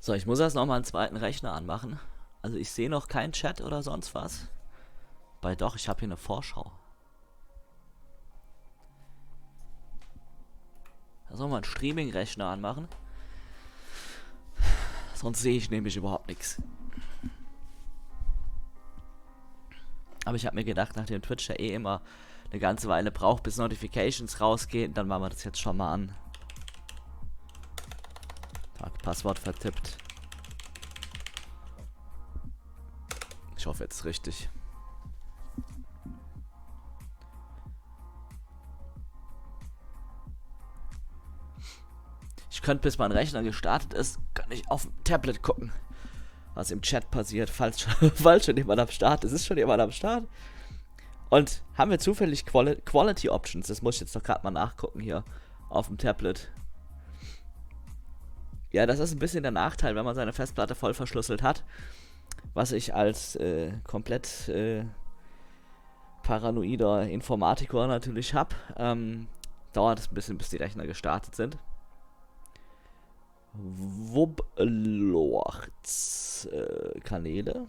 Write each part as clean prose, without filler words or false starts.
So, ich muss erst nochmal einen zweiten Rechner anmachen. Also ich sehe noch keinen Chat oder sonst was. Weil doch, ich habe hier eine Vorschau. Da soll man einen Streaming-Rechner anmachen. Sonst sehe ich nämlich überhaupt nichts. Aber ich habe mir gedacht, nachdem Twitch ja eh immer eine ganze Weile braucht, bis Notifications rausgehen, dann machen wir das jetzt schon mal an. Passwort vertippt. Ich hoffe jetzt richtig. Ich könnte, bis mein Rechner gestartet ist, kann ich auf dem Tablet gucken, was im Chat passiert, falls schon jemand am Start ist. Ist schon jemand am Start? Und haben wir zufällig Quality Options? Das muss ich jetzt doch gerade mal nachgucken hier auf dem Tablet. Ja, das ist ein bisschen der Nachteil, wenn man seine Festplatte voll verschlüsselt hat. Was ich als komplett paranoider Informatiker natürlich habe. Dauert es ein bisschen, bis die Rechner gestartet sind. Wublords Kanäle.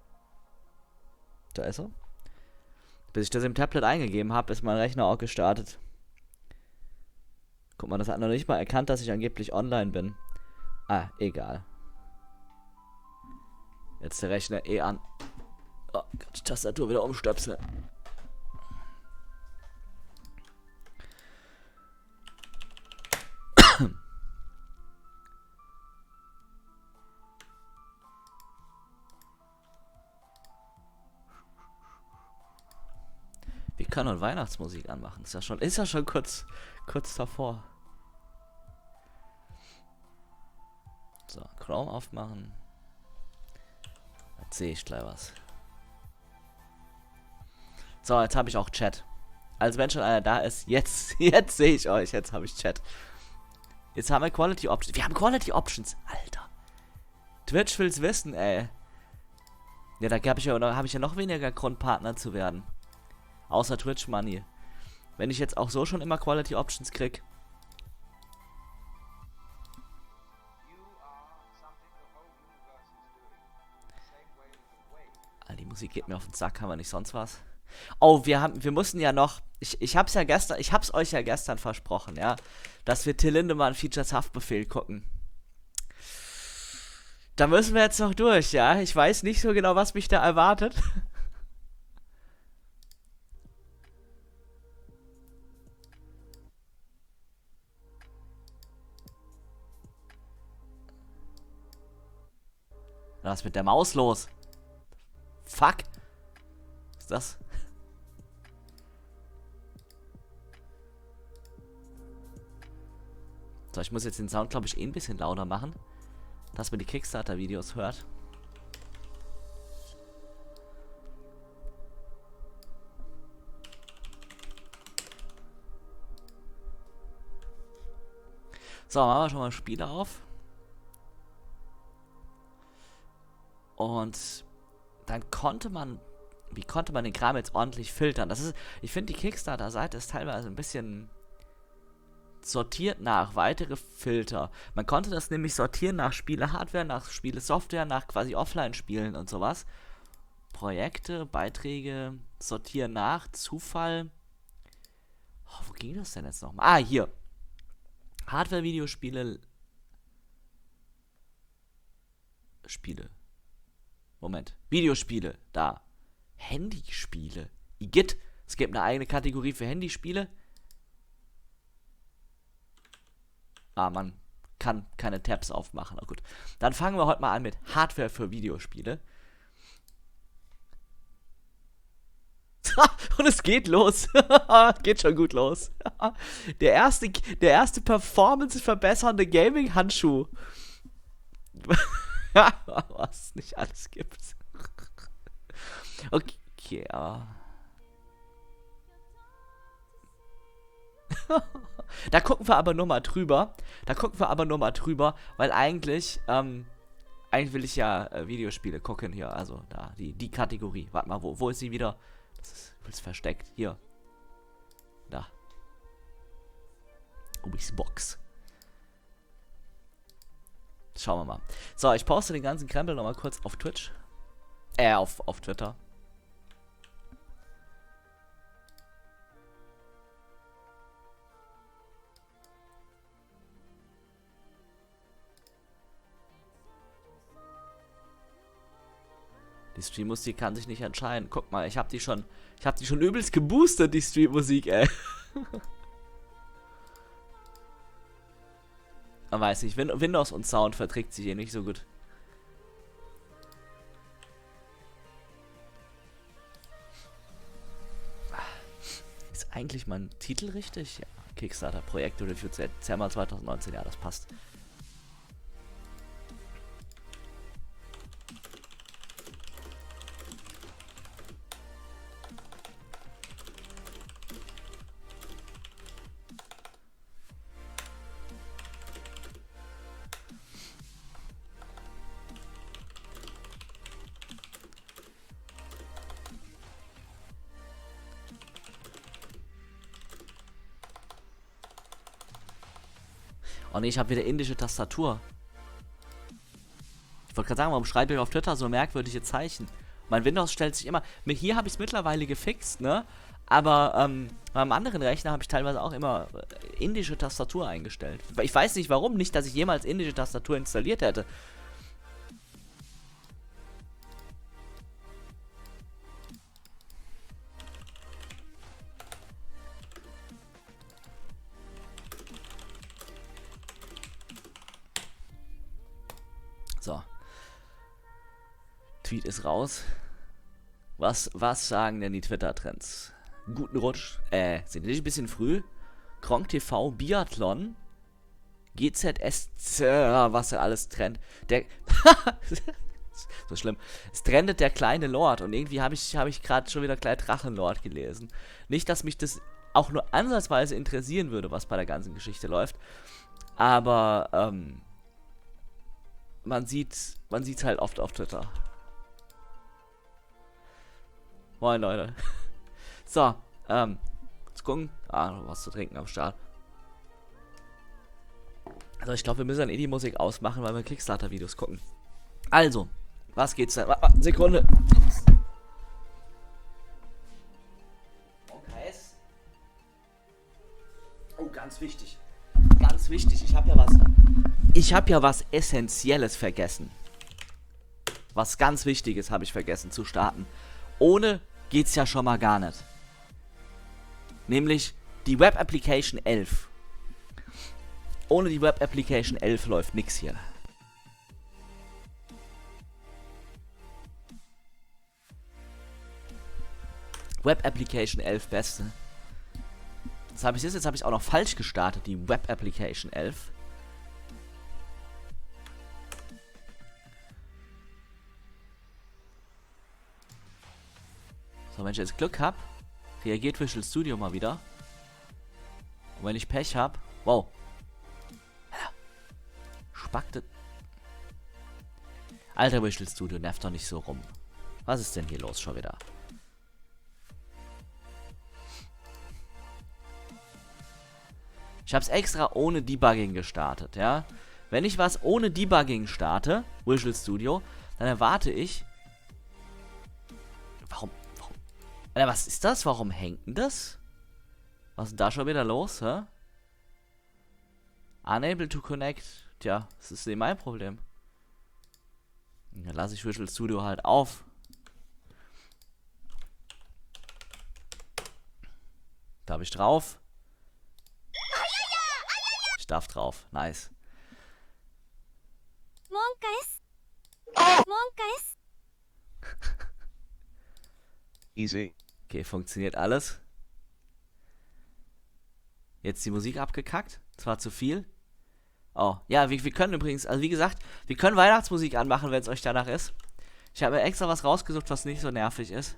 Da ist er. Bis ich das im Tablet eingegeben habe, ist mein Rechner auch gestartet. Guck mal, das hat noch nicht mal erkannt, dass ich angeblich online bin. Ah, egal. Jetzt der Rechner eh an. Oh, kann die Tastatur wieder umstöpseln. Wir können heute Weihnachtsmusik anmachen. Ist ja schon kurz davor. So, Chrome aufmachen. Jetzt sehe ich gleich was. So, jetzt habe ich auch Chat. Also wenn schon einer da ist, jetzt sehe ich euch. Jetzt habe ich Chat. Jetzt haben wir Quality Options. Wir haben Quality Options. Alter. Twitch will's wissen, ey. Ja, da habe ich ja noch weniger Grund, Partner zu werden. Außer Twitch Money. Wenn ich jetzt auch so schon immer Quality Options krieg. Alter, die Musik geht mir auf den Sack, haben wir nicht sonst was? Oh, wir mussten ja noch. Ich hab's euch ja gestern versprochen, ja. Dass wir Till Lindemann Features Haftbefehl gucken. Da müssen wir jetzt noch durch, ja. Ich weiß nicht so genau, was mich da erwartet. Was ist mit der Maus los? Fuck. Was ist das? So, ich muss jetzt den Sound, glaube ich, eh ein bisschen lauter machen, dass man die Kickstarter-Videos hört. So, machen wir schon mal Spiele auf. Und dann konnte man den Kram jetzt ordentlich filtern? Ich finde, die Kickstarter-Seite ist teilweise ein bisschen sortiert nach weitere Filter. Man konnte das nämlich sortieren nach Spiele-Hardware, nach Spiele-Software, nach quasi Offline-Spielen und sowas. Projekte, Beiträge, sortieren nach, Zufall. Oh, wo ging das denn jetzt nochmal? Ah, hier. Hardware-Videospiele. Moment. Videospiele. Da. Handyspiele. Igitt. Es gibt eine eigene Kategorie für Handyspiele. Ah, man kann keine Tabs aufmachen. Na gut. Dann fangen wir heute mal an mit Hardware für Videospiele. Und es geht los. Geht schon gut los. Der erste Performance verbessernde Gaming-Handschuh. Was es nicht alles gibt. Okay, aber. Da gucken wir aber nur mal drüber. Weil eigentlich will ich ja Videospiele gucken hier. Also da, die Kategorie. Warte mal, wo ist sie wieder? Das ist versteckt. Hier. Da. Xbox. Schauen wir mal. So, ich poste den ganzen Krempel nochmal kurz auf Twitch. Auf Twitter. Die Streammusik kann sich nicht entscheiden. Guck mal, ich hab die schon übelst geboostet, die Streammusik, ey. Man weiß nicht, Windows und Sound verträgt sich eh nicht so gut. Ist eigentlich mein Titel richtig? Ja, Kickstarter Projekt Review Dezember 2019, ja, das passt. Oh ne, ich habe wieder indische Tastatur. Ich wollte gerade sagen, warum schreibe ich auf Twitter so merkwürdige Zeichen? Mein Windows stellt sich immer... Hier habe ich es mittlerweile gefixt, ne? Aber beim anderen Rechner habe ich teilweise auch immer indische Tastatur eingestellt. Ich weiß nicht warum, nicht, dass ich jemals indische Tastatur installiert hätte. So. Tweet ist raus. Was sagen denn die Twitter-Trends? Guten Rutsch. Sind die nicht ein bisschen früh? Kronk TV, Biathlon, GZS, was er alles trennt. Der. So schlimm. Es trendet der kleine Lord und irgendwie habe ich gerade schon wieder kleine Drachenlord gelesen. Nicht, dass mich das auch nur ansatzweise interessieren würde, was bei der ganzen Geschichte läuft. Aber, man sieht's halt oft auf Twitter. Moin, Leute. So, let's gucken. Was zu trinken am Start. Also, ich glaube, wir müssen dann die Musik ausmachen, weil wir Kickstarter-Videos gucken. Also, was geht's denn? Sekunde. Okay. Oh, ganz wichtig. Ganz wichtig. Ich habe ja was Essentielles vergessen. Was ganz Wichtiges habe ich vergessen zu starten. Ohne geht's ja schon mal gar nicht. Nämlich die Web Application 11. Ohne die Web Application 11 läuft nix hier. Web Application 11 beste. Jetzt habe ich auch noch falsch gestartet, die Web Application 11. So, wenn ich jetzt Glück habe, reagiert Visual Studio mal wieder. Und wenn ich Pech habe, wow. Spackte. Alter, Visual Studio, nervt doch nicht so rum. Was ist denn hier los schon wieder? Ich habe es extra ohne Debugging gestartet, ja. Wenn ich was ohne Debugging starte, Visual Studio, dann erwarte ich... Warum? Alter, was ist das? Warum hängt denn das? Was ist denn da schon wieder los, hä? Unable to connect. Tja, das ist nicht mein Problem. Dann lasse ich Visual Studio halt auf. Darf ich drauf? Ich darf drauf. Nice. Easy. Okay, funktioniert alles. Jetzt die Musik abgekackt. Das war zu viel. Oh, ja, wir können übrigens, also wie gesagt, wir können Weihnachtsmusik anmachen, wenn es euch danach ist. Ich habe mir extra was rausgesucht, was nicht so nervig ist.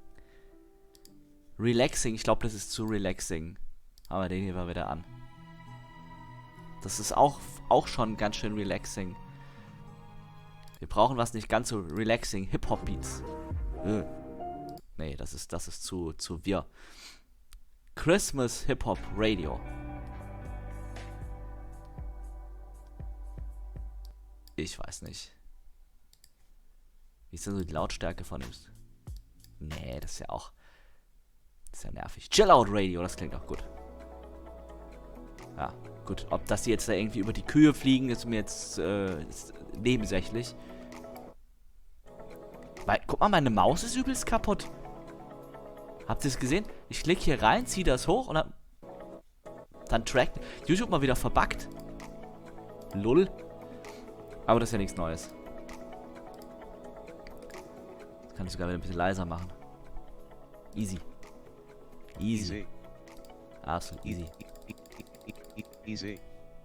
Relaxing, ich glaube, das ist zu relaxing. Aber den hier mal wieder an. Das ist auch schon ganz schön relaxing. Wir brauchen was nicht ganz so relaxing. Hip-Hop-Beats. Nee, das ist zu wir. Christmas Hip-Hop Radio. Ich weiß nicht. Wie ist denn so die Lautstärke von dem? Nee, das ist ja auch... Das ist ja nervig. Chill Out Radio, das klingt auch gut. Ja, gut. Ob das die jetzt da irgendwie über die Kühe fliegen, ist mir jetzt ist nebensächlich. Weil, guck mal, meine Maus ist übelst kaputt. Habt ihr es gesehen? Ich klicke hier rein, ziehe das hoch und dann trackt YouTube mal wieder verbuggt. Lull. Aber das ist ja nichts Neues. Das kann ich sogar wieder ein bisschen leiser machen. Easy. Easy. Absolut easy. Easy.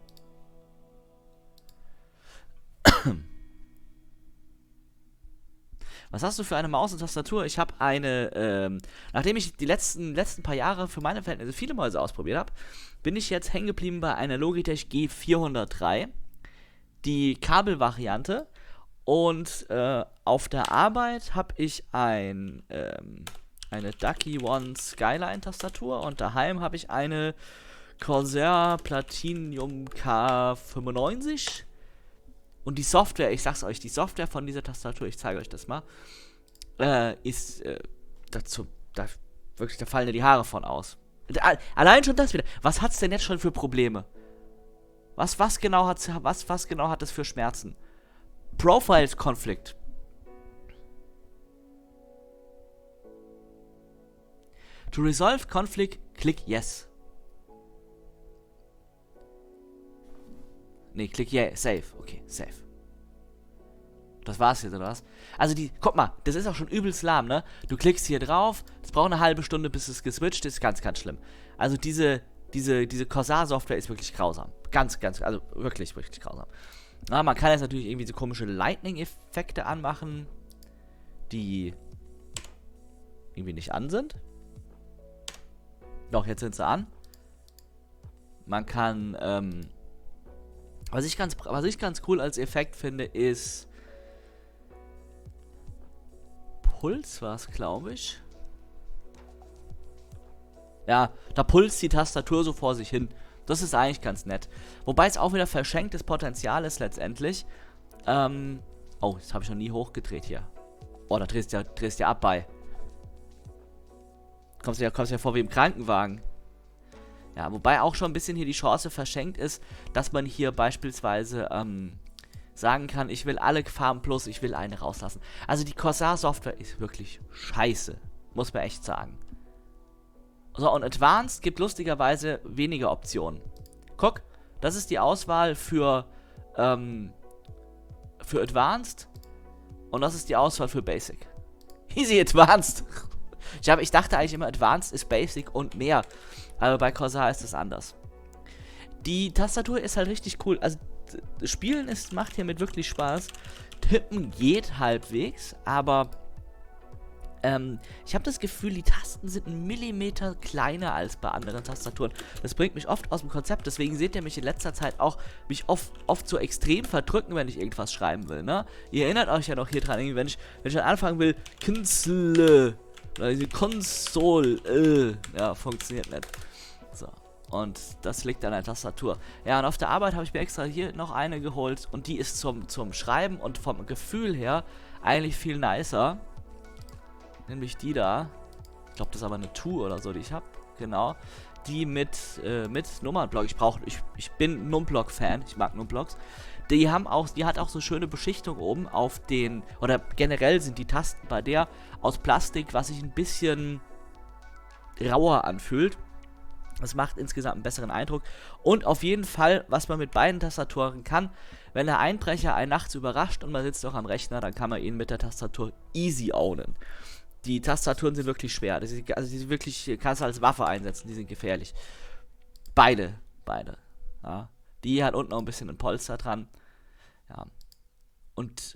Was hast du für eine Maus und Tastatur? Ich habe eine, nachdem ich die letzten paar Jahre für meine Verhältnisse viele Mäuse ausprobiert habe, bin ich jetzt hängen geblieben bei einer Logitech G403. Die Kabelvariante. Und auf der Arbeit habe ich eine Ducky One Skyline Tastatur und daheim habe ich eine Corsair Platinum K95. Und die Software, ich sag's euch, die Software von dieser Tastatur, ich zeige euch das mal, ist dazu, wirklich, da fallen ja die Haare von aus. Allein schon das wieder. Was hat's denn jetzt schon für Probleme? Was genau hat es für Schmerzen? Profiles-Konflikt. To resolve conflict, click yes. Nee, klick yeah, save. Okay, save. Das war's jetzt, oder was? Also guck mal, das ist auch schon übelst lahm, ne? Du klickst hier drauf, es braucht eine halbe Stunde, bis es geswitcht ist, ganz, ganz schlimm. Also diese Corsair-Software ist wirklich grausam. Also wirklich, wirklich grausam. Na, man kann jetzt natürlich irgendwie so komische Lightning-Effekte anmachen, die irgendwie nicht an sind. Doch, jetzt sind sie an. Man kann, was ich ganz cool als Effekt finde, ist Puls war es, glaube ich. Ja, da pulst die Tastatur so vor sich hin. Das ist eigentlich ganz nett. Wobei es auch wieder verschenktes Potenzial ist letztendlich. Oh, das habe ich noch nie hochgedreht hier. Oh, da drehst du ja ab bei. Kommst du ja vor wie im Krankenwagen. Ja, wobei auch schon ein bisschen hier die Chance verschenkt ist, dass man hier beispielsweise sagen kann, ich will alle Farben plus, ich will eine rauslassen. Also die Corsair-Software ist wirklich scheiße. Muss man echt sagen. So, und Advanced gibt lustigerweise weniger Optionen. Guck, das ist die Auswahl für Advanced und das ist die Auswahl für Basic. Easy Advanced. Ich dachte eigentlich immer, Advanced ist Basic und mehr. Aber bei Corsair ist es anders. Die Tastatur ist halt richtig cool. Also, Spielen macht hiermit wirklich Spaß. Tippen geht halbwegs, aber ich habe das Gefühl, die Tasten sind einen Millimeter kleiner als bei anderen Tastaturen. Das bringt mich oft aus dem Konzept, deswegen seht ihr mich in letzter Zeit auch mich oft so extrem verdrücken, wenn ich irgendwas schreiben will, ne? Ihr erinnert euch ja noch hier dran, irgendwie, wenn ich dann anfangen will, Künstler oder diese Konsole, ja, funktioniert nicht. So. Und das liegt an der Tastatur. Ja, und auf der Arbeit habe ich mir extra hier noch eine geholt und die ist zum Schreiben und vom Gefühl her eigentlich viel nicer. Nämlich die da. Ich glaube, das ist aber eine Tour oder so, die ich habe. Genau. Die mit Nummernblock. Ich bin Numblock-Fan. Ich mag Numbblocks. Die hat auch so schöne Beschichtung oben auf den, oder generell sind die Tasten bei der aus Plastik, was sich ein bisschen rauer anfühlt. Das macht insgesamt einen besseren Eindruck. Und auf jeden Fall, was man mit beiden Tastaturen kann, wenn der Einbrecher einen nachts überrascht und man sitzt auch am Rechner, dann kann man ihn mit der Tastatur easy ownen. Die Tastaturen sind wirklich schwer. Die sind wirklich, kannst du als Waffe einsetzen, die sind gefährlich. Beide. Ja. Die hat unten auch ein bisschen ein Polster dran. Ja. Und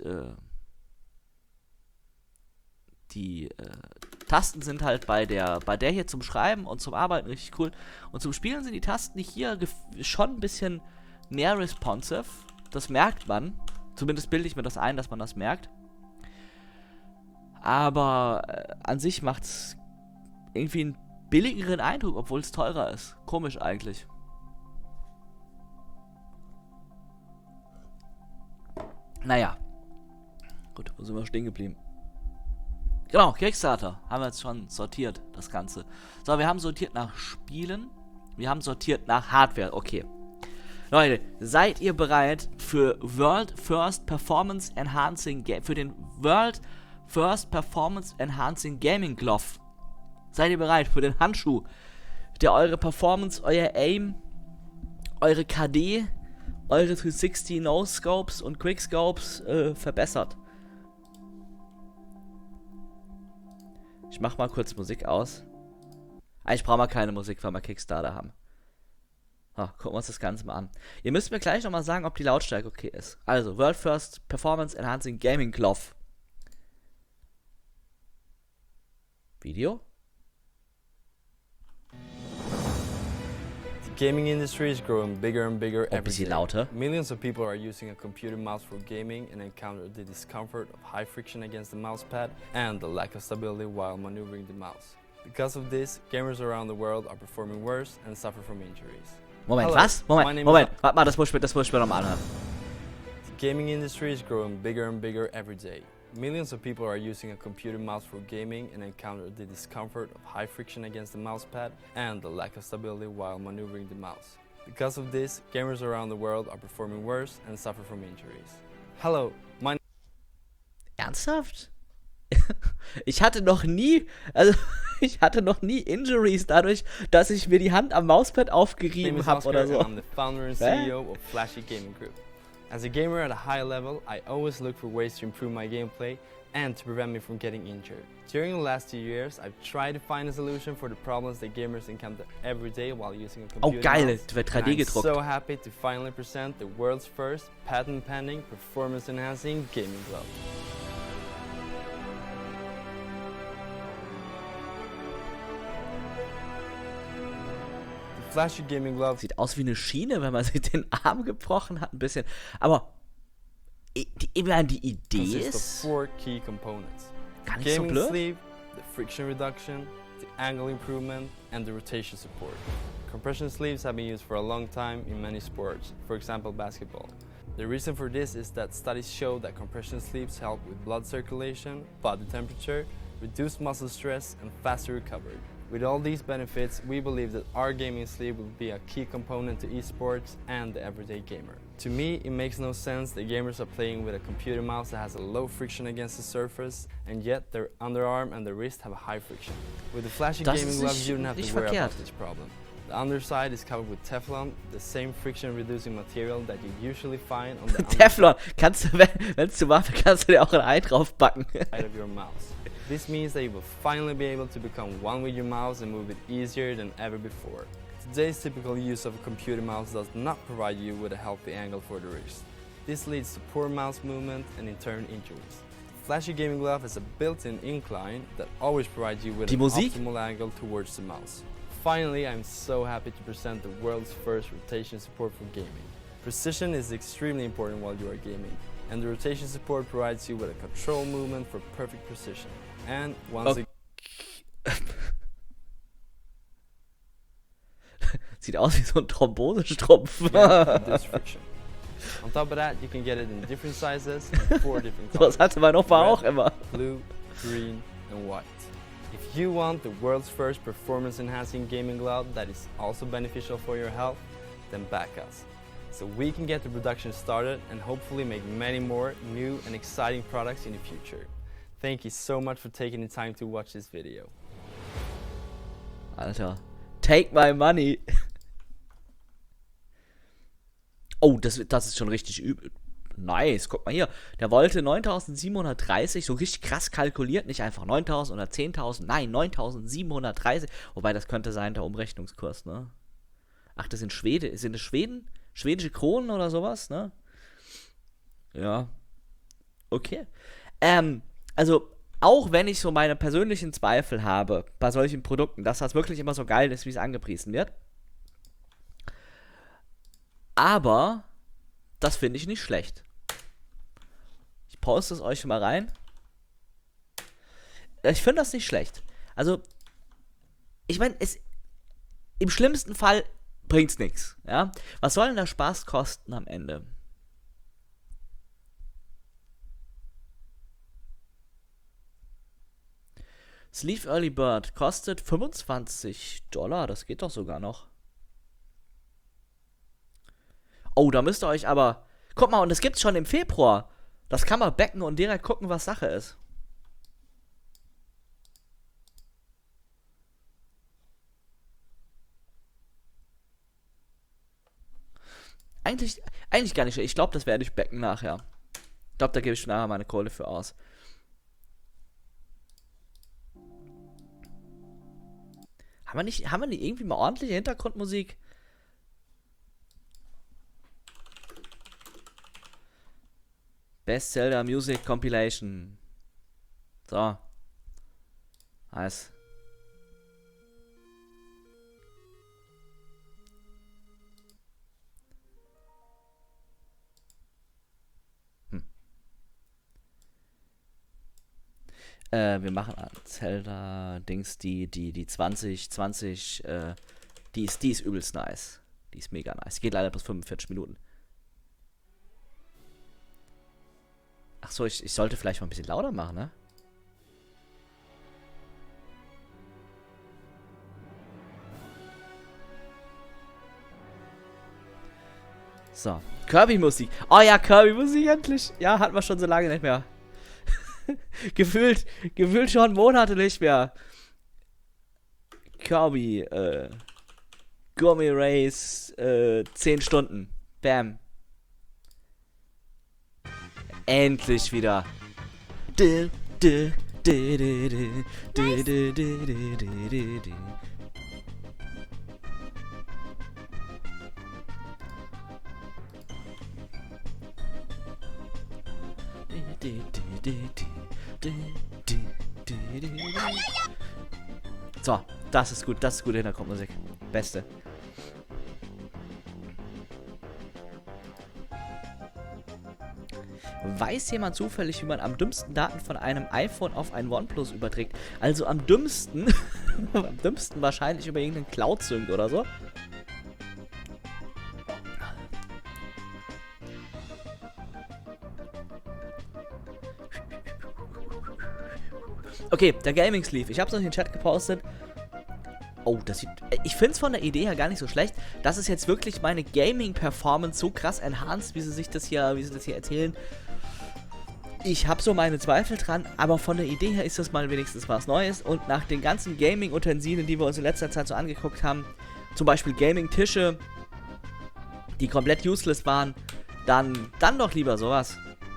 die Tasten sind halt bei der hier zum Schreiben und zum Arbeiten richtig cool. Und zum Spielen sind die Tasten hier schon ein bisschen mehr responsive. Das merkt man. Zumindest bilde ich mir das ein, dass man das merkt. Aber an sich macht es irgendwie einen billigeren Eindruck, obwohl es teurer ist. Komisch eigentlich. Naja. Gut, wo sind wir stehen geblieben? Genau, Kickstarter. Haben wir jetzt schon sortiert, das Ganze. So, wir haben sortiert nach Spielen. Wir haben sortiert nach Hardware. Okay. Leute, seid ihr bereit für World First Performance Enhancing für den World First Performance Enhancing Gaming Glove? Seid ihr bereit für den Handschuh, der eure Performance, euer Aim, eure KD, eure 360 No-Scopes und Quickscopes verbessert? Ich mach mal kurz Musik aus. Eigentlich brauchen wir keine Musik, weil wir Kickstarter haben. Gucken wir uns das Ganze mal an. Ihr müsst mir gleich nochmal sagen, ob die Lautstärke okay ist. Also, World First Performance Enhancing Gaming Glove. Video? The gaming industry is growing bigger and bigger Ein every bisschen day. lauter. Millions of people are using a computer mouse for gaming and encounter the discomfort of high friction against the mousepad and the lack of stability while maneuvering the mouse. Because of this, gamers around the world are performing worse and suffer from injuries. Moment, Hello, was? my Moment, name Moment. is- Warte mal, das muss ich mir nochmal anhören. The gaming industry is growing bigger and bigger every day. Millions of people are using a computer mouse for gaming and encounter the discomfort of high friction against the mousepad and the lack of stability while maneuvering the mouse. Because of this, gamers around the world are performing worse and suffer from injuries. Hello, my Ernsthaft? Ich hatte noch nie Injuries dadurch, dass ich mir die Hand am Mauspad name aufgerieben is habe Oscar oder and so. I'm the founder and CEO of Flashy Gaming Group. As a gamer at a high level, I always look for ways to improve my gameplay and to prevent me from getting injured. During the last 2 years, I've tried to find a solution for the problems that gamers encounter every day while using a Oh computer geil, mouse. das wird And 3D I'm gedruckt. so happy to finally present the world's first patent-pending, performance-enhancing gaming glove. The Flashy Gaming Glove Sieht aus wie eine Schiene, wenn man sich den Arm gebrochen hat, ein bisschen. Aber die Idee consists of ist 4 key components. gar The nicht so gaming blöd. sleeve, the friction reduction, the angle improvement, and the rotation support. Compression sleeves have been used for a long time in many sports, for example basketball. The reason for this is that studies show that compression sleeves help with blood circulation, body temperature, reduced muscle stress, and faster recovery. With all these benefits, we believe that our gaming sleeve will be a key component to esports and the everyday gamer. To me, it makes no sense that gamers are playing with a computer mouse that has a low friction against the surface, and yet their underarm and the wrist have a high friction. With the Flashy Das gaming ist gloves, nicht- you don't have nicht to worry verkehrt. about this problem. The underside is covered with Teflon, the same friction-reducing material that you usually find on the Teflon, kannst du, wenn es zu warm ist, kannst du dir auch ein Ei draufbacken. underside of your mouse. This means that you will finally be able to become one with your mouse and move it easier than ever before. Today's typical use of a computer mouse does not provide you with a healthy angle for the wrist. This leads to poor mouse movement and in turn injuries. The Flashy Gaming Glove has a built-in incline that always provides you with Die an Musik? optimal angle towards the mouse. Finally, I'm so happy to present the world's first rotation support for gaming. Precision is extremely important while you are gaming, and the rotation support provides you with a control movement for perfect precision. And once Okay. Sieht aus wie so ein Thrombosestrumpf. again, reduce friction. On top of that, you can get it in different sizes and 4 different So colors. was hatte mein Opa Red, auch immer. Blue, green, and white. If you want the world's first performance-enhancing gaming glove that is also beneficial for your health, then back us. So we can get the production started and hopefully make many more new and exciting products in the future. Thank you so much for taking the time to watch this video. Alter. Take my money. Oh, das ist schon richtig übel. Nice, guck mal hier. Der wollte 9730, so richtig krass kalkuliert, nicht einfach 9000 oder 10.000, nein, 9730. Wobei, das könnte sein, der Umrechnungskurs, ne? Ach, das sind sind das Schweden? Schwedische Kronen oder sowas, ne? Ja. Okay. Also, auch wenn ich so meine persönlichen Zweifel habe bei solchen Produkten, dass das wirklich immer so geil ist, wie es angepriesen wird. Aber das finde ich nicht schlecht. Ich poste es euch mal rein. Ich finde das nicht schlecht. Also, ich meine, im schlimmsten Fall bringt's nichts. Ja? Was soll denn der Spaß kosten am Ende? Sleeve Early Bird kostet $25. Das geht doch sogar noch. Oh, da müsst ihr euch aber... Guck mal, und das gibt's schon im Februar. Das kann man backen und direkt gucken, was Sache ist. Eigentlich gar nicht. Ich glaube, das werde ich backen nachher. Ich glaube, da gebe ich nachher meine Kohle für aus. Haben wir nicht irgendwie mal ordentliche Hintergrundmusik? Best Zelda Music Compilation. So. Nice. Wir machen an Zelda-Dings, die 2020, die ist übelst nice. Die ist mega nice. Geht leider bis 45 Minuten. Ach so, ich sollte vielleicht mal ein bisschen lauter machen, ne? So, Kirby-Musik. Oh ja, Kirby-Musik endlich. Ja, hatten wir schon so lange nicht mehr. gefühlt schon Monate nicht mehr. Kirby, Gourmet Race, 10 Stunden. Bam. Endlich wieder. So, das ist gut. Das ist gute Hintergrundmusik. Beste. Weiß jemand zufällig, wie man am dümmsten Daten von einem iPhone auf ein OnePlus überträgt? Also am dümmsten, am dümmsten wahrscheinlich über irgendeinen Cloud-Sync oder so. Okay, der Gaming Sleeve. Ich habe es euch in den Chat gepostet. Oh, das sieht... Ich finde es von der Idee her gar nicht so schlecht. Das ist jetzt wirklich meine Gaming-Performance so krass enhanced, wie sie das hier erzählen. Ich habe so meine Zweifel dran, aber von der Idee her ist das mal wenigstens was Neues. Und nach den ganzen Gaming-Utensilien, die wir uns in letzter Zeit so angeguckt haben, zum Beispiel Gaming-Tische, die komplett useless waren, dann doch lieber sowas.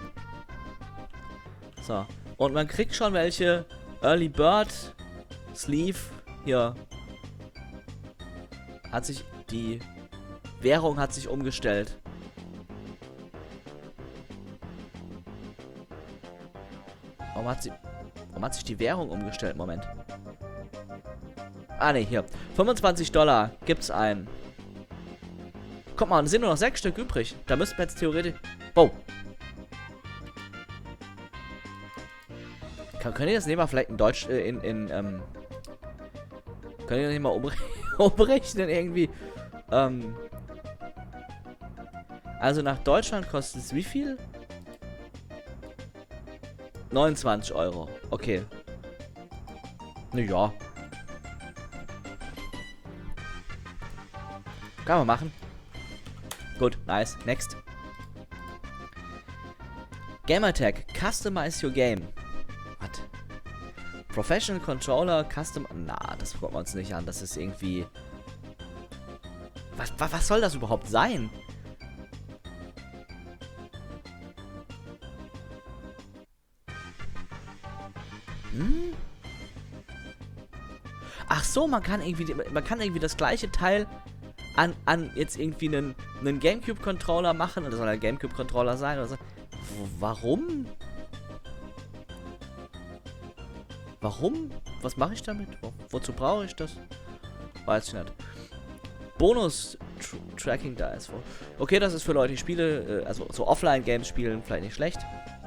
So, und man kriegt schon welche Early Bird Sleeve. Hier hat sich die Währung umgestellt. Warum hat sich die Währung umgestellt? Moment. Ah ne, hier. $25 gibt's einen. Guck mal, es sind nur noch 6 Stück übrig. Da müssten wir jetzt theoretisch... Wow. Könnt ihr das nicht mal vielleicht in Deutsch, könnt ihr das nicht mal umrechnen irgendwie? Also nach Deutschland kostet es wie viel? 29 Euro. Okay. Naja. Kann man machen. Gut, nice. Next. Gamertag. Customize your game. Was? Professional Controller, Custom... Na, das gucken wir uns nicht an. Das ist irgendwie... Was soll das überhaupt sein? Hm? Ach so, man kann irgendwie das gleiche Teil an jetzt irgendwie einen GameCube-Controller machen. Oder soll ein GameCube-Controller sein? Oder so. Warum? Warum? Was mache ich damit? Wozu brauche ich das? Weiß ich nicht. Bonus Tracking Dice. Okay, das ist für Leute, die Spiele, also so Offline-Games spielen, vielleicht nicht schlecht.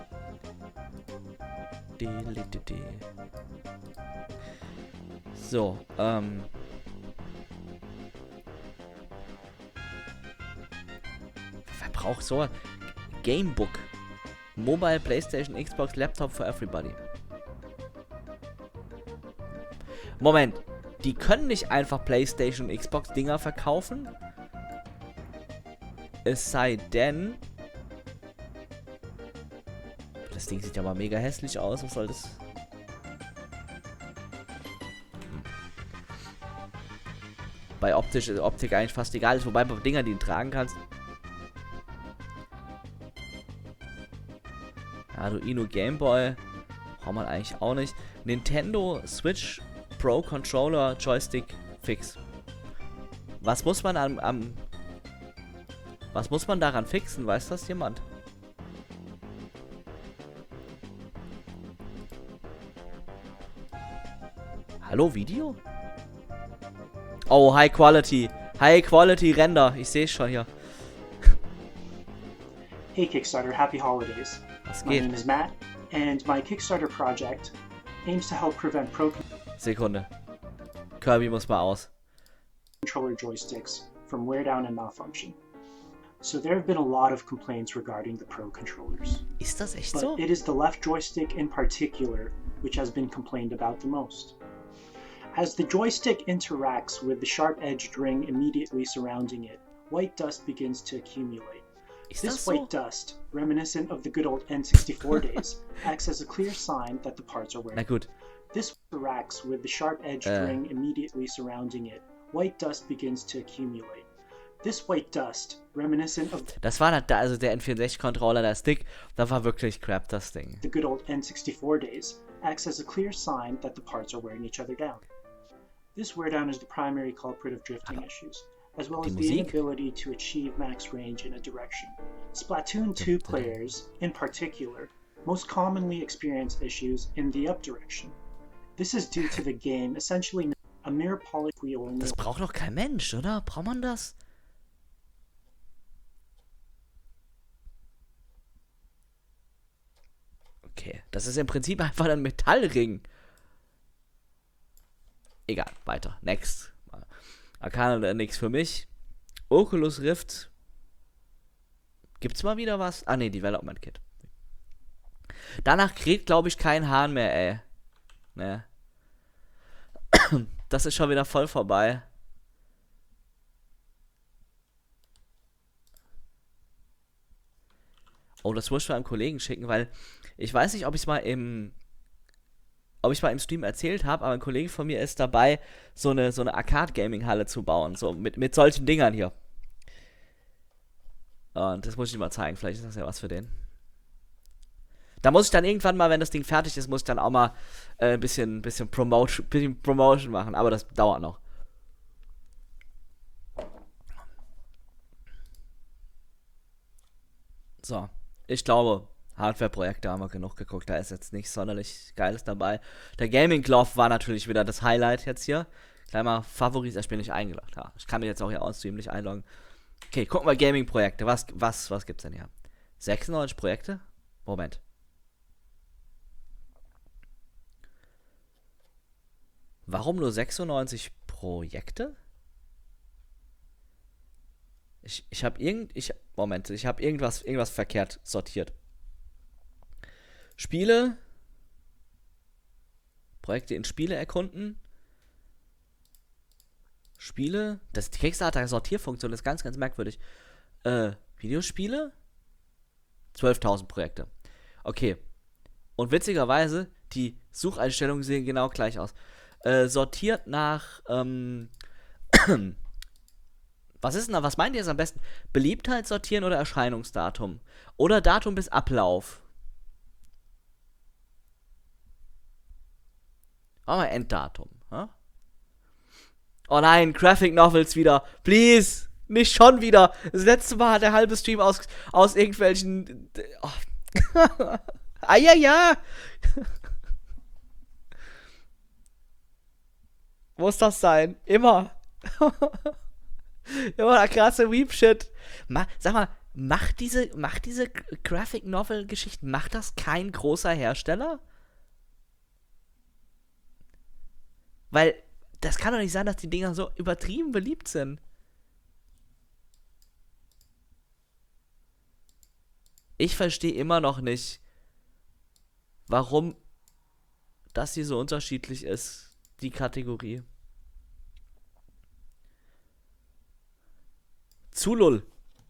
So, wer braucht so? Gamebook. Mobile, PlayStation, Xbox, Laptop for everybody. Moment. Die können nicht einfach PlayStation und Xbox Dinger verkaufen? Es sei denn... Das Ding sieht ja mal mega hässlich aus. Was soll das? Bei Optik eigentlich fast egal ist. Wobei bei Dingern, die du tragen kannst... Arduino Gameboy braucht man eigentlich auch nicht. Nintendo Switch Pro Controller Joystick fix. Was muss man was muss man daran fixen? Weiß das jemand? Hallo, Video? Oh, High Quality. High Quality Render. Ich sehe es schon hier. Hey Kickstarter, happy holidays. Was My geht? name is Matt, and my Kickstarter project aims to help prevent Pro Sekunde. Kirby muss mal aus. controller joysticks from wear down and malfunction. So there have been a lot of complaints regarding the Pro controllers. Ist das echt But so? it is the left joystick in particular which has been complained about the most. As the joystick interacts with the sharp-edged ring immediately surrounding it, white dust begins to accumulate. Ist das This so? white dust, reminiscent of the good old N64 days, acts as a clear sign that the parts are Na wearing. gut. This interacts with the sharp-edged ring immediately surrounding it. White dust begins to accumulate. This white dust, reminiscent of Das war da, also der N64-Controller, der Stick, da war wirklich crap, das Ding. the good old N64 days, acts as a clear sign that the parts are wearing each other down. This wear down is the primary culprit of drifting issues, as well Die as the Musik? inability to achieve max range in a direction. Splatoon 2 players, in particular, most commonly experience issues in the up direction. This is due to the game essentially a mere polished wheel in Das the braucht doch kein Mensch, oder? Braucht man das? Okay, das ist im Prinzip einfach ein Metallring. Egal, weiter. Next. Arcana nix für mich. Oculus Rift. Gibt's mal wieder was? Ah ne, Development Kit. Danach kriegt, glaube ich, kein Hahn mehr, ey. Ne. Das ist schon wieder voll vorbei. Oh, das muss ich mal einem Kollegen schicken, weil ich weiß nicht, ob ich es mal im Stream erzählt habe, aber ein Kollege von mir ist dabei, so eine Arcade-Gaming-Halle zu bauen, so mit solchen Dingern hier. Und das muss ich ihm mal zeigen, vielleicht ist das ja was für den. Da muss ich dann irgendwann mal, wenn das Ding fertig ist, muss ich dann auch mal ein bisschen Promotion machen, aber das dauert noch. So, ich glaube, Hardware-Projekte haben wir genug geguckt, da ist jetzt nichts sonderlich Geiles dabei. Der Gaming Glove war natürlich wieder das Highlight jetzt hier. Gleich mal Favorit, ich bin nicht eingeloggt. Ja, ich kann mich jetzt auch hier ausstreamlich einloggen. Okay, gucken wir Gaming-Projekte. Was gibt's denn hier? 96 Projekte? Moment. Warum nur 96 Projekte? Ich habe irgendwas verkehrt sortiert. Spiele. Projekte in Spiele erkunden. Spiele. Das ist die Kickstarter-Sortierfunktion, ist ganz, ganz merkwürdig. Videospiele. 12.000 Projekte. Okay. Und witzigerweise, die Sucheinstellungen sehen genau gleich aus. Sortiert nach, was meint ihr jetzt am besten? Beliebtheit sortieren oder Erscheinungsdatum? Oder Datum bis Ablauf? Machen wir Enddatum. Huh? Oh nein, Graphic Novels wieder. Please, nicht schon wieder. Das letzte Mal hat der halbe Stream aus irgendwelchen... Oh. Ah ja, ja. Muss das sein? Immer. Immer der krasse Weep-Shit. Sag mal, macht diese Graphic Novel-Geschichten, macht das kein großer Hersteller? Weil, das kann doch nicht sein, dass die Dinger so übertrieben beliebt sind. Ich verstehe immer noch nicht, warum das hier so unterschiedlich ist. die Kategorie. Zulul.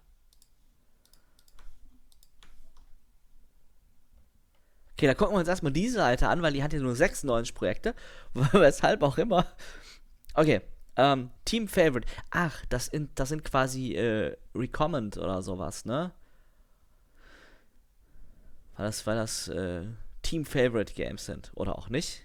Okay, da gucken wir uns erstmal diese Seite an, weil die hat hier nur 96 Projekte. Weshalb auch immer. Okay, Team Favorite. Ach, das sind quasi Recommend oder sowas, ne? Weil das Team Favorite Games sind. Oder auch nicht.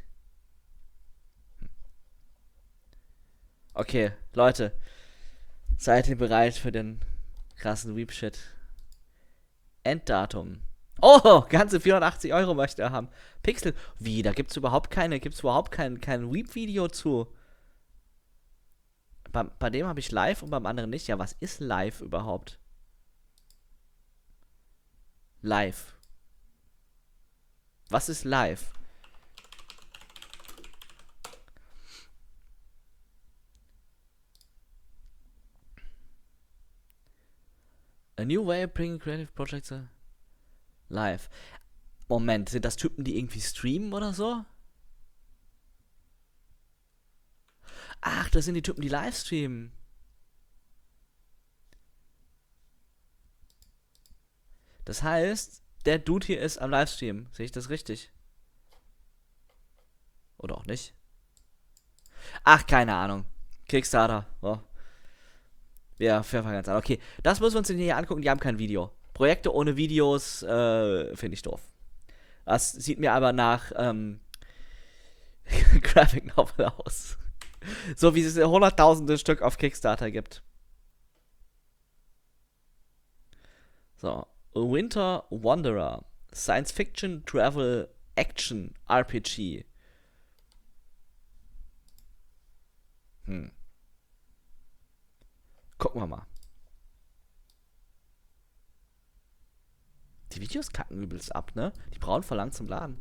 Okay, Leute. Seid ihr bereit für den krassen Weep-Shit? Enddatum. Oh, ganze 480 Euro möchte er haben. Pixel. Wie, da gibt's überhaupt kein Weep-Video zu. Bei dem habe ich live und beim anderen nicht. Ja, was ist live überhaupt? Live. Was ist live? A new way of bringing creative projects live. Moment, sind das Typen, die irgendwie streamen oder so? Ach, das sind die Typen, die live streamen. Das heißt, der Dude hier ist am Livestream. Sehe ich das richtig? Oder auch nicht? Ach, keine Ahnung. Kickstarter. Oh. Ja, fangen ganz an. Okay, das müssen wir uns hier angucken. Die haben kein Video. Projekte ohne Videos finde ich doof. Das sieht mir aber nach Graphic Novel aus. So wie es hunderttausende Stück auf Kickstarter gibt. So. Winter Wanderer. Science Fiction Travel Action RPG. Gucken wir mal. Die Videos kacken übelst ab, ne? Die brauchen verlangt zum Laden.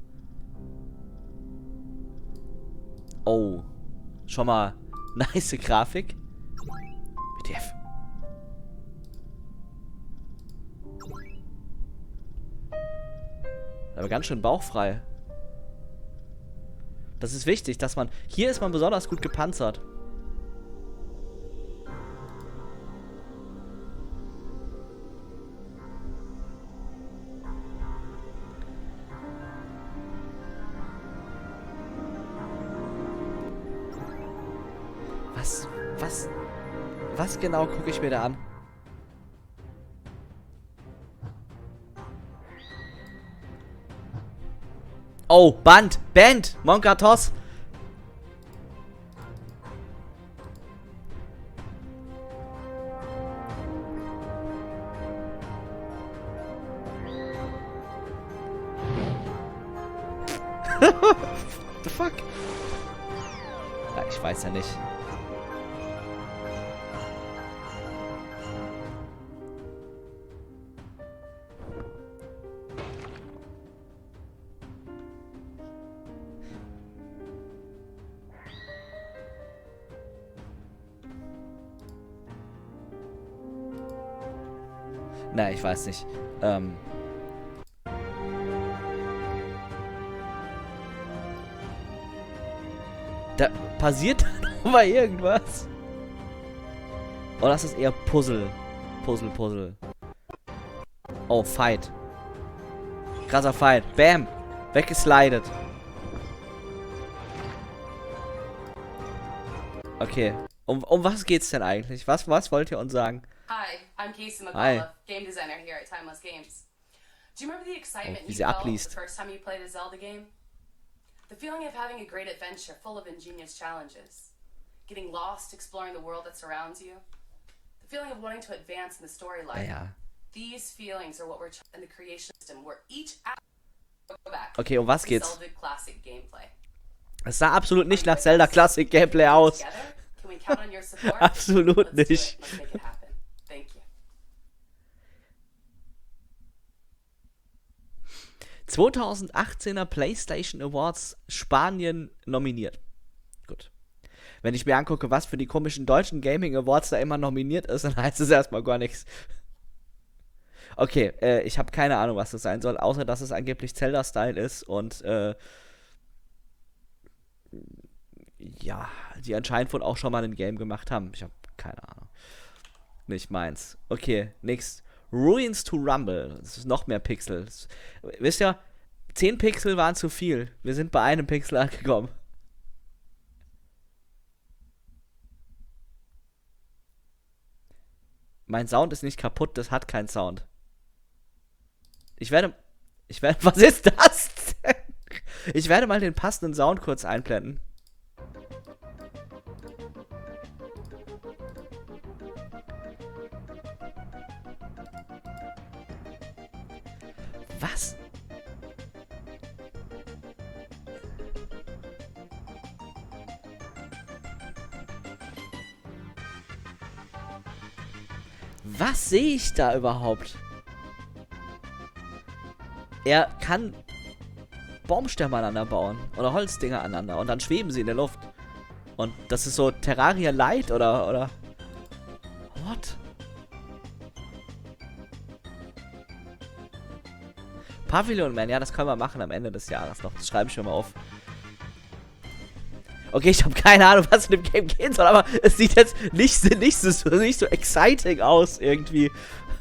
Oh. Schon mal nice Grafik. WTF. Aber ganz schön bauchfrei. Das ist wichtig, dass man... Hier ist man besonders gut gepanzert. Was genau gucke ich mir da an? Oh, Band! Monkatos! What the fuck? Ja, ich weiß ja nicht. Na, ich weiß nicht. Da passiert doch mal irgendwas. Oh, das ist eher Puzzle. Puzzle. Oh, Fight. Krasser Fight. Bam. Weggeslidet. Okay. Um was geht's denn eigentlich? Was wollt ihr uns sagen? Hi, I'm Casey Hi. McCullough, game designer here at Timeless Games. Do you remember the excitement wie you sie felt abliest. the first time you played a Zelda game? The feeling of having a great adventure full of ingenious challenges. Getting lost exploring the world that surrounds you. The feeling of wanting to advance in the storyline. Ja. These feelings are what we're in the creation system where each go back Okay, um was to geht's? Zelda classic gameplay. Es sah absolut nicht nach Zelda Classic Gameplay aus. Together, can we count on your support? Absolut Let's do it. nicht. Let's make it happen. Thank you. 2018er PlayStation Awards Spanien nominiert. Gut. Wenn ich mir angucke, was für die komischen deutschen Gaming Awards da immer nominiert ist, dann heißt es erstmal gar nichts. Okay, ich habe keine Ahnung, was das sein soll, außer dass es angeblich Zelda-Style ist und ja, die anscheinend wohl auch schon mal ein Game gemacht haben. Ich habe keine Ahnung. Nicht meins. Okay, next. Ruins to Rumble. Das ist noch mehr Pixel. Wisst ihr, 10 Pixel waren zu viel. Wir sind bei einem Pixel angekommen. Mein Sound ist nicht kaputt, das hat keinen Sound. Was ist das denn? Ich werde mal den passenden Sound kurz einblenden. Was? Was sehe ich da überhaupt? Er kann Baumstämme aneinander bauen oder Holzdinger aneinander und dann schweben sie in der Luft. Und das ist so Terraria Light oder what? Pavilion Man, ja, das können wir machen am Ende des Jahres noch. Das schreibe ich mir mal auf. Okay, ich habe keine Ahnung, was in dem Game gehen soll, aber es sieht jetzt nicht so exciting aus irgendwie.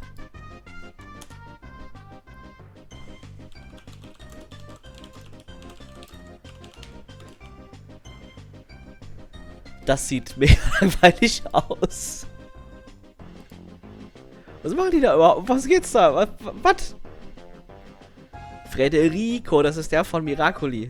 Das sieht mega langweilig aus. Was machen die da überhaupt? Was geht's da? Was? Federico, das ist der von Miracoli.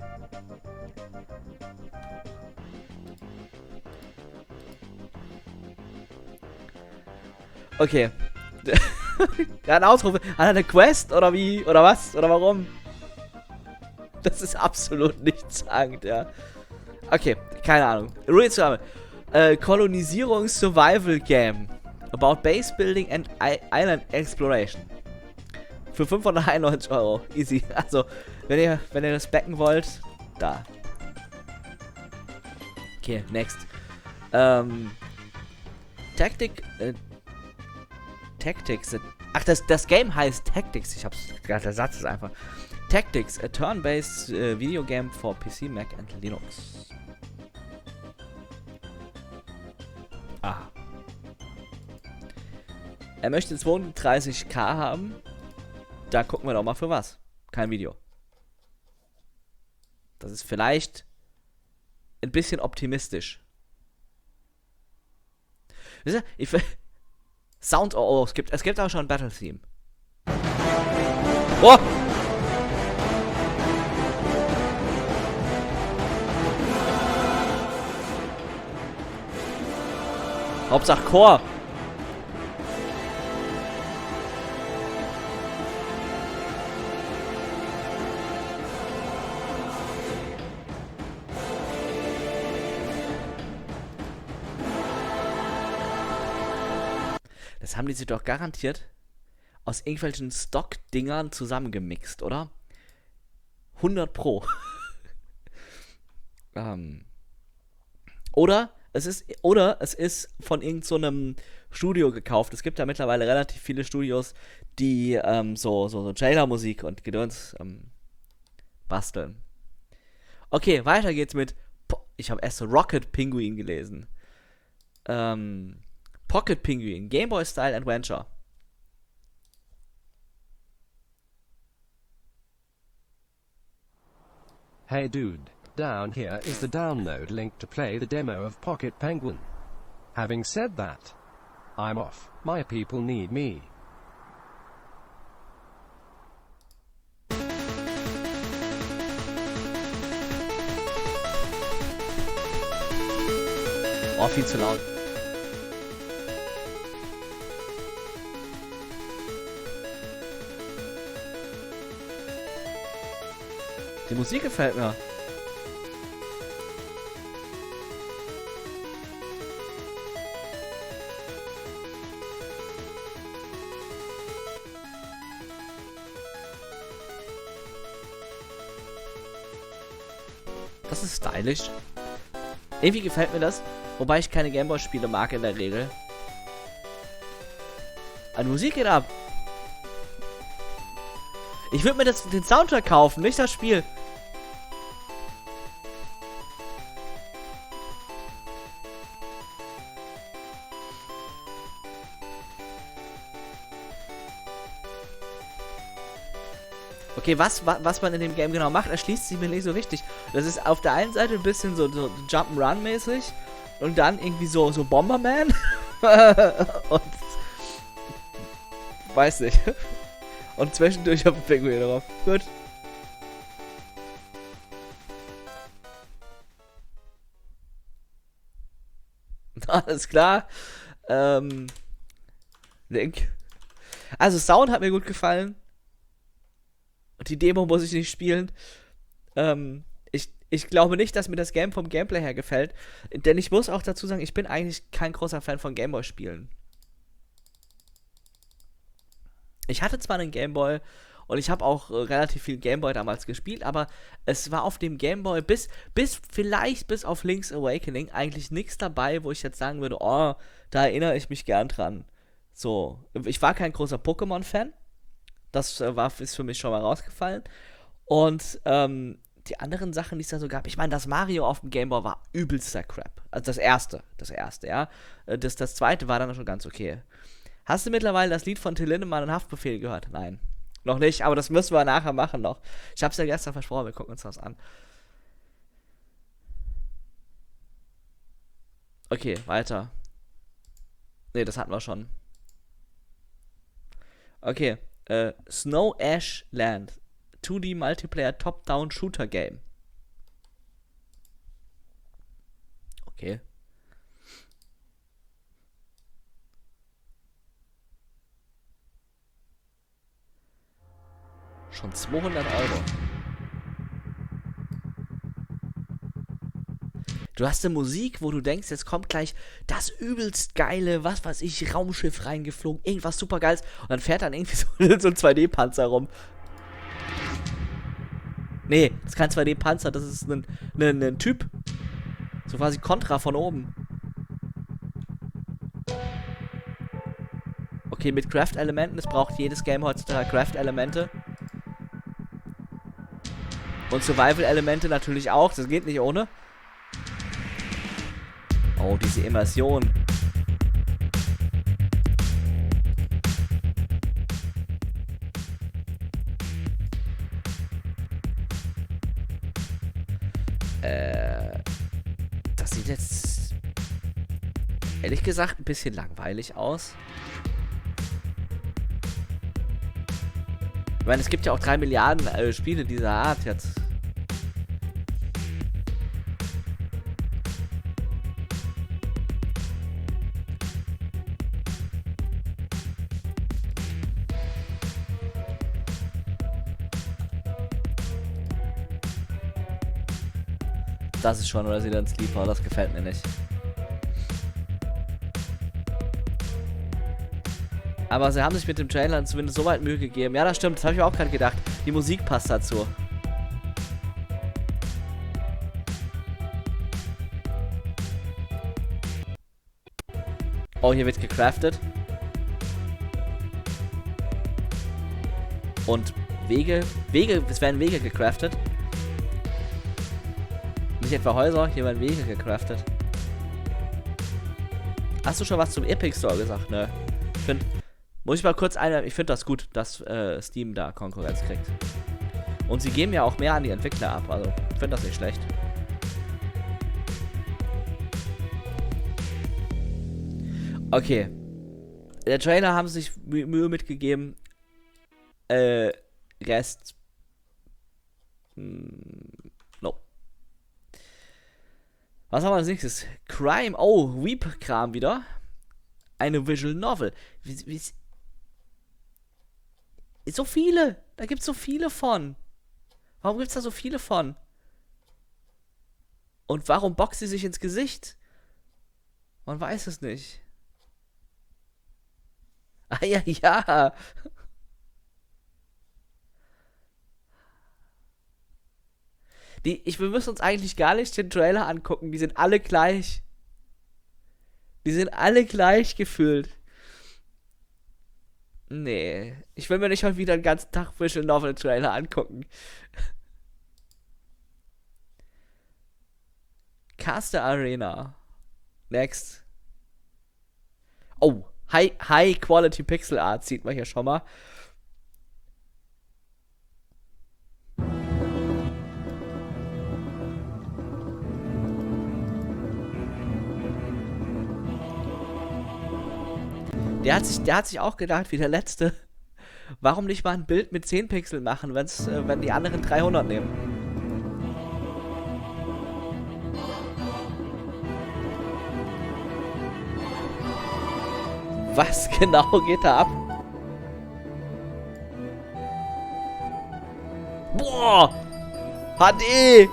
Okay. Er hat einen Ausruf. Hat er eine Quest oder wie? Oder was? Oder warum? Das ist absolut nichtssagend, ja. Okay, keine Ahnung. Ruins to Rumble. Kolonisierungs-Survival-Game. About Base Building and Island Exploration. Für 591 €. Easy. Also, wenn ihr das backen wollt, da. Okay, next. Tactics. Ach, das Game heißt Tactics. Ich hab's gerade, der Satz ist einfach. Tactics, a turn-based video game for PC, Mac and Linux. Ah. Er möchte 32K haben. Da gucken wir doch mal für was. Kein Video. Das ist vielleicht ein bisschen optimistisch. Wisst ihr, Sound, oh, es gibt auch schon ein Battle Theme. Oh! Hauptsache Chor. Das haben die sich doch garantiert aus irgendwelchen Stock-Dingern zusammengemixt, oder? 100 Pro. Oder es ist von irgend so einem Studio gekauft. Es gibt ja mittlerweile relativ viele Studios, die so Trailer-Musik und Gedöns basteln. Okay, weiter geht's mit ich habe erst so Rocket Penguin gelesen. Pocket Penguin, Game Boy Style Adventure. Hey dude, down here is the download link to play the demo of Pocket Penguin. Having said that, I'm off. My people need me. Oh, viel zu laut. Die Musik gefällt mir. Das ist stylisch. Irgendwie gefällt mir das. Wobei ich keine Gameboy-Spiele mag in der Regel. Die Musik geht ab. Ich würde mir den Soundtrack kaufen, nicht das Spiel. Okay, was man in dem Game genau macht, erschließt sich mir nicht so richtig. Das ist auf der einen Seite ein bisschen so Jump'n'Run-mäßig und dann irgendwie so Bomberman. Und weiß nicht. Und zwischendurch auf den Pinguin drauf. Gut. Alles klar. Link. Also Sound hat mir gut gefallen. Und die Demo muss ich nicht spielen. Ich glaube nicht, dass mir das Game vom Gameplay her gefällt. Denn ich muss auch dazu sagen, ich bin eigentlich kein großer Fan von Gameboy-Spielen. Ich hatte zwar einen Gameboy und ich habe auch relativ viel Gameboy damals gespielt, aber es war auf dem Gameboy vielleicht bis auf Link's Awakening eigentlich nichts dabei, wo ich jetzt sagen würde, oh, da erinnere ich mich gern dran. So, ich war kein großer Pokémon-Fan. Das ist für mich schon mal rausgefallen. Und die anderen Sachen, die es da so gab, ich meine, das Mario auf dem Gameboy war übelster Crap. Also das erste, ja. Das zweite war dann schon ganz okay. Hast du mittlerweile das Lied von Till Lindemann und Haftbefehl gehört? Nein. Noch nicht, aber das müssen wir nachher machen noch. Ich hab's ja gestern versprochen, wir gucken uns das an. Okay, weiter. Ne, das hatten wir schon. Okay, Snow Ash Land. 2D Multiplayer Top-Down Shooter Game. Okay. Schon 200 Euro. Du hast eine Musik, wo du denkst, jetzt kommt gleich das übelst geile, was weiß ich, Raumschiff reingeflogen, irgendwas super geiles. Und dann fährt dann irgendwie so ein 2D-Panzer rum. Nee, das ist kein 2D-Panzer, das ist ein Typ. So quasi Contra von oben. Okay, mit Craft-Elementen. Es braucht jedes Game heutzutage Craft-Elemente. Und Survival-Elemente natürlich auch. Das geht nicht ohne. Oh, diese Immersion. Das sieht jetzt ehrlich gesagt ein bisschen langweilig aus. Ich meine, es gibt ja auch 3 Milliarden Spiele dieser Art jetzt. Das ist schon Resident Sleeper, das gefällt mir nicht. Aber sie haben sich mit dem Trailer zumindest so weit Mühe gegeben. Ja, das stimmt, das habe ich mir auch gerade gedacht. Die Musik passt dazu. Oh, hier wird gecraftet. Und es werden Wege gecraftet. Nicht etwa Häuser, hier werden Wege gecraftet. Hast du schon was zum Epic Store gesagt? Nö. Ich finde das gut, dass Steam da Konkurrenz kriegt. Und sie geben ja auch mehr an die Entwickler ab, also ich finde das nicht schlecht. Okay. Der Trailer haben sich Mühe mitgegeben. Rest. No. Was haben wir als nächstes? Crime. Oh, Weep-Kram wieder. Eine Visual Novel. So viele. Da gibt's so viele von. Warum gibt's da so viele von? Und warum boxt sie sich ins Gesicht? Man weiß es nicht. Ah ja, ja. Wir müssen uns eigentlich gar nicht den Trailer angucken. Die sind alle gleich. Die sind alle gleich gefühlt. Nee. Ich will mir nicht heute wieder den ganzen Tag Visual Novel Trailer angucken. Caster Arena. Next. Oh. High Quality Pixel Art sieht man hier schon mal. Der hat sich auch gedacht, wie der Letzte, warum nicht mal ein Bild mit 10 Pixeln machen, wenn die anderen 300 nehmen? Was genau geht da ab? Boah! HD!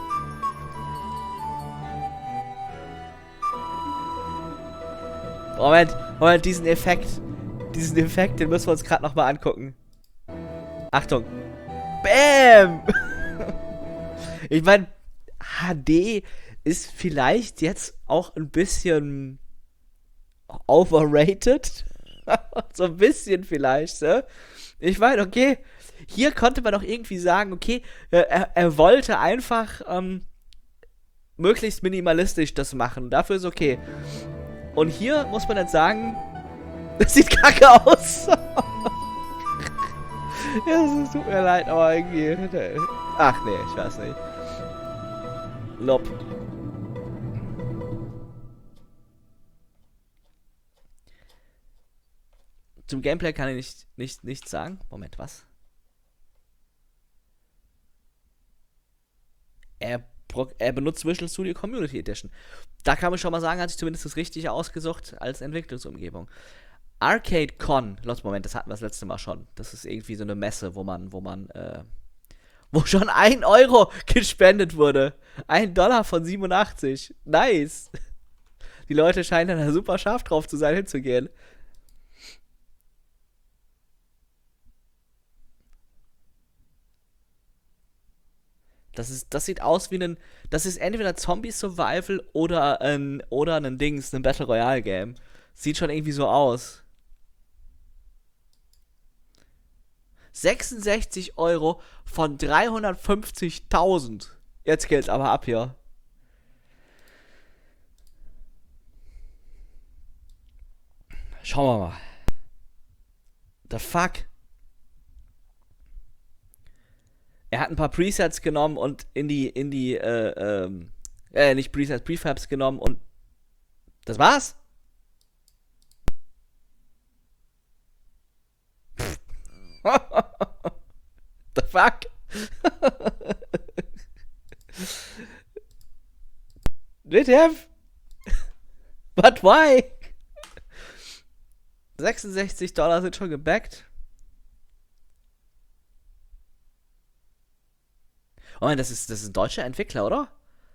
Moment, diesen Effekt. Diesen Effekt, den müssen wir uns gerade nochmal angucken. Achtung. Bam! Ich meine, HD ist vielleicht jetzt auch ein bisschen overrated. So ein bisschen vielleicht, ne? Ich meine, okay, hier konnte man doch irgendwie sagen, okay, er wollte einfach möglichst minimalistisch das machen. Dafür ist okay. Und hier muss man jetzt sagen, das sieht kacke aus. Ja, es tut mir leid, aber irgendwie... Ach nee, ich weiß nicht. Lob. Zum Gameplay kann ich nichts sagen. Moment, was? Er benutzt Visual Studio Community Edition. Da kann man schon mal sagen, hat sich zumindest das Richtige ausgesucht als Entwicklungsumgebung. Arcade Con, Moment, das hatten wir das letzte Mal schon. Das ist irgendwie so eine Messe, wo schon 1 Euro gespendet wurde. $1 von 87. Nice. Die Leute scheinen da super scharf drauf zu sein, hinzugehen. Das sieht aus wie das ist entweder Zombie Survival oder ein Battle Royale Game. Sieht schon irgendwie so aus. 66 Euro von 350.000. Jetzt geht's aber ab hier. Schauen wir mal. The fuck? Er hat ein paar Presets genommen und nicht Presets, Prefabs genommen und das war's? The fuck? WTF? But why? $66 sind schon gebackt. Oh Mann, das ist ein deutscher Entwickler, oder?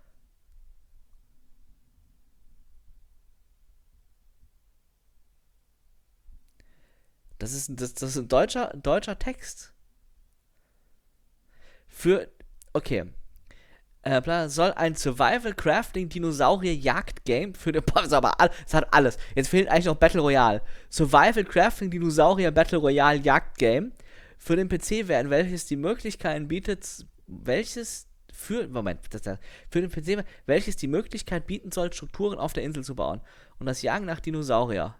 Das ist ein deutscher Text. Okay. Soll ein Survival-Crafting-Dinosaurier-Jagd-Game für den... Es hat alles. Jetzt fehlt eigentlich noch Battle Royale. Survival-Crafting-Dinosaurier-Battle-Royale-Jagd-Game für den PC werden, welches die Möglichkeit bietet... für den PC, welches die Möglichkeit bieten soll, Strukturen auf der Insel zu bauen und das Jagen nach Dinosaurier.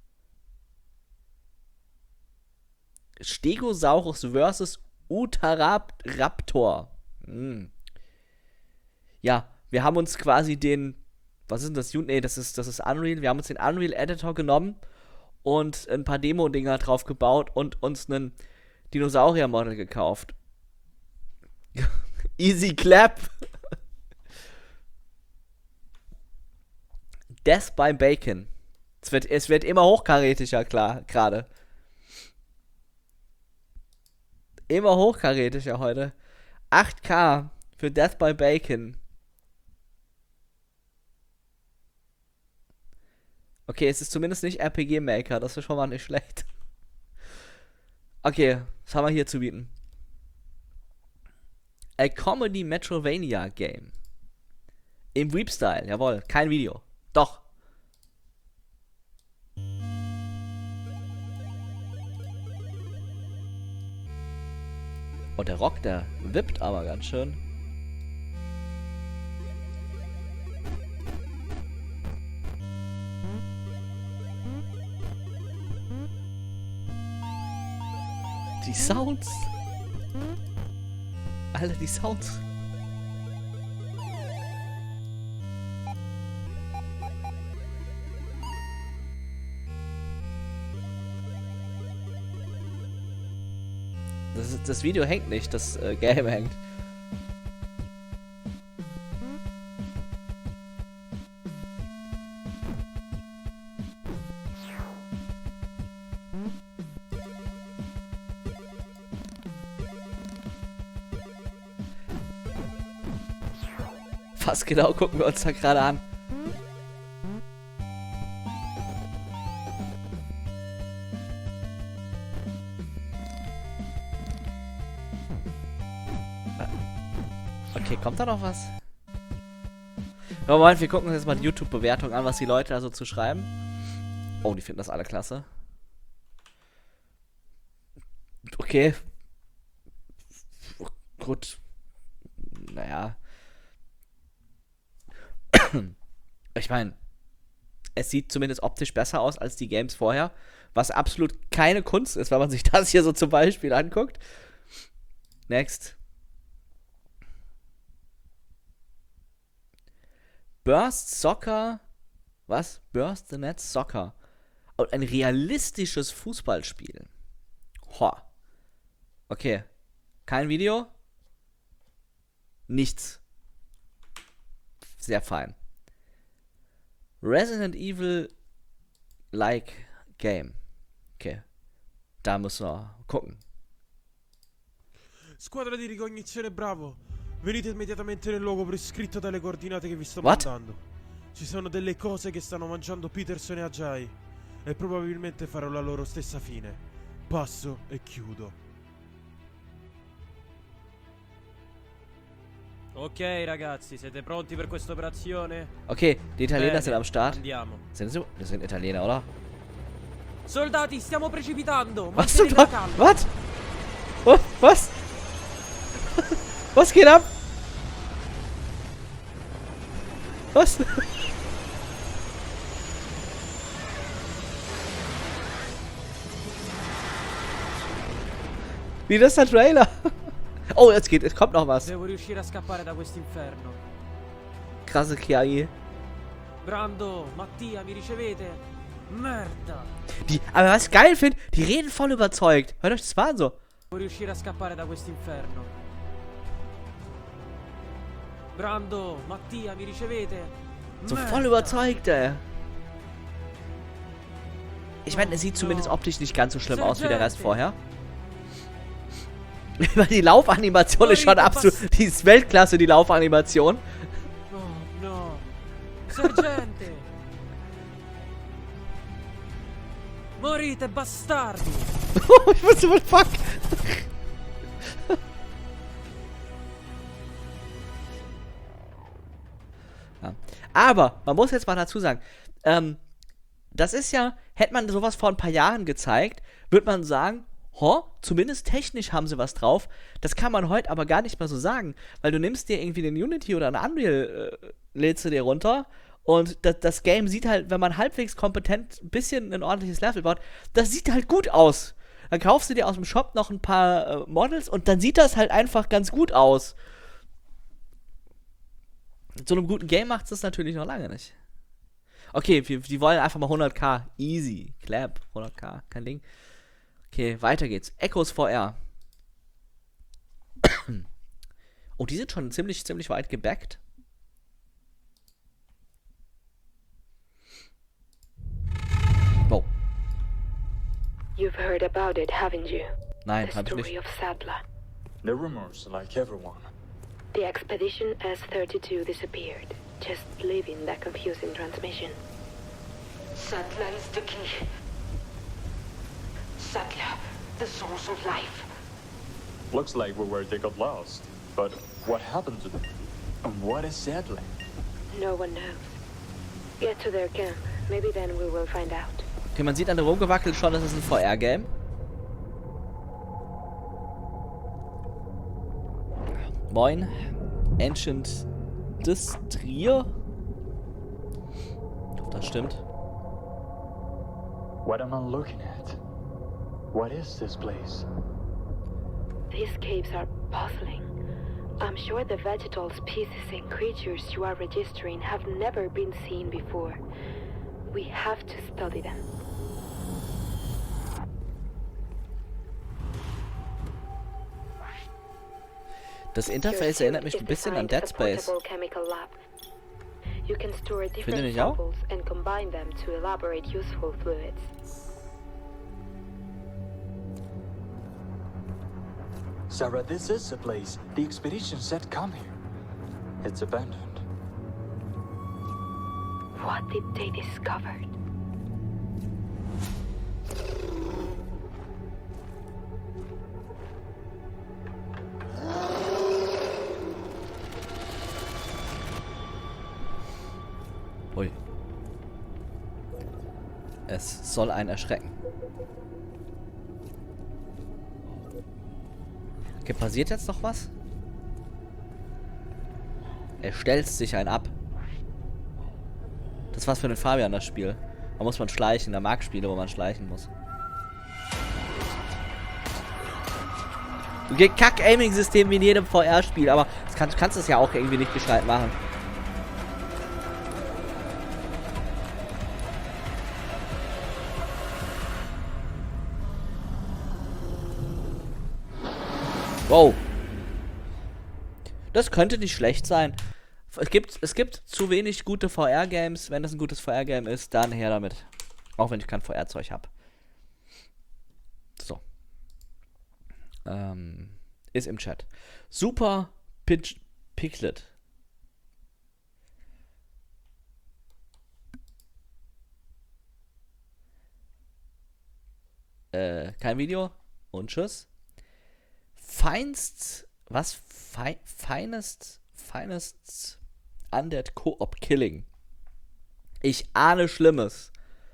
Stegosaurus vs. Utahraptor. Ja, wir haben uns quasi was ist denn das? Nee, das ist Unreal. Wir haben uns den Unreal Editor genommen und ein paar Demo-Dinger drauf gebaut und uns einen Dinosaurier-Model gekauft. Easy Clap. Death by Bacon. Es wird immer hochkarätischer, klar, gerade. Immer hochkarätischer heute. 8K für Death by Bacon. Okay, es ist zumindest nicht RPG Maker, das ist schon mal nicht schlecht. Okay, was haben wir hier zu bieten? A Comedy Metrovania Game. Im Weep-Style, jawohl, kein Video. Doch. Und der Rock, der wippt aber ganz schön. Die Sounds. Alter, die Sounds. Das Video hängt nicht, das Game hängt. Was genau gucken wir uns da gerade an? Okay, kommt da noch was? Ja, Moment, wir gucken uns jetzt mal die YouTube-Bewertung an, was die Leute da so zu schreiben. Oh, die finden das alle klasse. Okay. Gut. Naja. Ich meine, es sieht zumindest optisch besser aus als die Games vorher, was absolut keine Kunst ist, wenn man sich das hier so zum Beispiel anguckt. Next. Burst Soccer. Was? Burst the Net Soccer. Und ein realistisches Fußballspiel. Ho. Okay. Kein Video. Nichts. Sehr fein. Resident Evil like game. Okay. Da müssen wir gucken. Squadra di ricognizione Bravo. Venite immediatamente nel luogo prescritto dalle coordinate che vi sto What? mandando. Ci sono delle cose che stanno mangiando Peterson e Ajay e probabilmente farò la loro stessa fine. Passo e chiudo. Ok ragazzi, siete pronti per questa operazione? Okay, die Italiener Bene, sind am Start. Andiamo. Das sind Italiener, oder? Soldati, stiamo precipitando. Was zum Mantenete la Fuck? calma. Was? Oh, was? Was geht ab? Was? Wie das ist der Trailer? Oh, es kommt noch was. Devo riuscire a scappare da quest'inferno. Krasse KI. Brando, Mattia, mi ricevete? Merda. Aber was ich geil finde, die reden voll überzeugt. Hört euch das mal an so. Devo riuscire a scappare da quest'inferno. Brando, Mattia, mi ricevete? So Merda. voll überzeugt, ey. Ich meine, es sieht zumindest optisch nicht ganz so schlimm aus wie der Rest vorher. Die Laufanimation ist schon absolut... Die ist Weltklasse, die Laufanimation. Oh no. Sergente. Morite, bastardi. Ich muss so, what the fuck? Ja. Aber, man muss jetzt mal dazu sagen, das ist ja, hätte man sowas vor ein paar Jahren gezeigt, würde man sagen, zumindest technisch haben sie was drauf. Das kann man heute aber gar nicht mehr so sagen, weil du nimmst dir irgendwie den Unity oder einen Unreal, lädst du dir runter und das Game sieht halt, wenn man halbwegs kompetent ein bisschen ein ordentliches Level baut, das sieht halt gut aus. Dann kaufst du dir aus dem Shop noch ein paar Models und dann sieht das halt einfach ganz gut aus. Mit so einem guten Game macht es das natürlich noch lange nicht. Okay, die wollen einfach mal 100k. Easy. Clap. 100k. Kein Ding. Okay, weiter geht's. Echos VR. Oh, die sind schon ziemlich weit gebackt. Oh. You've heard about it, haven't you? Nein, The hab ich story nicht. of Sadler. The rumors, like everyone. The expedition S-32 disappeared, just leaving that confusing transmission. Sadler is the key. Sadler, the source of life. Looks like we're where they got lost. But what happened to them? And what is Sadler? No one knows. Get to their camp. Maybe then we will find out. Okay, man sieht an der Rumgewackel schon, das ist ein VR-Game. Moin. Ancient Distrier. Ich hoffe, das stimmt. What am I looking at? What is this place? These caves are puzzling. I'm sure the vegetal species and creatures you are registering have never been seen before. We have to study them. Das Interface erinnert mich ein bisschen an Dead Space. You can store Findet different ihr auch? samples and combine them to elaborate useful fluids. Sarah, this is the place the expedition said come here. It's abandoned. What did they discover? Ui. Es soll einen erschrecken. Okay, passiert jetzt noch was? Er stellt sich einen ab. Das ist was für den Fabian, das Spiel. Da muss man schleichen. Da mag Spiele, wo man schleichen muss. Okay, Kack-Aiming-System wie in jedem VR-Spiel, aber das kannst du es ja auch irgendwie nicht gescheit machen. Wow. Das könnte nicht schlecht sein. Es gibt zu wenig gute VR-Games. Wenn das ein gutes VR-Game ist, dann her damit. Auch wenn ich kein VR-Zeug habe. So. Ist im Chat. Super Pixlet. Kein Video. Und tschüss. Finest Undead Co-op Killing. Ich ahne Schlimmes.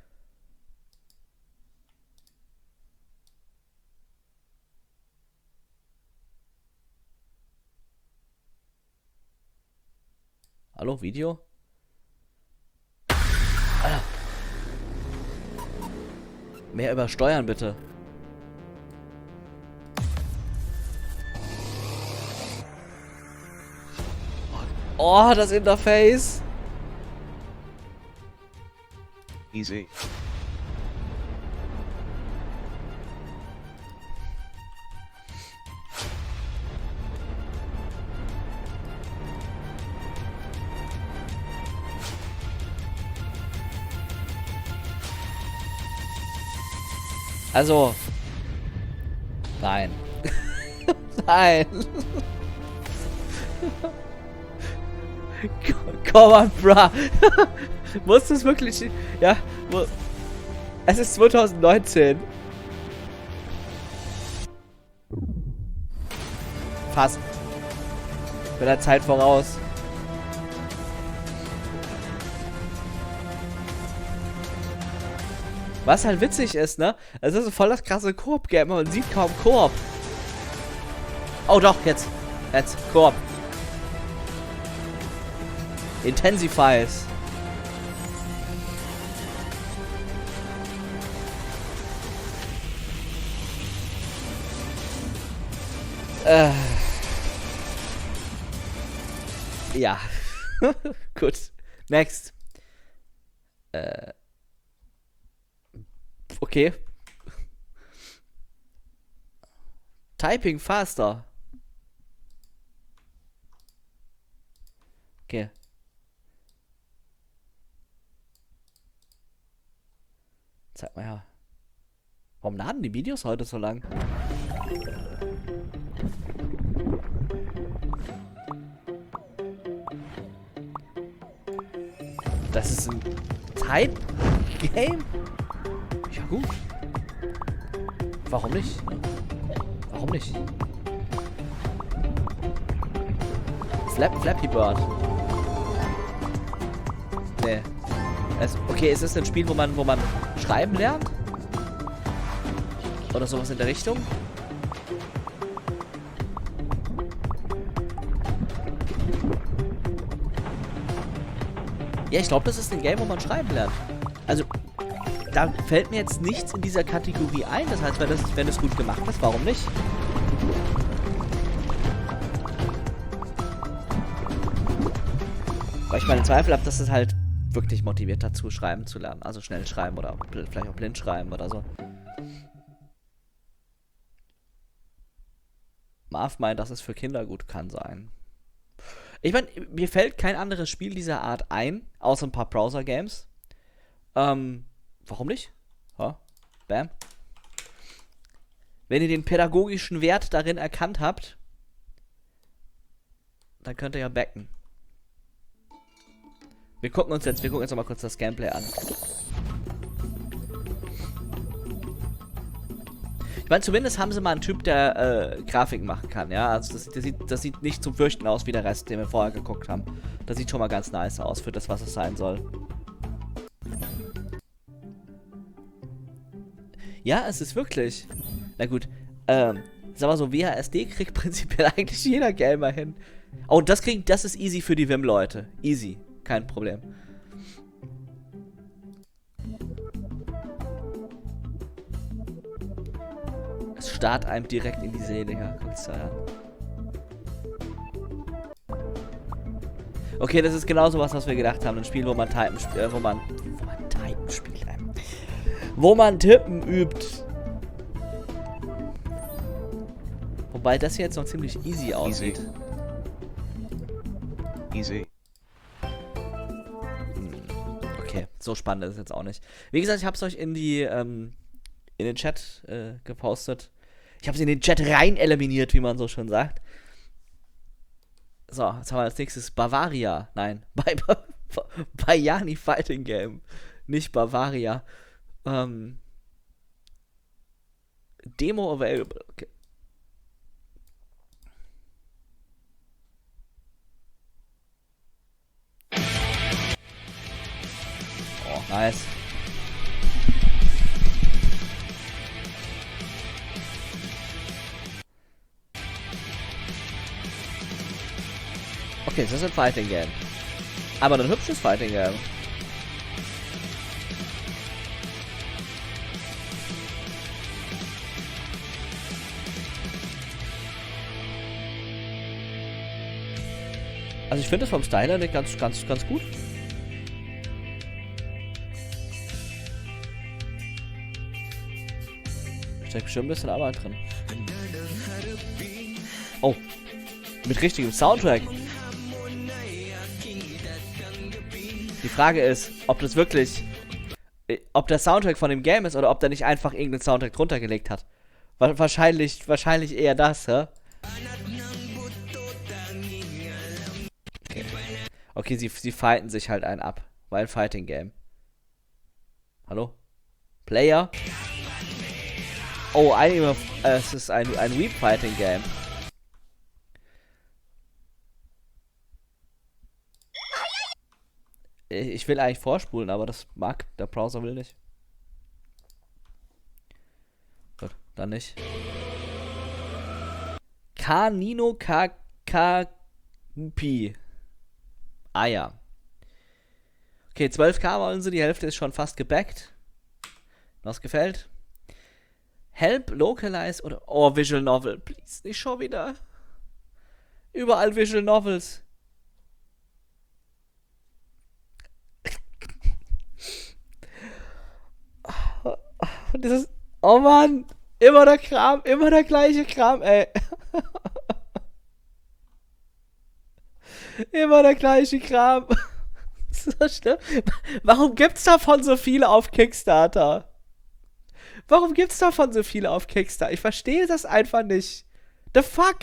Hallo, Video? Alter. Mehr übersteuern, bitte. Oh, das Interface. Easy. Also. Nein. Nein. Come on, bruh. Muss das wirklich... Ja, es ist 2019. Fast. Mit der Zeit voraus. Was halt witzig ist, ne? Es ist so voll das krasse Koop-Game. Man sieht kaum Koop. Oh doch, jetzt. Jetzt, Koop. Intensifies. Ja. Gut. Next. Okay. Typing faster. Okay. Zeig mal her. Warum laden die Videos heute so lang? Das ist ein Type-Game? Ja gut. Warum nicht? Warum nicht? Flappy Bird. Nee. Okay, ist das ein Spiel, wo man schreiben lernt? Oder sowas in der Richtung? Ja, ich glaube, das ist ein Game, wo man schreiben lernt. Also, da fällt mir jetzt nichts in dieser Kategorie ein. Das heißt, wenn es gut gemacht ist, warum nicht? Weil ich meinen Zweifel habe, dass es halt wirklich motiviert dazu, schreiben zu lernen. Also schnell schreiben oder vielleicht auch blind schreiben oder so. Marv meint, dass es für Kinder gut kann sein. Ich meine, mir fällt kein anderes Spiel dieser Art ein, außer ein paar Browser-Games. Warum nicht? Ha? Bam. Wenn ihr den pädagogischen Wert darin erkannt habt, dann könnt ihr ja backen. Wir gucken uns jetzt noch mal kurz das Gameplay an. Ich meine, zumindest haben sie mal einen Typ, der Grafiken machen kann, ja. Also das sieht nicht zum Fürchten aus wie der Rest, den wir vorher geguckt haben. Das sieht schon mal ganz nice aus für das, was es sein soll. Ja, es ist wirklich. Na gut, sag mal so, WASD kriegt prinzipiell eigentlich jeder Gamer hin. Oh, das ist easy für die Wim-Leute. Easy. Kein Problem. Es starrt einem direkt in die Seele, ja. Guckt's da an. Okay, das ist genau so was wir gedacht haben. Ein Spiel, wo man Typen spielt, wo man Tippen übt. Wobei das hier jetzt noch ziemlich easy aussieht. Easy. Okay, so spannend ist es jetzt auch nicht. Wie gesagt, ich habe es euch in den Chat gepostet. Ich habe es in den Chat rein eliminiert, wie man so schön sagt. So, jetzt haben wir als nächstes Bavaria. Nein, bei Jani Fighting Game. Nicht Bavaria. Demo available. Okay. Oh, nice. Okay, das ist ein Fighting Game. Aber ein hübsches Fighting Game. Also ich finde das vom Style her ganz gut. Steckt bestimmt ein bisschen Arbeit drin. Oh. Mit richtigem Soundtrack. Die Frage ist, ob das wirklich... Ob der Soundtrack von dem Game ist oder ob der nicht einfach irgendeinen Soundtrack drunter gelegt hat. Wahrscheinlich eher das, hä? Okay, sie fighten sich halt einen ab. Weil Fighting Game. Hallo? Player? Oh, es ist ein Weep Fighting Game. Ich will eigentlich vorspulen, aber das mag der Browser will nicht. Gut, dann nicht. Kanino Kakapi. Ah ja. Okay, 12K wollen sie, die Hälfte ist schon fast gebackt. Was gefällt? Help, Localize oder... Oh, Visual Novel. Please, nicht schon wieder. Überall Visual Novels. Das ist... Oh Mann. Immer der Kram. Immer der gleiche Kram, ey. Immer der gleiche Kram. So schlimm. Warum gibt's davon so viele auf Kickstarter? Warum gibt's davon so viele auf Kickstarter? Ich verstehe das einfach nicht. The fuck?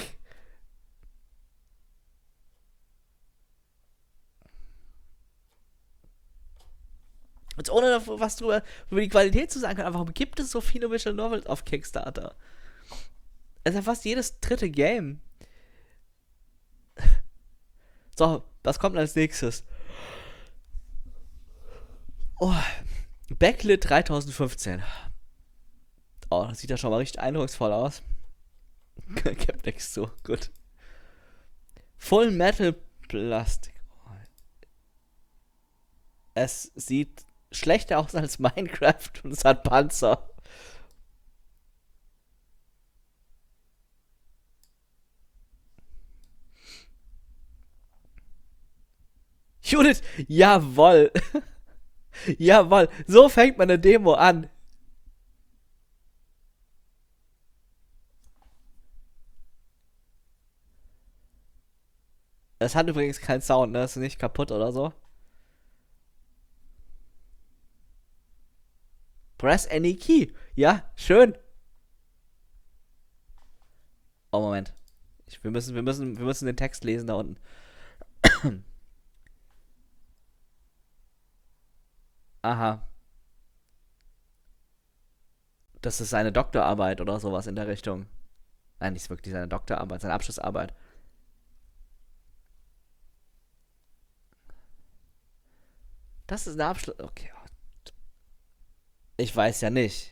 Jetzt ohne was drüber über die Qualität zu sagen können, warum gibt es so viele Visual Novels auf Kickstarter? Es ist ja fast jedes dritte Game. So, was kommt als nächstes? Oh, Backlit 3015. Oh, das sieht ja schon mal richtig eindrucksvoll aus. Gibt nichts zu, gut. Full Metal Plastik. Es sieht schlechter aus als Minecraft und es hat Panzer. Judith, jawoll. Jawoll, so fängt man eine Demo an. Es hat übrigens keinen Sound, ne? Ist nicht kaputt oder so. Press any key. Ja, schön. Oh, Moment. Wir müssen den Text lesen da unten. Aha. Das ist seine Doktorarbeit oder sowas in der Richtung. Nein, nicht wirklich seine Doktorarbeit, seine Abschlussarbeit. Das ist eine Abschluss... Okay. Ich weiß ja nicht.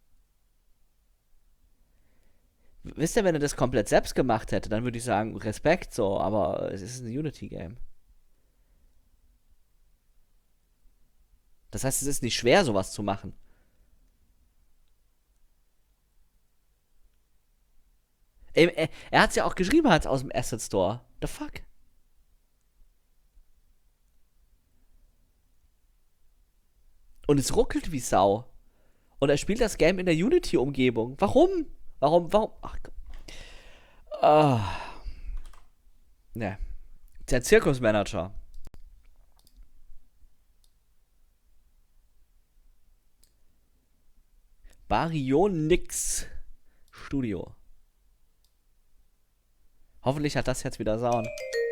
Wisst ihr, wenn er das komplett selbst gemacht hätte, dann würde ich sagen, Respekt so, aber es ist ein Unity-Game. Das heißt, es ist nicht schwer, sowas zu machen. Er hat es ja auch geschrieben, hat aus dem Asset Store. The fuck? Und es ruckelt wie Sau. Und er spielt das Game in der Unity-Umgebung. Warum? Warum? Ach, ne. Der Zirkusmanager. Baryonyx Studio. Hoffentlich hat das jetzt wieder Sound.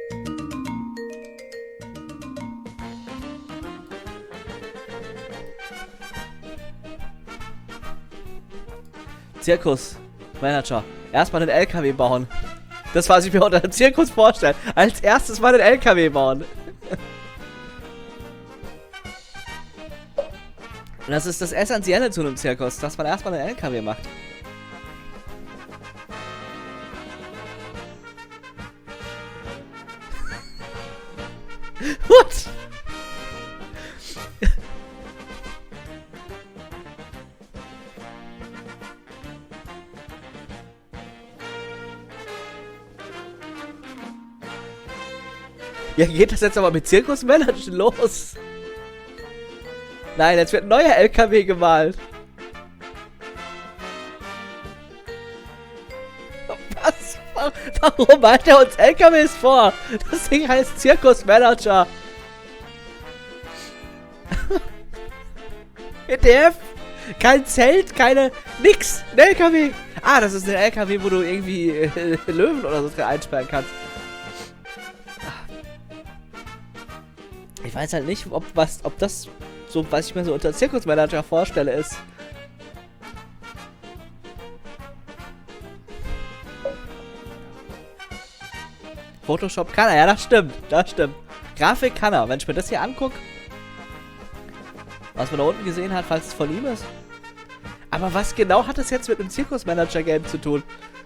Zirkusmanager. Erstmal den LKW bauen. Das, was ich mir unter einem Zirkus vorstelle. Als erstes mal den LKW bauen. Und das ist das Essentielle zu einem Zirkus, dass man erstmal den LKW macht. What? Ja, geht das jetzt aber mit Zirkusmanagern los? Nein, jetzt wird ein neuer LKW gemalt. Was? Warum malt er uns LKWs vor? Das Ding heißt Zirkusmanager. ETF? Kein Zelt, keine... Nix! Ein LKW! Ah, das ist ein LKW, wo du irgendwie Löwen oder so drin einsperren kannst. Ich weiß halt nicht, ob das so, was ich mir so unter Zirkusmanager vorstelle, ist. Photoshop kann er, ja, das stimmt. Grafik kann er. Wenn ich mir das hier angucke, was man da unten gesehen hat, falls es von ihm ist. Aber was genau hat das jetzt mit einem Zirkusmanager-Game zu tun?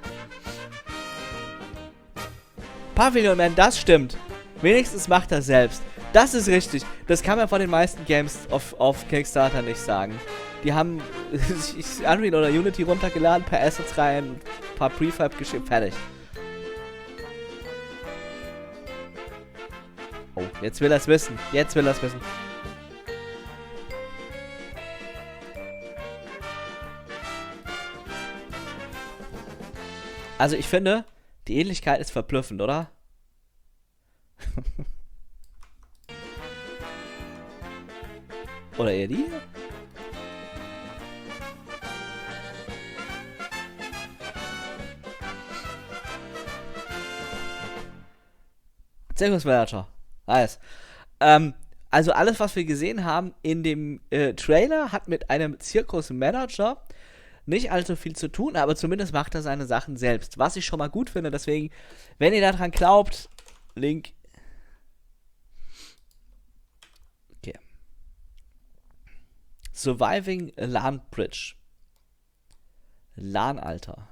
Pavilion Man, das stimmt. Wenigstens macht er selbst. Das ist richtig. Das kann man von den meisten Games auf Kickstarter nicht sagen. Die haben Unreal oder Unity runtergeladen, paar Assets rein, ein paar Prefab geschickt, fertig. Oh, jetzt will er es wissen. Also ich finde, die Ähnlichkeit ist verblüffend, oder? Oder eher die? Zirkusmanager. Nice. Also alles, was wir gesehen haben in dem Trailer, hat mit einem Zirkusmanager nicht allzu viel zu tun, aber zumindest macht er seine Sachen selbst. Was ich schon mal gut finde, deswegen, wenn ihr daran glaubt, Link. Okay. Surviving LAN Bridge. LAN, Alter.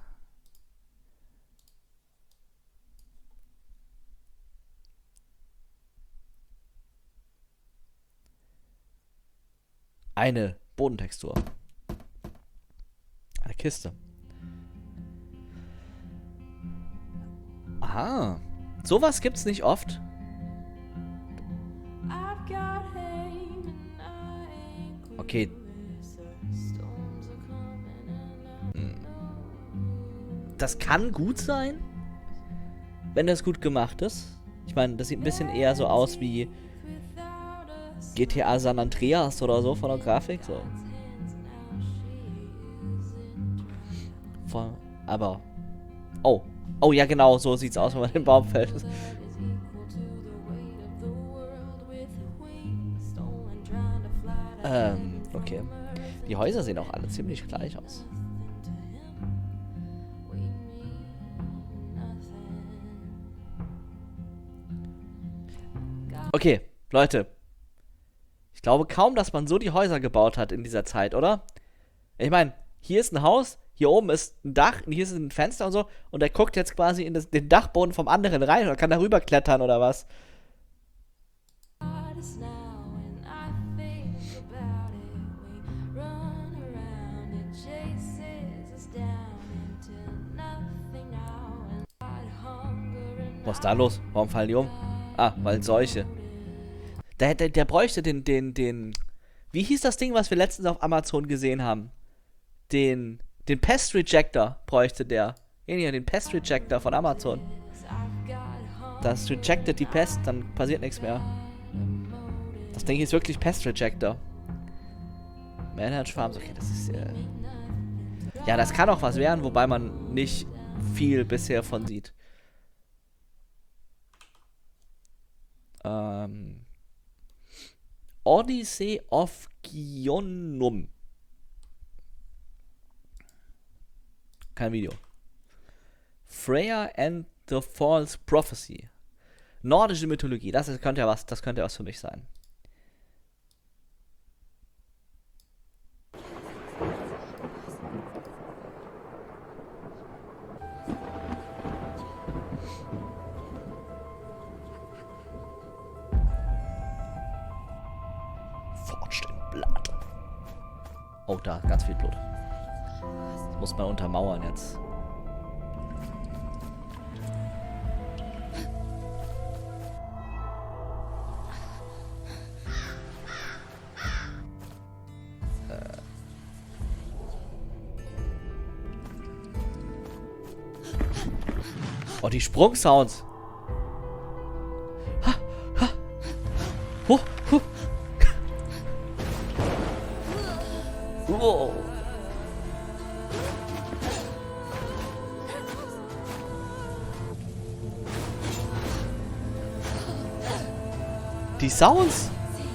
Eine Bodentextur. Eine Kiste. Aha. Sowas gibt's nicht oft. Okay. Das kann gut sein, wenn das gut gemacht ist. Ich meine, das sieht ein bisschen eher so aus wie GTA San Andreas oder so von der Grafik. So. Aber. Oh. Oh ja, genau, so sieht's aus, wenn man den Baum fällt. Okay. Die Häuser sehen auch alle ziemlich gleich aus. Okay, Leute. Ich glaube kaum, dass man so die Häuser gebaut hat in dieser Zeit, oder? Ich meine, hier ist ein Haus, hier oben ist ein Dach und hier ist ein Fenster und so. Und der guckt jetzt quasi in den Dachboden vom anderen rein und kann da rüber klettern oder was? Was ist da los? Warum fallen die um? Ah, weil Seuche. Der bräuchte den. Wie hieß das Ding, was wir letztens auf Amazon gesehen haben? Den Pest Rejector bräuchte der. Ja, den Pest Rejector von Amazon. Das rejectet die Pest, dann passiert nichts mehr. Das Ding ist wirklich Pest Rejector. Manage Farms, okay, das ist. Ja, das kann auch was werden, wobei man nicht viel bisher von sieht. Odyssey of Gionum. Kein Video. Freya and the False Prophecy. Nordische Mythologie. Das könnte ja was für mich sein. Forged in Blood. Oh, da, ganz viel Blut. Das muss man untermauern jetzt. Oh, die Sprungsounds. Ha, ha. Huh, huh. Wow. Die Sounds.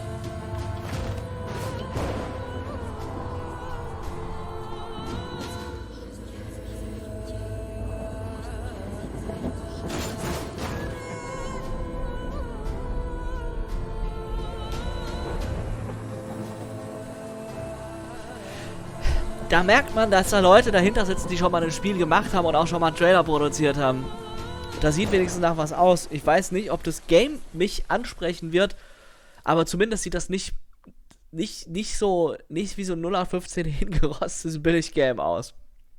Da merkt man, dass da Leute dahinter sitzen, die schon mal ein Spiel gemacht haben und auch schon mal einen Trailer produziert haben. Das sieht wenigstens nach was aus. Ich weiß nicht, ob das Game mich ansprechen wird, aber zumindest sieht das nicht wie so ein 0815 hingerostetes Billig-Game aus.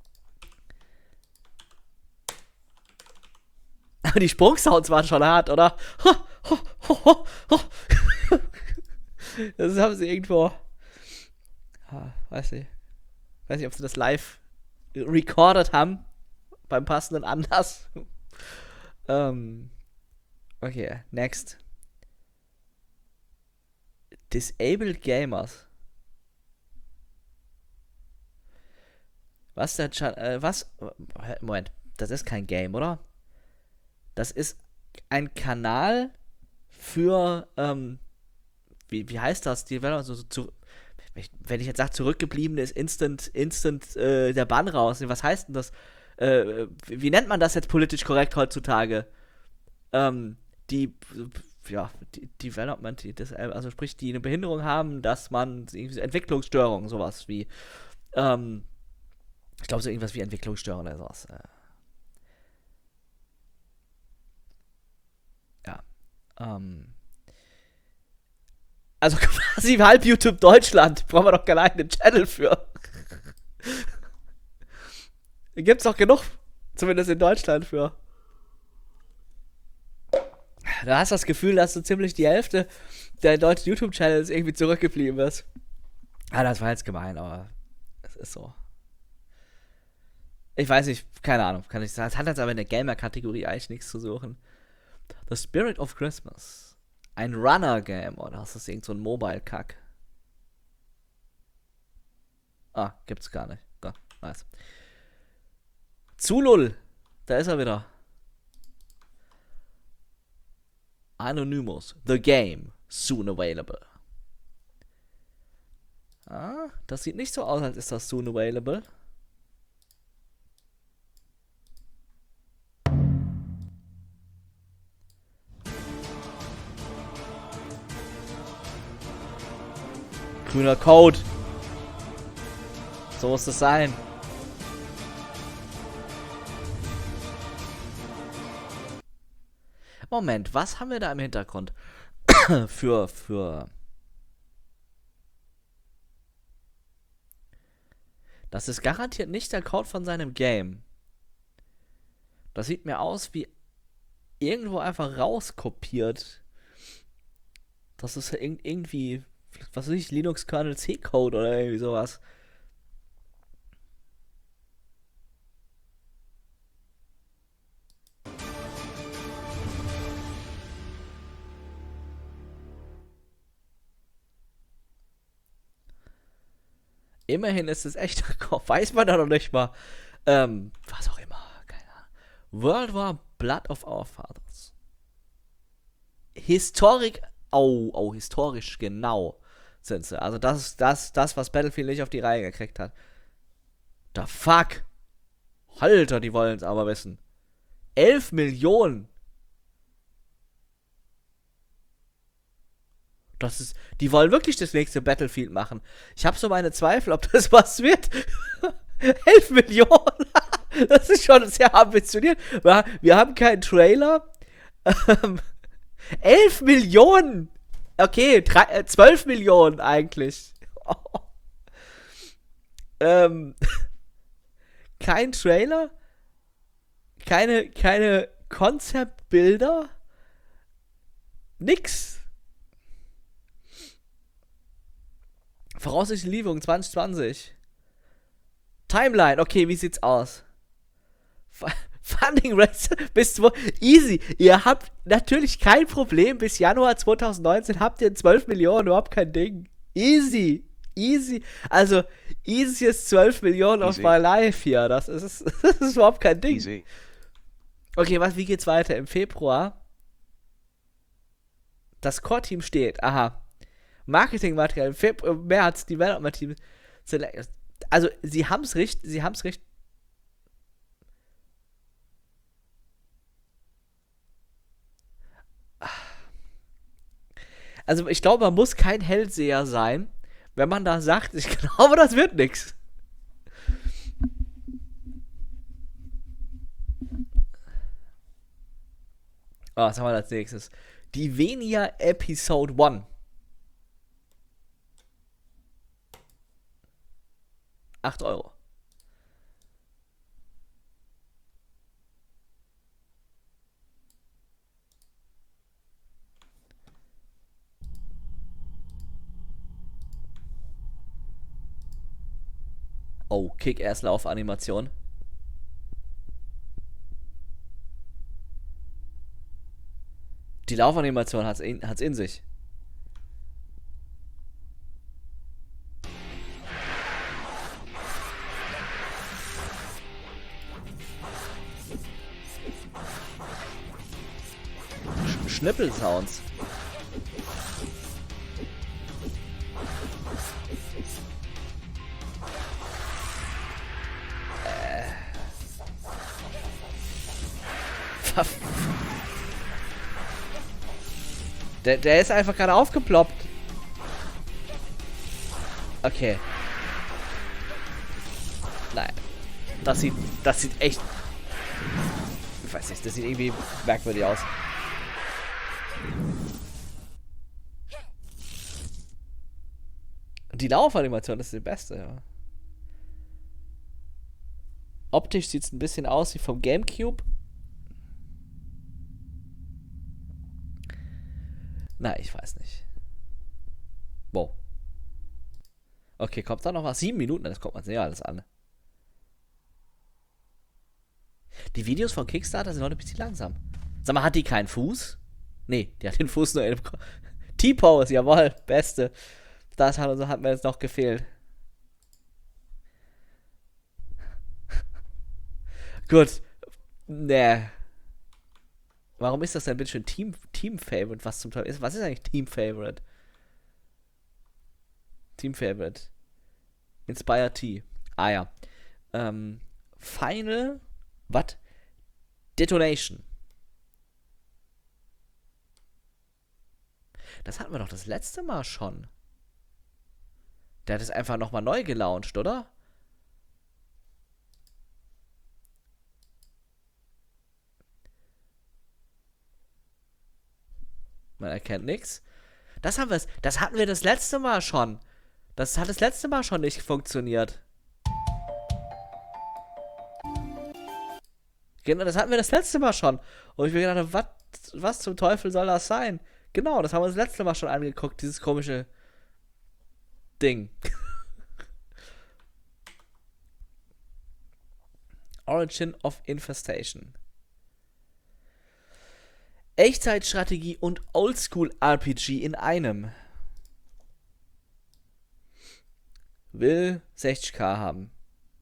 Aber die Sprungsounds waren schon hart, oder? Das haben sie irgendwo... Weiß nicht, ob sie das live recorded haben. Beim passenden Anlass. Okay, next. Disabled Gamers. Moment, das ist kein Game, oder? Das ist ein Kanal für, wie heißt das? Die werden also wenn ich jetzt sage, zurückgebliebene ist instant der Bann raus. Was heißt denn das? Wie nennt man das jetzt politisch korrekt heutzutage? Development, also sprich, die eine Behinderung haben, dass man irgendwie so Entwicklungsstörungen, sowas wie, ich glaube so irgendwas wie Entwicklungsstörungen oder sowas. Also quasi halb YouTube Deutschland. Brauchen wir doch keinen eigenen Channel für. Gibt's doch genug. Zumindest in Deutschland für. Da hast du das Gefühl, dass so ziemlich die Hälfte der deutschen YouTube-Channels irgendwie zurückgeblieben ist. Ah, das war jetzt gemein, aber es ist so. Ich weiß nicht, keine Ahnung, kann ich sagen. Es hat jetzt aber in der Gamer-Kategorie eigentlich nichts zu suchen. The Spirit of Christmas. Ein Runner-Game, oder ist das irgend so ein Mobile-Kack? Ah, gibt's gar nicht. Ja, nice. Zulul, da ist er wieder. Anonymous, The Game, soon available. Ah, das sieht nicht so aus, als ist das soon available. Grüner Code. So muss es sein. Moment, was haben wir da im Hintergrund? für. Das ist garantiert nicht der Code von seinem Game. Das sieht mir aus wie irgendwo einfach rauskopiert. Das ist irgendwie, was weiß ich, Linux Kernel C Code oder irgendwie sowas. Immerhin ist es echter Code. Weiß man da noch nicht mal. Was auch immer. Keine Ahnung. World War Blood of Our Fathers. Historik. Oh, historisch genau sind sie. Also das ist das, was Battlefield nicht auf die Reihe gekriegt hat. The fuck? Alter, die wollen es aber wissen. 11 Millionen. Die wollen wirklich das nächste Battlefield machen. Ich habe so meine Zweifel, ob das was wird. 11 Millionen. Das ist schon sehr ambitioniert. Wir haben keinen Trailer. 11 Millionen. Okay, 12 Millionen eigentlich. Kein Trailer. Keine Konzeptbilder. Nix. Voraussichtliche Lieferung 2020. Timeline, okay, wie sieht's aus? Funding Rates bis easy. Ihr habt natürlich kein Problem. Bis Januar 2019 habt ihr 12 Millionen, überhaupt kein Ding. Easy. Also, easy ist 12 Millionen auf my life hier. Das ist überhaupt kein Ding. Easy. Okay, wie geht's weiter? Im Februar. Das Core-Team steht. Aha. Marketingmaterial im März, Development-Team. Also, sie haben's richtig. Also, ich glaube, man muss kein Hellseher sein, wenn man da sagt, ich glaube, das wird nix. Was haben wir als nächstes? Die Venia Episode 1. 8 Euro. Oh, Kick-Ass-Lauf-Animation. Die Laufanimation hat's in sich. Schnippel-Sounds. Der ist einfach gerade aufgeploppt. Okay. Nein. Das sieht echt... Ich weiß nicht, das sieht irgendwie merkwürdig aus. Die Laufanimation ist die beste, ja. Optisch sieht es ein bisschen aus wie vom GameCube. Na, ich weiß nicht. Wow. Okay, kommt da noch was? 7 Minuten, das kommt man sich ja alles an. Die Videos von Kickstarter sind heute ein bisschen langsam. Sag mal, hat die keinen Fuß? Nee, die hat den Fuß nur in dem T-Pose, jawohl, beste. Das hat mir jetzt noch gefehlt. Gut. Nee. Warum ist das denn bitte schön Team-Favorite? Was zum Teufel ist? Was ist eigentlich Team-Favorite? Team-Favorite. Inspire T. Ah ja. Final. Was? Detonation. Das hatten wir doch das letzte Mal schon. Der hat es einfach nochmal neu gelauncht, oder? Man erkennt nichts. Das hatten wir das letzte Mal schon. Das hat das letzte Mal schon nicht funktioniert. Genau, das hatten wir das letzte Mal schon. Und ich mir gedacht, was zum Teufel soll das sein? Genau, das haben wir das letzte Mal schon angeguckt, dieses komische Ding. Origin of Infestation. Echtzeitstrategie und Oldschool-RPG in einem. Will 60k haben.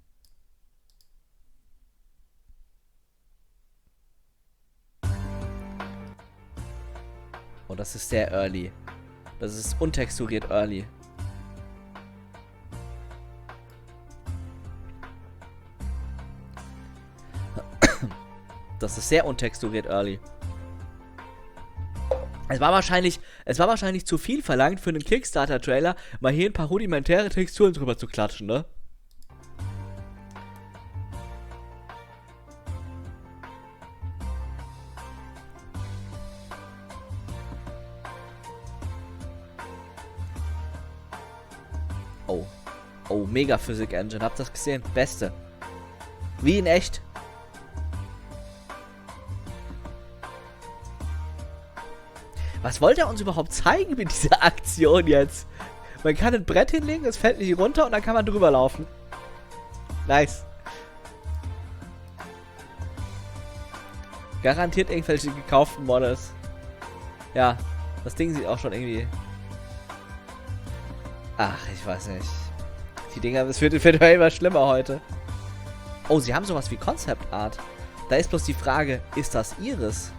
Oh, das ist sehr early. Das ist untexturiert early. Das ist sehr untexturiert early. Es war wahrscheinlich zu viel verlangt für einen Kickstarter-Trailer, mal hier ein paar rudimentäre Texturen drüber zu klatschen, ne? Oh. Oh, Mega Physik Engine. Habt ihr das gesehen? Beste. Wie in echt. Was wollte er uns überhaupt zeigen mit dieser Aktion jetzt? Man kann ein Brett hinlegen, es fällt nicht runter und dann kann man drüber laufen. Nice. Garantiert irgendwelche gekauften Models. Ja, das Ding sieht auch schon irgendwie... Ach, ich weiß nicht. Die Dinger, es wird ja immer schlimmer heute. Oh, sie haben sowas wie Concept Art. Da ist bloß die Frage, ist das ihres?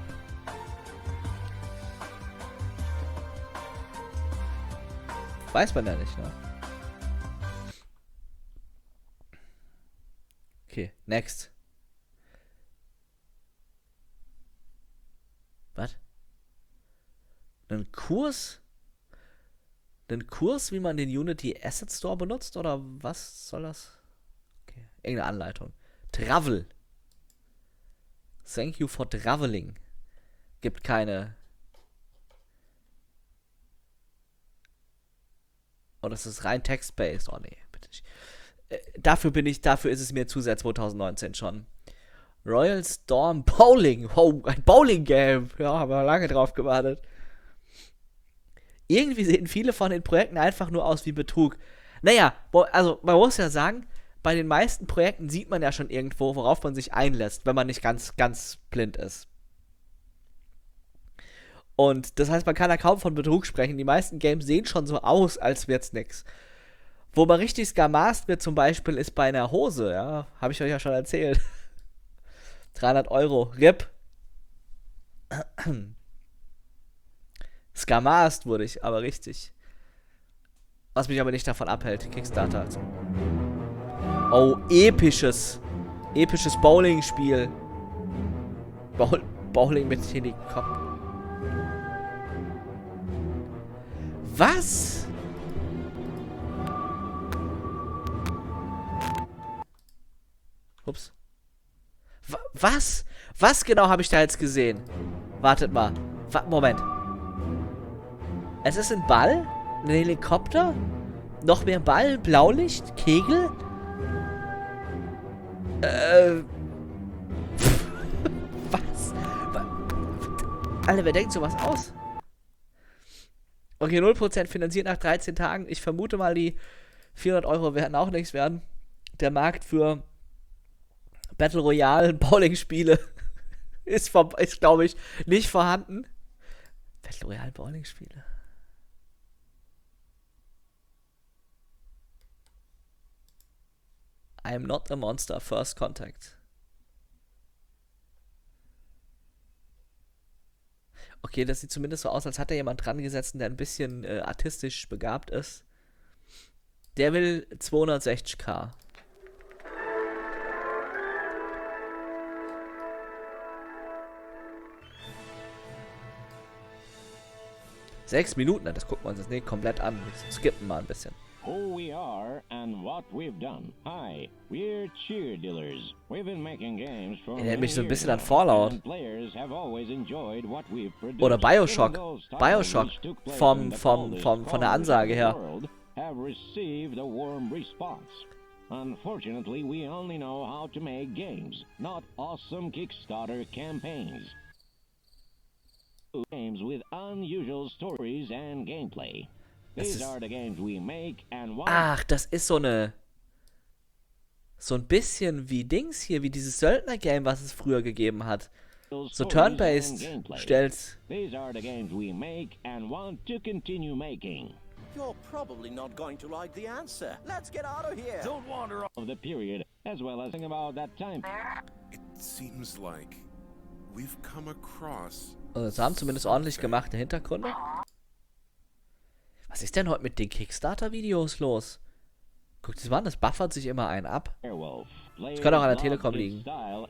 Weiß man ja nicht, ne? Okay, next. Was? Ein Kurs? Ein Kurs, wie man den Unity Asset Store benutzt? Oder was soll das? Okay, irgendeine Anleitung. Travel. Thank you for traveling. Gibt keine... Oh, das ist rein text-based. Oh, nee, bitte nicht. Dafür ist es mir zu sehr 2019 schon. Royal Storm Bowling. Oh, ein Bowling-Game. Ja, haben wir lange drauf gewartet. Irgendwie sehen viele von den Projekten einfach nur aus wie Betrug. Naja, also man muss ja sagen, bei den meisten Projekten sieht man ja schon irgendwo, worauf man sich einlässt, wenn man nicht ganz, ganz blind ist. Und das heißt, man kann da kaum von Betrug sprechen. Die meisten Games sehen schon so aus, als wird's nix. Wo man richtig skamast wird zum Beispiel, ist bei einer Hose, ja. Habe ich euch ja schon erzählt. 300 €. RIP. Skamast wurde ich, aber richtig. Was mich aber nicht davon abhält, Kickstarter. Also. Oh, episches Bowling-Spiel. Bowling mit Helikopter. Was? Ups. Was? Was genau habe ich da jetzt gesehen? Wartet mal. Moment. Es ist ein Ball? Ein Helikopter? Noch mehr Ball? Blaulicht? Kegel? Was? Alter, wer denkt sowas aus? Okay, 0% finanziert nach 13 Tagen. Ich vermute mal, die 400 € werden auch nichts werden. Der Markt für Battle Royale Bowling-Spiele Ist glaube ich, nicht vorhanden. Battle Royale Bowling-Spiele. I am not a monster, first contact. Okay, das sieht zumindest so aus, als hat da jemand dran gesetzt, der ein bisschen artistisch begabt ist. Der will 260k. Sechs Minuten, das gucken wir uns jetzt nicht komplett an. Wir skippen mal ein bisschen. Who we are and what we've done. Hi, we're Cheerdealers. We've been making games for Erinnert mich so ein bisschen an Fallout. players have always enjoyed what we've produced. Oder Bioshock. Bioshock von der Ansage her. Have received a warm response. Unfortunately, we only know how to make games, not awesome Kickstarter campaigns. Games with unusual stories and gameplay. These are the games we make and want. Ach, das ist so ein bisschen wie Dings hier, wie dieses Söldner-Game, was es früher gegeben hat. So turn-based stellt. These are the games we make and want to continue making. You're probably not going to like the answer. Let's get out of here. Don't wander off of the period, as well as about that time. It seems like we've come across. Also, sie haben zumindest ordentlich gemachte Hintergründe. Was ist denn heute mit den Kickstarter-Videos los? Guckt das mal an, das buffert sich immer einen ab. Das könnte auch an der Telekom liegen.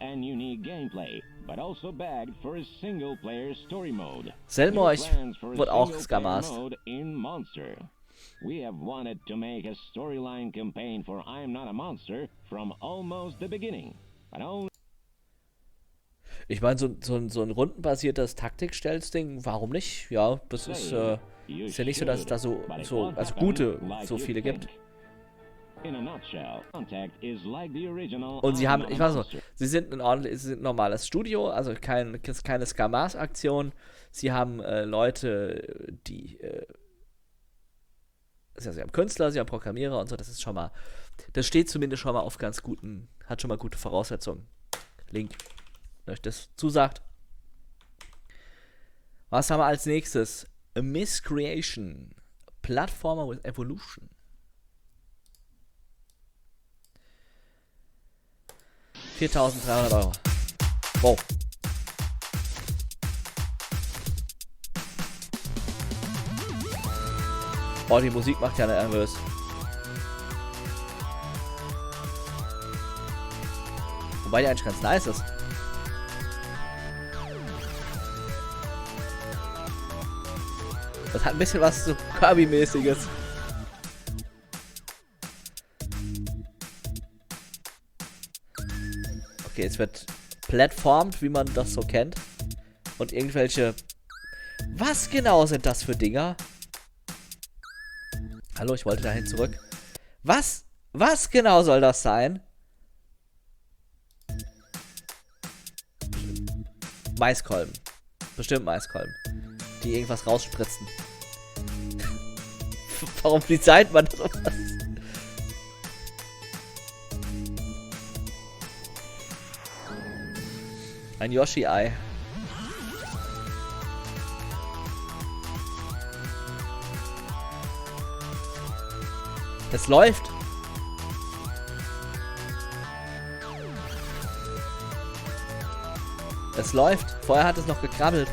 Selmorch wird auch gescammast. We have wanted to make a storyline campaign for I'm Not a Monster from almost the beginning, but only. Ich meine, so ein rundenbasiertes Taktikstellsding, warum nicht? Ja, das ist ja nicht so, dass es da so so viele gibt. Und sie haben, ich weiß noch, sie sind ein normales Studio, also keine Skamas-Aktion. Sie haben Leute, die sie haben Künstler, sie haben Programmierer und so, das ist schon mal, das steht zumindest schon mal auf ganz hat schon mal gute Voraussetzungen. Link, wenn euch das zusagt. Was haben wir als nächstes? A Miscreation. Platformer with Evolution. 4.300 Euro. Wow. Oh, die Musik macht ja nervös. Wobei die eigentlich ganz nice ist. Das hat ein bisschen was so Kirby-mäßiges. Okay, es wird platformt, wie man das so kennt. Und irgendwelche... Was genau sind das für Dinger? Hallo, ich wollte dahin zurück. Was genau soll das sein? Maiskolben. Bestimmt Maiskolben. Die irgendwas rausspritzen. Warum designt man sowas? Ein Yoshi-Ei. Es läuft. Es läuft. Vorher hat es noch gekrabbelt.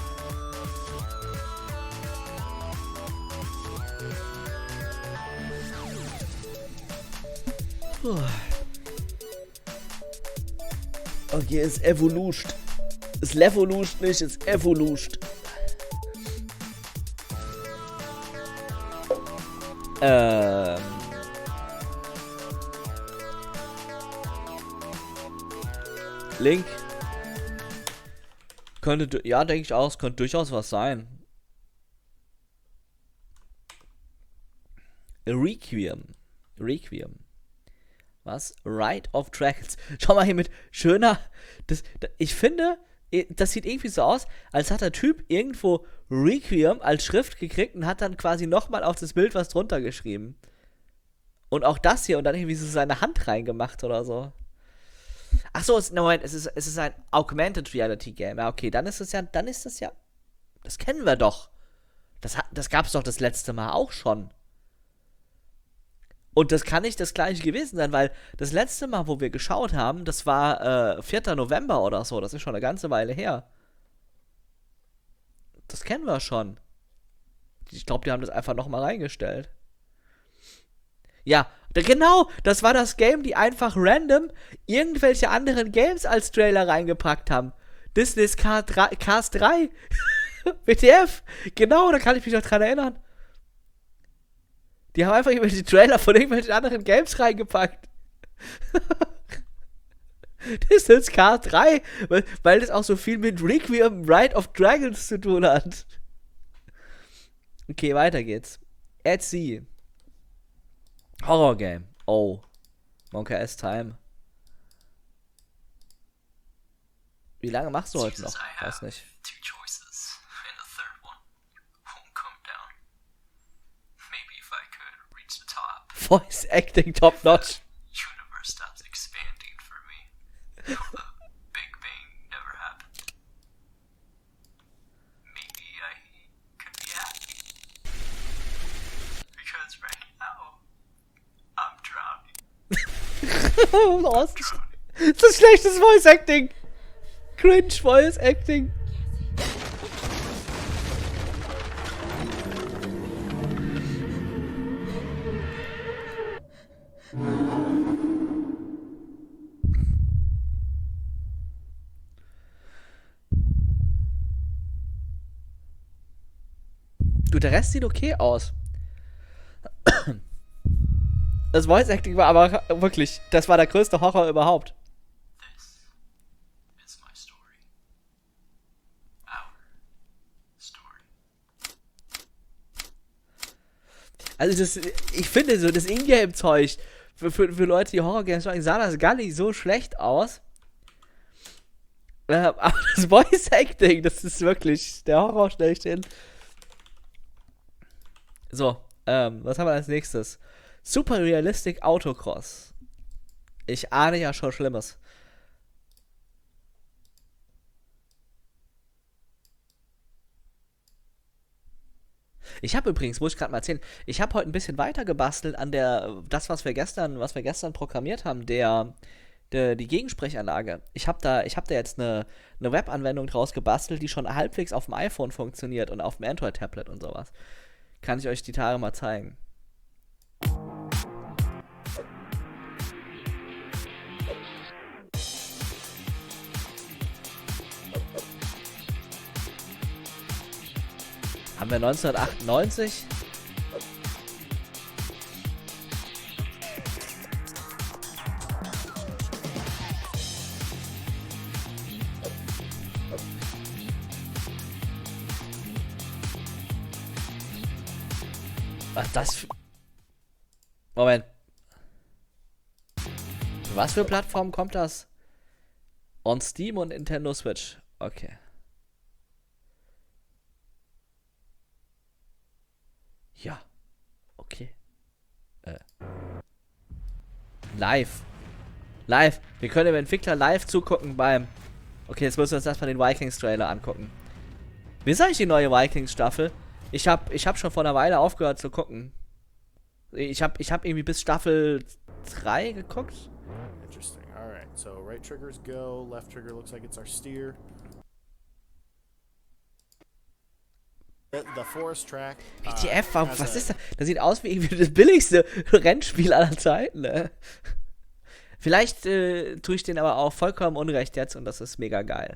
Okay, es evoluscht. Es levoluscht nicht, es evoluscht. Link. Könnte, ja, denke ich auch, es könnte durchaus was sein. Requiem. Was? Right of Dragons. Schau mal hier mit schöner... ich finde, das sieht irgendwie so aus, als hat der Typ irgendwo Requiem als Schrift gekriegt und hat dann quasi nochmal auf das Bild was drunter geschrieben. Und auch das hier und dann irgendwie so seine Hand reingemacht oder so. Ach so, Moment, es ist ein Augmented Reality Game. Ja, okay, dann ist das ja, das kennen wir doch. Das gab's doch das letzte Mal auch schon. Und das kann nicht das gleiche gewesen sein, weil das letzte Mal, wo wir geschaut haben, das war 4. November oder so. Das ist schon eine ganze Weile her. Das kennen wir schon. Ich glaube, die haben das einfach nochmal reingestellt. Ja, genau, das war das Game, die einfach random irgendwelche anderen Games als Trailer reingepackt haben. Disney's Cars 3. WTF. Genau, da kann ich mich noch dran erinnern. Die haben einfach irgendwelche Trailer von irgendwelchen anderen Games reingepackt. Disney's Cars 3, weil das auch so viel mit Requiem Ride of Dragons zu tun hat. Okay, weiter geht's. At Sea. Horror Game. Oh. Monkey S Time. Wie lange machst du heute noch? Weiß nicht. Voice Acting top notch. Universe stops expanding for me. Big Bang never happened. Maybe I could be happy. Because right now, I'm drowning. Oh, das ist schlechtes Voice Acting. Cringe Voice Acting. Du, der Rest sieht okay aus. Das Voice Acting war aber wirklich, das war der größte Horror überhaupt. This is my story. Our story. Also ich finde so, das Ingame-Zeug für Leute, die Horror-Games machen, sah das gar nicht so schlecht aus. Aber das Voice Acting, das ist wirklich der Horror schlechthin. So, was haben wir als nächstes? Super Realistic Autocross. Ich ahne ja schon Schlimmes. Ich habe übrigens, muss ich gerade mal erzählen, ich habe heute ein bisschen weiter gebastelt an was wir gestern programmiert haben, die Gegensprechanlage. Ich hab da jetzt eine Web-Anwendung draus gebastelt, die schon halbwegs auf dem iPhone funktioniert und auf dem Android-Tablet und sowas. Kann ich euch die Tage mal zeigen. Haben wir 1998? Was das für... Moment. Für was für Plattformen kommt das? On Steam und Nintendo Switch. Okay. Ja. Okay. Live. Live. Wir können dem Entwickler live zugucken beim... Okay, jetzt müssen wir uns erstmal den Vikings-Trailer angucken. Wie ist eigentlich die neue Vikings-Staffel? Ich hab schon vor einer Weile aufgehört zu gucken. Ich hab irgendwie bis Staffel 3 geguckt. Interesting. Alright, so right trigger is go, left trigger looks like it's our steer. The forest track. WTF, was ist das? Das sieht aus wie irgendwie das billigste Rennspiel aller Zeiten, ne? Vielleicht tue ich den aber auch vollkommen unrecht jetzt und das ist mega geil.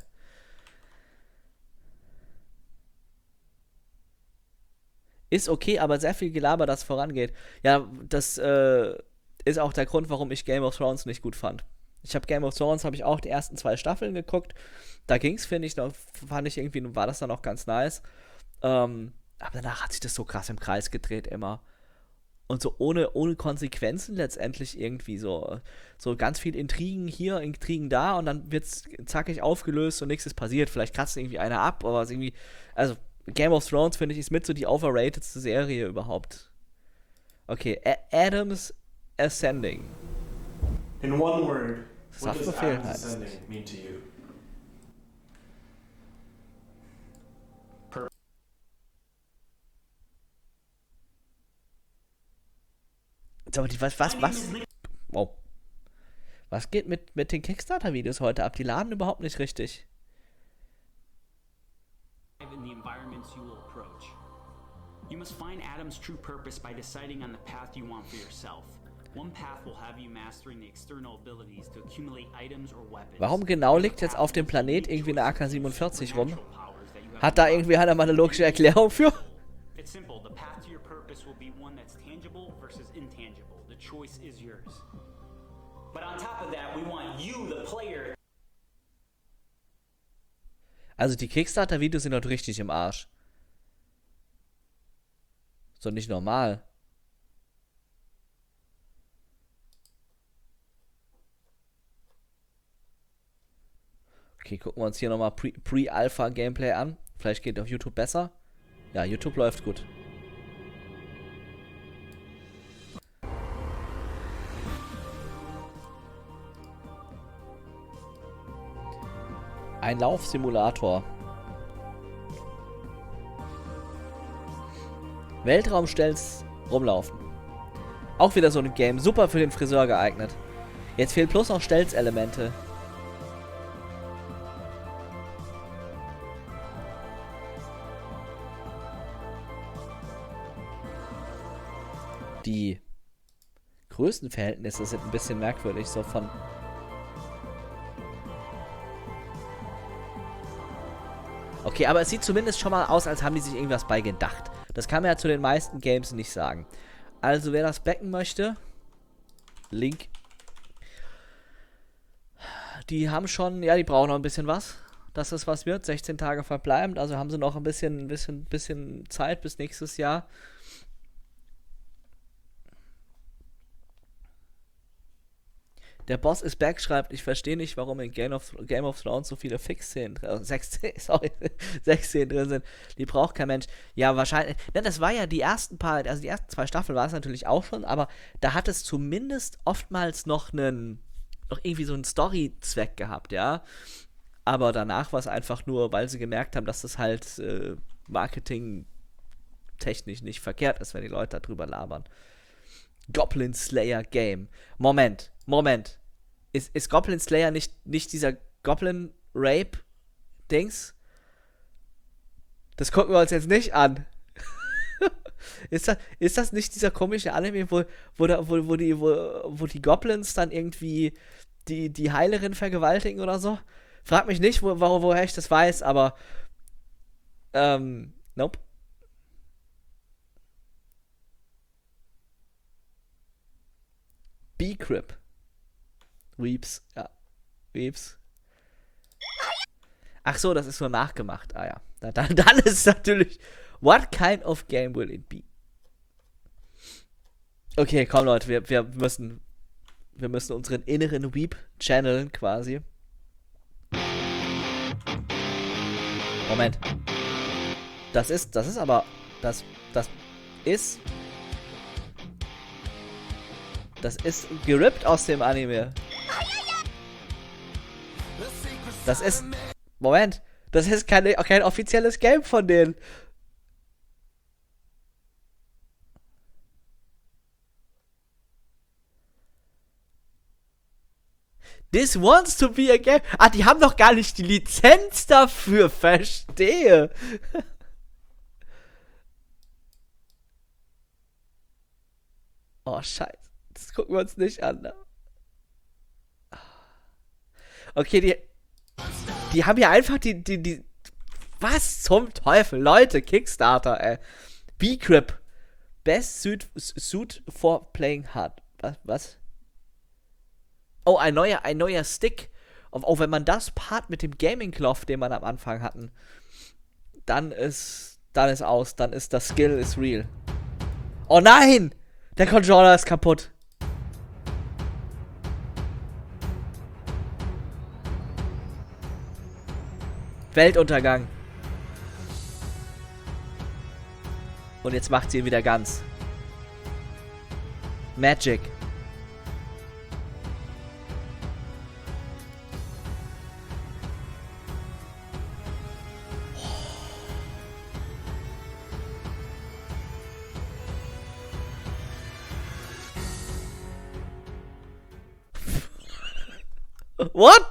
Ist okay, aber sehr viel Gelaber, das vorangeht. Ja, das ist auch der Grund, warum ich Game of Thrones nicht gut fand. Ich habe Game of Thrones, habe ich auch die ersten 2 Staffeln geguckt. Da ging's, finde ich, fand ich irgendwie, war das dann auch ganz nice. Aber danach hat sich das so krass im Kreis gedreht immer. Und so ohne Konsequenzen letztendlich irgendwie so ganz viel Intrigen hier, Intrigen da und dann wird's zackig aufgelöst und nichts ist passiert. Vielleicht kratzt irgendwie einer ab, aber es irgendwie, also Game of Thrones, finde ich, ist mit so die overratedste Serie überhaupt. Okay, Adams Ascending. In one word, What does Adam Saftbefehl heißt. descending mean to you? Aber was? Wow. Was geht mit den Kickstarter-Videos heute ab? Die laden überhaupt nicht richtig. In the environments you will approach. You must find Adam's true purpose by deciding on the path you want for yourself. One path will have you mastering the external abilities to accumulate items or weapons. Warum genau liegt jetzt auf dem Planet irgendwie eine AK-47 rum? Hat da irgendwie einer mal eine logische Erklärung für? It's simple. The path to your purpose will be one that's tangible versus intangible. The choice is yours. But on top of that, we want you, the player. Also die Kickstarter-Videos sind halt richtig im Arsch. So nicht normal. Okay, gucken wir uns hier nochmal Pre-Alpha-Gameplay an. Vielleicht geht auf YouTube besser. Ja, YouTube läuft gut. Ein Laufsimulator. Weltraumstelz rumlaufen. Auch wieder so ein Game. Super für den Friseur geeignet. Jetzt fehlen bloß noch Stelzelemente. Die Größenverhältnisse sind ein bisschen merkwürdig, so von... Okay, aber es sieht zumindest schon mal aus, als haben die sich irgendwas bei gedacht. Das kann man ja zu den meisten Games nicht sagen. Also, wer das backen möchte, Link. Die haben schon, ja, die brauchen noch ein bisschen was, dass es was wird. 16 Tage verbleibend, also haben sie noch ein bisschen Zeit bis nächstes Jahr. Der Boss ist back, schreibt, ich verstehe nicht, warum in Game of Thrones so viele Fix-Szenen, 6 Szenen drin sind. Die braucht kein Mensch. Ja, wahrscheinlich. Ne, das war ja die ersten 2 Staffeln war es natürlich auch schon, aber da hat es zumindest oftmals noch irgendwie so einen Story-Zweck gehabt, ja. Aber danach war es einfach nur, weil sie gemerkt haben, dass das halt marketingtechnisch nicht verkehrt ist, wenn die Leute darüber labern. Goblin Slayer Game. Moment. Ist Goblin Slayer nicht dieser Goblin Rape Dings? Das gucken wir uns jetzt nicht an. Ist das nicht dieser komische Anime, wo die Goblins dann irgendwie die Heilerin vergewaltigen oder so? Frag mich nicht, woher ich das weiß, aber nope. B-Crip. Weeps, ja. Weeps. Ach so, das ist nur nachgemacht. Ah ja. Dann ist es natürlich. What kind of game will it be? Okay, komm Leute, wir müssen unseren inneren Weep channeln quasi. Moment. Das ist gerippt aus dem Anime. Moment. Das ist kein offizielles Game von denen. This wants to be a game. Ah, die haben doch gar nicht die Lizenz dafür. Verstehe. Oh, scheiße. Das gucken wir uns nicht an, ne? Okay, die haben ja einfach die was zum Teufel? Leute, Kickstarter, ey. B-Crip. Best suit for playing hard. Was? Oh, ein neuer Stick. Auch wenn man das paart mit dem Gaming-Cloth, den man am Anfang hatten, dann ist aus. Dann ist das Skill is real. Oh nein! Der Controller ist kaputt. Weltuntergang. Und jetzt macht sie ihn wieder ganz. Magic. What?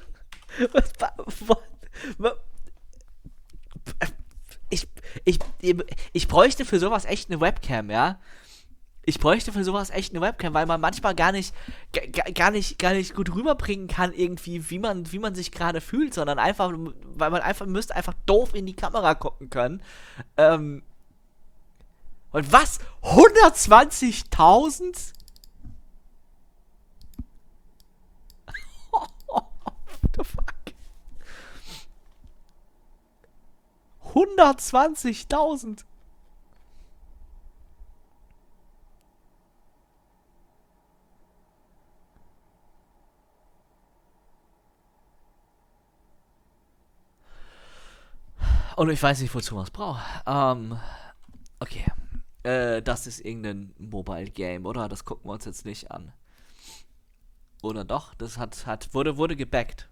Ich bräuchte für sowas echt eine Webcam, ja? Ich bräuchte für sowas echt eine Webcam, weil man manchmal gar nicht gut rüberbringen kann, irgendwie, wie man sich gerade fühlt, sondern einfach, weil man müsste einfach doof in die Kamera gucken können. Und was? 120.000? What the fuck? 120.000? Und ich weiß nicht, wozu man es braucht. Okay. Das ist irgendein Mobile Game, oder? Das gucken wir uns jetzt nicht an. Oder doch? Das wurde gebackt.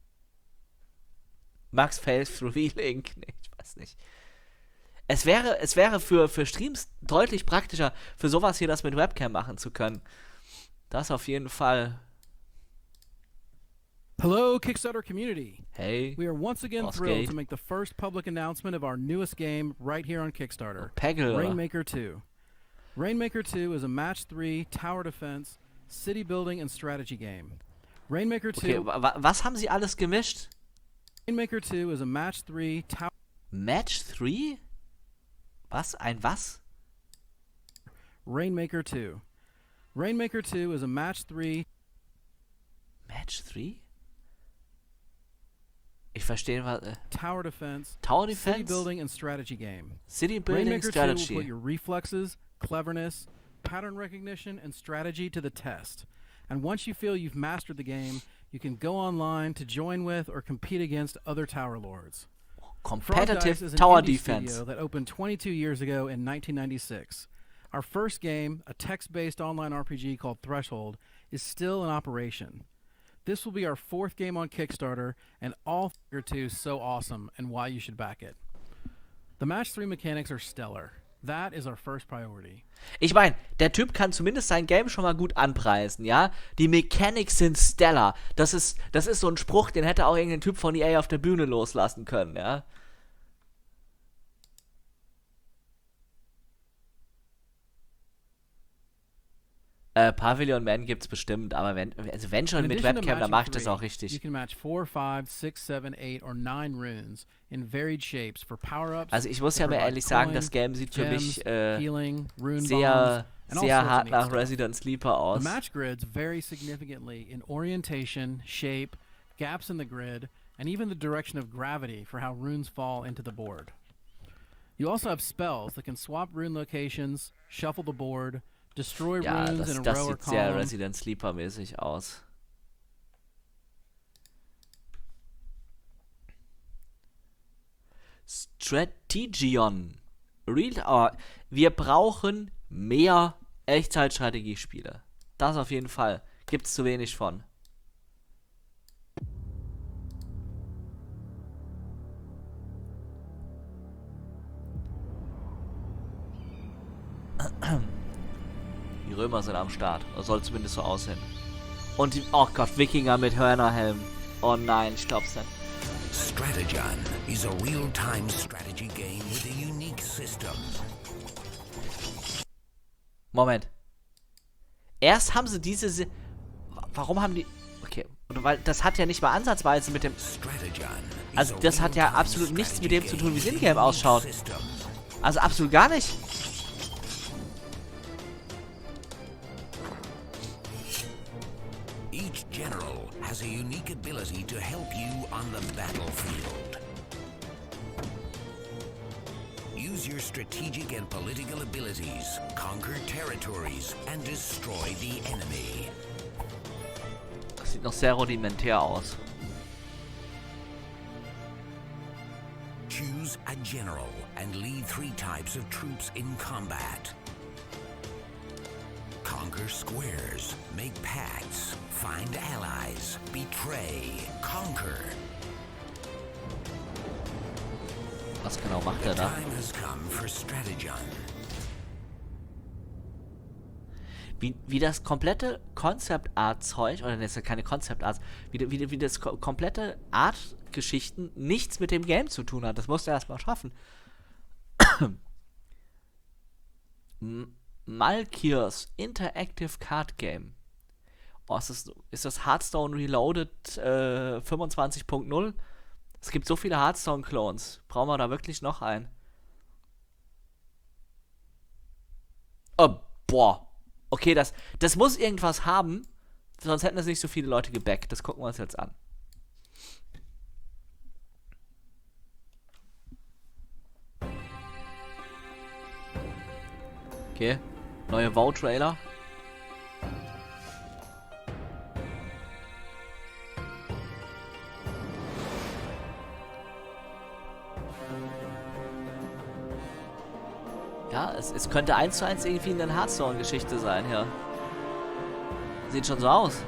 Max fails revealing. Nee, ich weiß nicht. Es wäre für Streams deutlich praktischer, für sowas hier das mit Webcam machen zu können. Das auf jeden Fall. Hello, Kickstarter community. Hey. We are once again thrilled to make the first public announcement of our newest game right here on Kickstarter. Rainmaker 2. Rainmaker 2 is a match 3 tower defense, city building and strategy game. Rainmaker 2. Okay, was haben sie alles gemischt? Rainmaker 2 is a match 3 tower. Match 3? Was? Ein was? Rainmaker 2. Rainmaker 2 is a match 3. Match 3? Ich verstehe was. Tower defense. Tower defense. City building and strategy game. City building Rainmaker strategy. 2 will put your reflexes, cleverness, pattern recognition, and strategy to the test. And once you feel you've mastered the game, you can go online to join with or compete against other tower lords. Competitive tower defense. Studio that opened 22 years ago in 1996. Our first game, a text-based online RPG called Threshold, is still in operation. This will be our 4th game on Kickstarter, and all Rainmaker 2 is so awesome and why you should back it. The Match 3 mechanics are stellar. That is our first priority. Ich meine, der Typ kann zumindest sein Game schon mal gut anpreisen, ja? Die Mechanics sind stellar. Das ist so ein Spruch, den hätte auch irgendein Typ von EA auf der Bühne loslassen können, ja? Pavilion Man gibt's bestimmt, aber wenn schon mit Webcam, dann macht das auch richtig. You can match 4, 5, 6, 7, 8 or 9 runes in varied shapes for power-ups. Also ich muss ja mal ehrlich sagen, das Game sieht für mich sehr hart nach Resident Sleeper aus. The match grids vary significantly in orientation, shape, gaps in the grid, and even the direction of gravity for how runes fall into the board. You also have spells that can swap rune locations, shuffle the board, destroy runes in a row or column. Das sieht sehr Resident Sleeper-mäßig aus. Strategion. Wir brauchen mehr Echtzeitstrategiespiele. Das auf jeden Fall. Gibt's zu wenig von. Die Römer sind am Start. Das soll zumindest so aussehen. Und die, oh Gott, Wikinger mit Hörnerhelm. Oh nein, ich glaub's nicht. Strategion is a real-time strategy game with a unique system. Moment. Erst haben sie diese... Warum haben die... Okay, weil das hat ja nicht mal ansatzweise mit dem... Also das hat ja absolut nichts mit dem zu tun, wie das Ingame ausschaut. Also absolut gar nicht. Each general has a unique ability to help you on the battlefield. Use your strategic and political abilities, conquer territories, and destroy the enemy. Das sieht noch sehr rudimentär aus. Choose a general and lead 3 types of troops in combat. Conquer squares, make pacts, find allies, betray, conquer. Was genau macht er da? wie das komplette Concept Art Zeug, oder das ist ja keine Concept Art, wie das komplette Art-Geschichten nichts mit dem Game zu tun hat. Das musst du erstmal schaffen. Malkirs Interactive Card Game. Oh, ist das Hearthstone Reloaded 25.0? Es gibt so viele Hearthstone-Clones. Brauchen wir da wirklich noch einen? Oh, boah. Okay, das muss irgendwas haben. Sonst hätten es nicht so viele Leute gebackt. Das gucken wir uns jetzt an. Okay. Neue WoW-Trailer. Ja, es könnte 1:1 irgendwie eine Hearthstone-Geschichte sein, ja. Sieht schon so aus.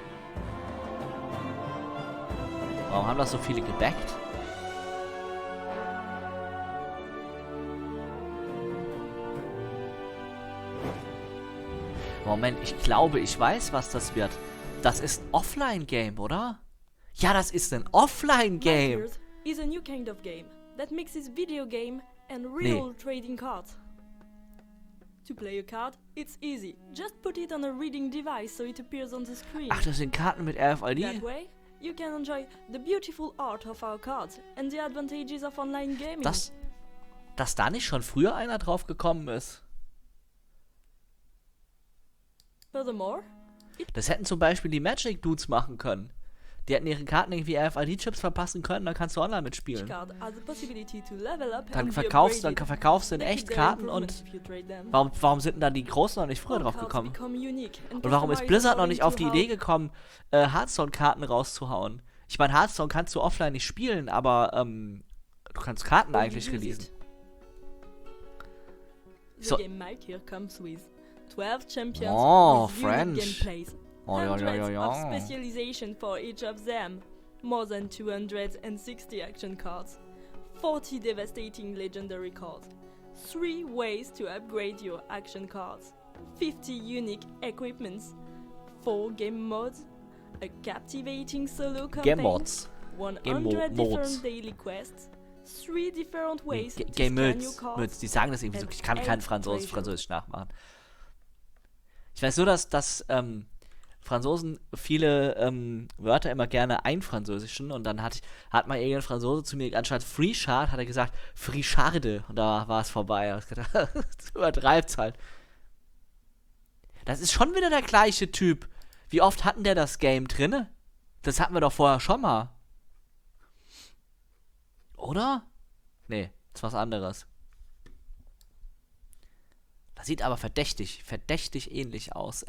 Warum haben das so viele gebackt? Moment, ich glaube, ich weiß, was das wird. Das ist ein Offline-Game, oder? Ja, das ist ein Offline-Game. Malkirs is a new kind of game that mixes video game and real trading cards. To play a card, it's easy. Just put it on a reading device so it appears on the screen. Ach, das sind Karten mit RFID? That way, you can enjoy the beautiful art of our cards and the advantages of online gaming. Dass da nicht schon früher einer drauf gekommen ist. Furthermore, das hätten zum Beispiel die Magic Dudes machen können. Die hätten ihre Karten irgendwie RFID-Chips verpassen können, dann kannst du online mitspielen. Dann verkaufst du in echt Karten und warum sind denn da die Großen noch nicht früher drauf gekommen? Und warum ist Blizzard noch nicht auf die Idee gekommen, Hearthstone-Karten rauszuhauen? Ich meine, Hearthstone kannst du offline nicht spielen, aber du kannst Karten eigentlich releasen. The game Malkir comes with 12 champions with unique gameplays. Hundreds of specialization for each of them. More than 260 action cards. 40 devastating legendary cards. 3 ways to upgrade your action cards. 50 unique equipments. 4 game modes. A captivating solo campaign. Game mods. 100 different daily quests. 3 different ways to scan your cards. Die sagen das irgendwie so. Ich kann kein Französisch nachmachen. Ich weiß nur, dass Franzosen viele Wörter immer gerne einfranzösischen und dann hat mal irgendein Franzose zu mir, anstatt Frichard, hat er gesagt Fricharde und da war es vorbei. Ich gedacht, das übertreibt's halt. Das ist schon wieder der gleiche Typ. Wie oft hatten der das Game drinne? Das hatten wir doch vorher schon mal. Oder? Nee, das ist was anderes. Das sieht aber verdächtig ähnlich aus,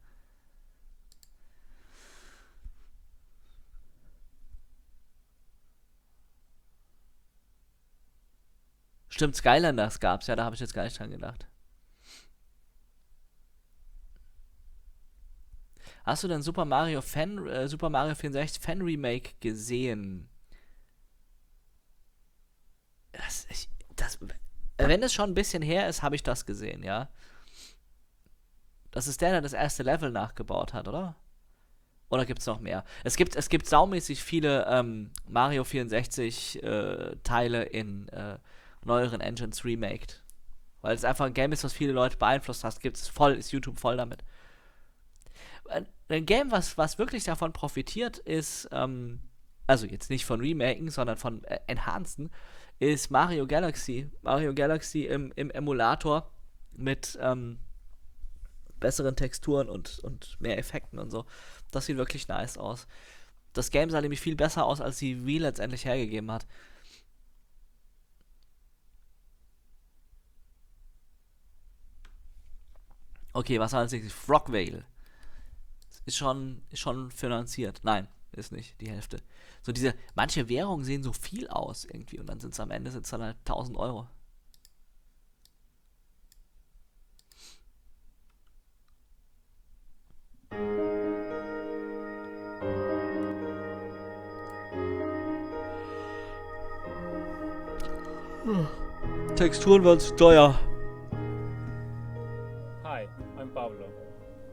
Stimmt, Skylanders gab's, ja, da habe ich jetzt gar nicht dran gedacht. Hast du denn Super Mario 64 Fan Remake gesehen? Wenn es schon ein bisschen her ist, habe ich das gesehen, ja. Das ist der das erste Level nachgebaut hat, oder? Oder gibt's noch mehr? Es gibt saumäßig viele Mario 64 Teile in neueren Engines remaked. Weil es einfach ein Game ist, was viele Leute beeinflusst hat. Ist YouTube voll damit. Ein Game, was wirklich davon profitiert, ist, also jetzt nicht von Remaken, sondern von Enhancen, ist Mario Galaxy. Mario Galaxy im Emulator mit besseren Texturen und mehr Effekten und so. Das sieht wirklich nice aus. Das Game sah nämlich viel besser aus, als die Wii letztendlich hergegeben hat. Okay, was war als nächstes? Frogvale. Ist schon finanziert. Nein, ist nicht die Hälfte. So manche Währungen sehen so viel aus irgendwie und dann sind es am Ende dann halt 1000 Euro. Texturen waren zu teuer. Hi, I'm Pablo.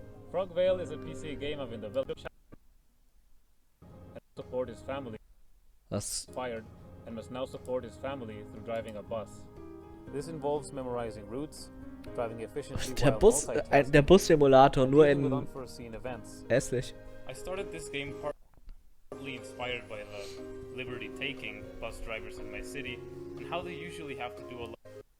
Vale is a PC game I've been developing and support his family. Das Fired and must now support his family through driving a bus. This involves memorizing routes, driving efficiently der while Bus, multitasking, der Bus-Simulator, nur dealing with in unforeseen events. hässlich. I started this game partly inspired by the liberty-taking bus drivers in my city and how they usually have to do a lot.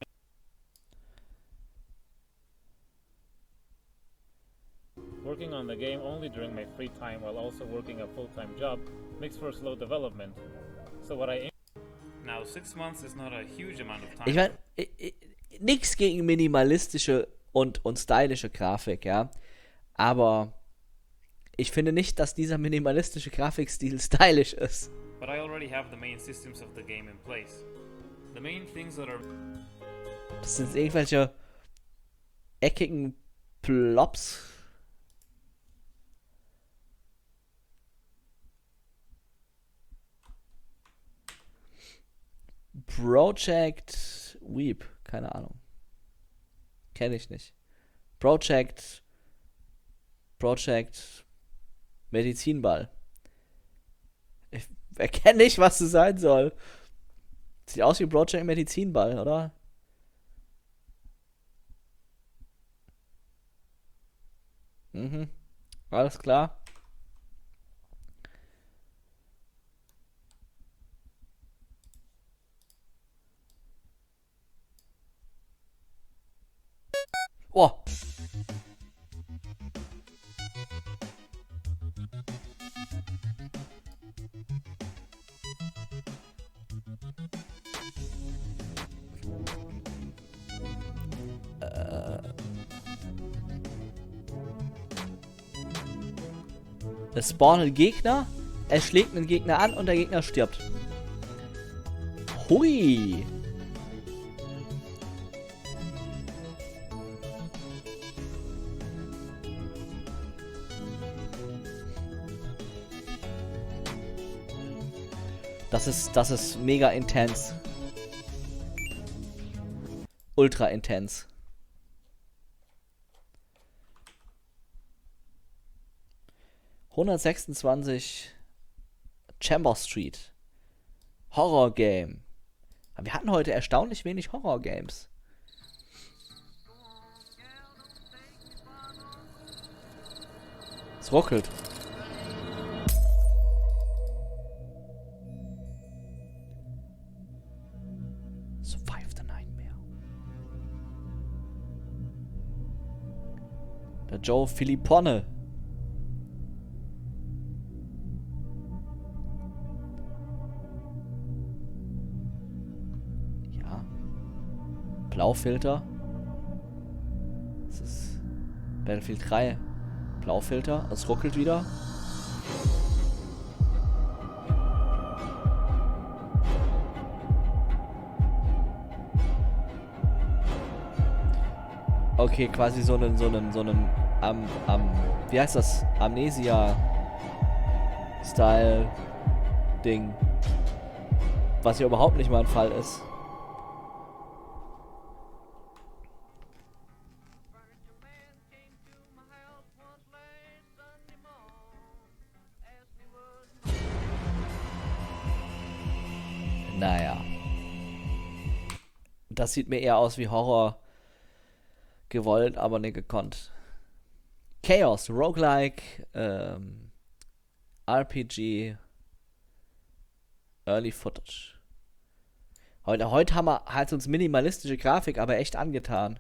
Working on the game only during my free time while also working a full-time job makes for a slow development. So what I aim now 6 months is not a huge amount of time. Ich meine, nix gegen minimalistische und stylische Grafik, ja. Aber ich finde nicht, dass dieser minimalistische Grafikstil stylisch ist. But I already have the main systems of the game in place. The main things that are Das sind irgendwelche eckigen Plops. Project Weep, keine Ahnung. Kenne ich nicht. Project Medizinball. Ich erkenne nicht, was es sein soll. Sieht aus wie Project Medizinball, oder? Mhm. Alles klar. Oh. Es spawnen Gegner, es schlägt einen Gegner an und der Gegner stirbt. Hui. Das ist mega intens. Ultra intens. ...126 Chamber Street. Horror Game. Aber wir hatten heute erstaunlich wenig Horror Games. Es ruckelt. Survive the Nightmare. Der Joe Filippone. Blaufilter. Das ist Battlefield 3. Blaufilter. Es ruckelt wieder. Okay, quasi so einen wie heißt das? Amnesia-Style-Ding. Was ja überhaupt nicht mein Fall ist. Naja. Das sieht mir eher aus wie Horror. Gewollt, aber nicht gekonnt. Chaos, Roguelike, RPG, Early Footage. Heute haben wir halt uns minimalistische Grafik, aber echt angetan.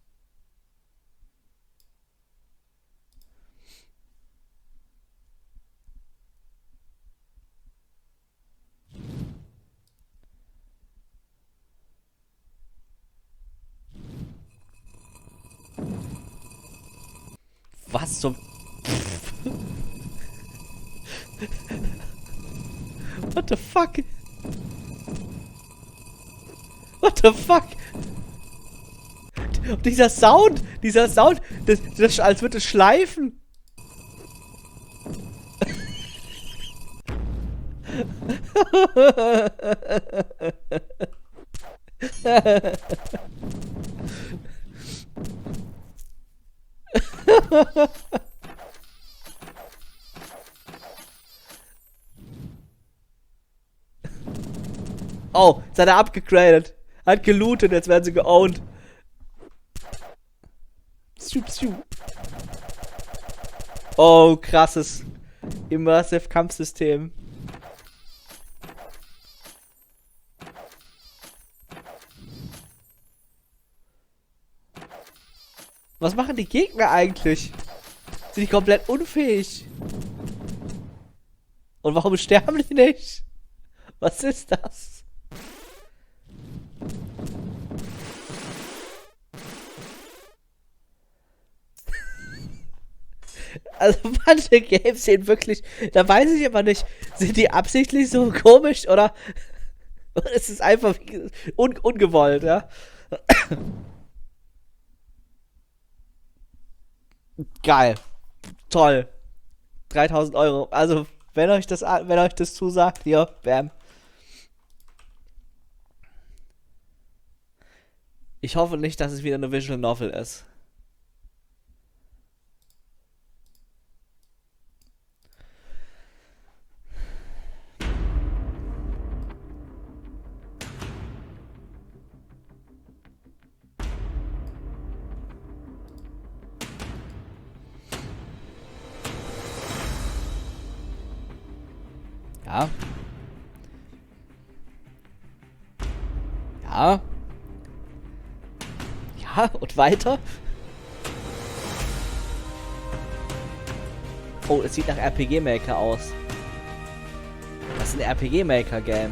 Was zum... What the fuck? What the fuck? Dieser Sound, das als würde es schleifen. Jetzt hat er abgegradet. Hat gelootet, jetzt werden sie geowned. Oh, krasses Immersive Kampfsystem. Was machen die Gegner eigentlich? Sind die komplett unfähig? Und warum sterben die nicht? Was ist das? Also manche Games sehen wirklich, da weiß ich aber nicht, sind die absichtlich so komisch oder ist es einfach ungewollt, ja? Geil. Toll. 3000 Euro. Also, wenn euch das zusagt, hier, bam. Ich hoffe nicht, dass es wieder eine Visual Novel ist. Ja. Ja. Ja, und weiter. Oh, es sieht nach RPG Maker aus. Das ist ein RPG Maker Game.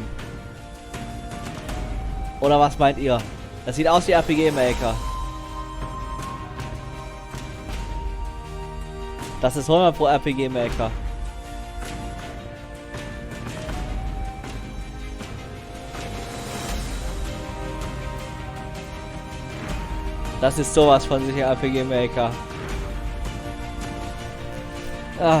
Oder was meint ihr? Das sieht aus wie RPG Maker. Das ist 100 pro RPG Maker. Das ist sowas von sicher RPG Maker. Ah.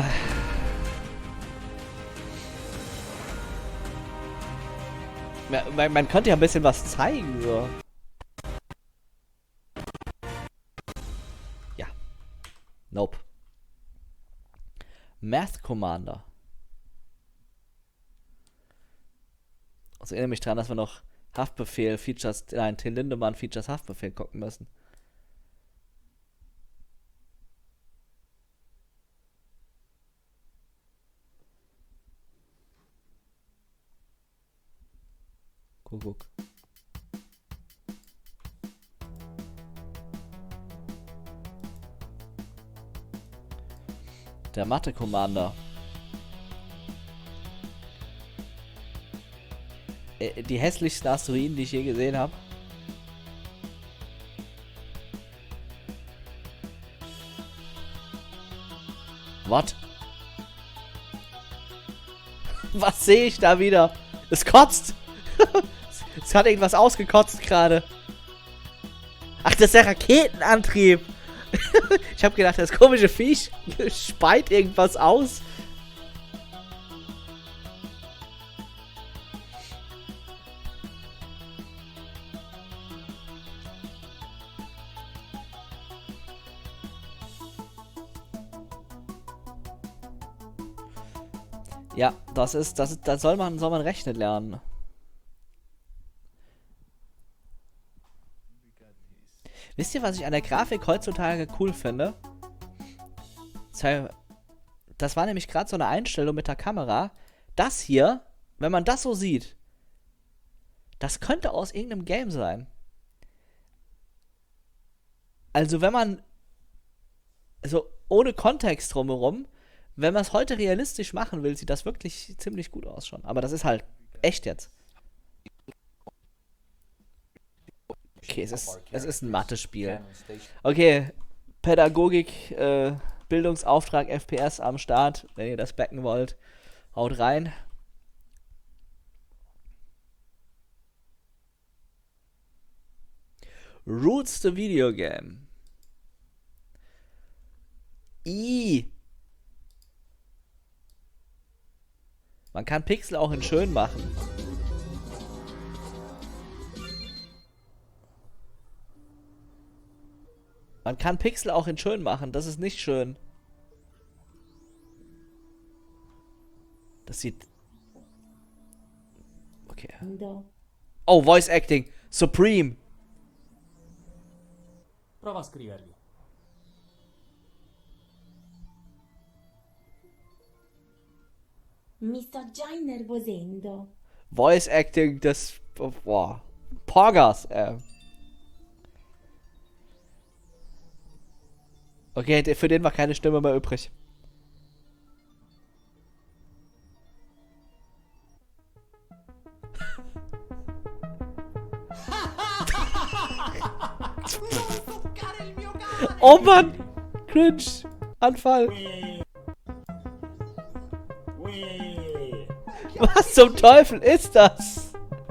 Man könnte ja ein bisschen was zeigen, so. Ja. Nope. Math Commander. Also erinnere mich dran, dass wir noch Haftbefehl Features, nein, Till Lindemann Features Haftbefehl gucken müssen. Guck. Der Mathe-Commander. Die hässlichsten Asteroiden, die ich je gesehen habe. Was? Was sehe ich da wieder? Es kotzt! Es hat irgendwas ausgekotzt gerade. Ach, das ist der Raketenantrieb. Ich habe gedacht, das komische Viech speit irgendwas aus. Ja, das soll man rechnen lernen. Wisst ihr, was ich an der Grafik heutzutage cool finde? Das war nämlich gerade so eine Einstellung mit der Kamera. Das hier, wenn man das so sieht, das könnte aus irgendeinem Game sein. Also wenn man, so ohne Kontext drumherum, wenn man es heute realistisch machen will, sieht das wirklich ziemlich gut aus schon. Aber das ist halt echt jetzt. Okay, es ist ein Mathe-Spiel. Okay, Pädagogik, Bildungsauftrag, FPS am Start. Wenn ihr das backen wollt, haut rein. Roots the Video Game. Man kann Pixel auch in schön machen. Man kann Pixel auch in schön machen, das ist nicht schön. Das sieht... Okay. Oh, Voice Acting. Supreme. Prova a scriverli. Mi sto già innervosendo. Voice Acting, das... Boah. Porgas, Okay, für den war keine Stimme mehr übrig. Oh Mann! Cringe! Anfall! Was zum Teufel ist das?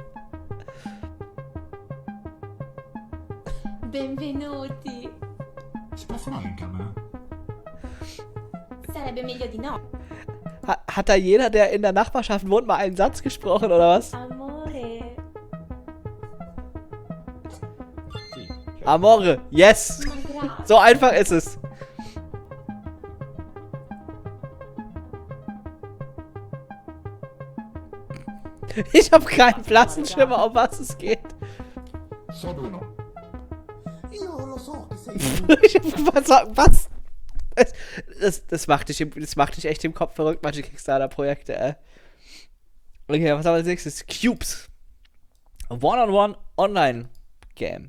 Benvenuti. Si può fumare in camera? Sarebbe meglio di no. Hat da jeder, der in der Nachbarschaft wohnt, mal einen Satz gesprochen, oder was? Amore. Amore, yes! So einfach ist es. Ich habe keinen blassen Schimmer, um was es geht. Was? Das macht dich echt im Kopf verrückt, manche Kickstarter-Projekte, Okay, was haben wir als nächstes? Cubes. One-on-one Online-Game.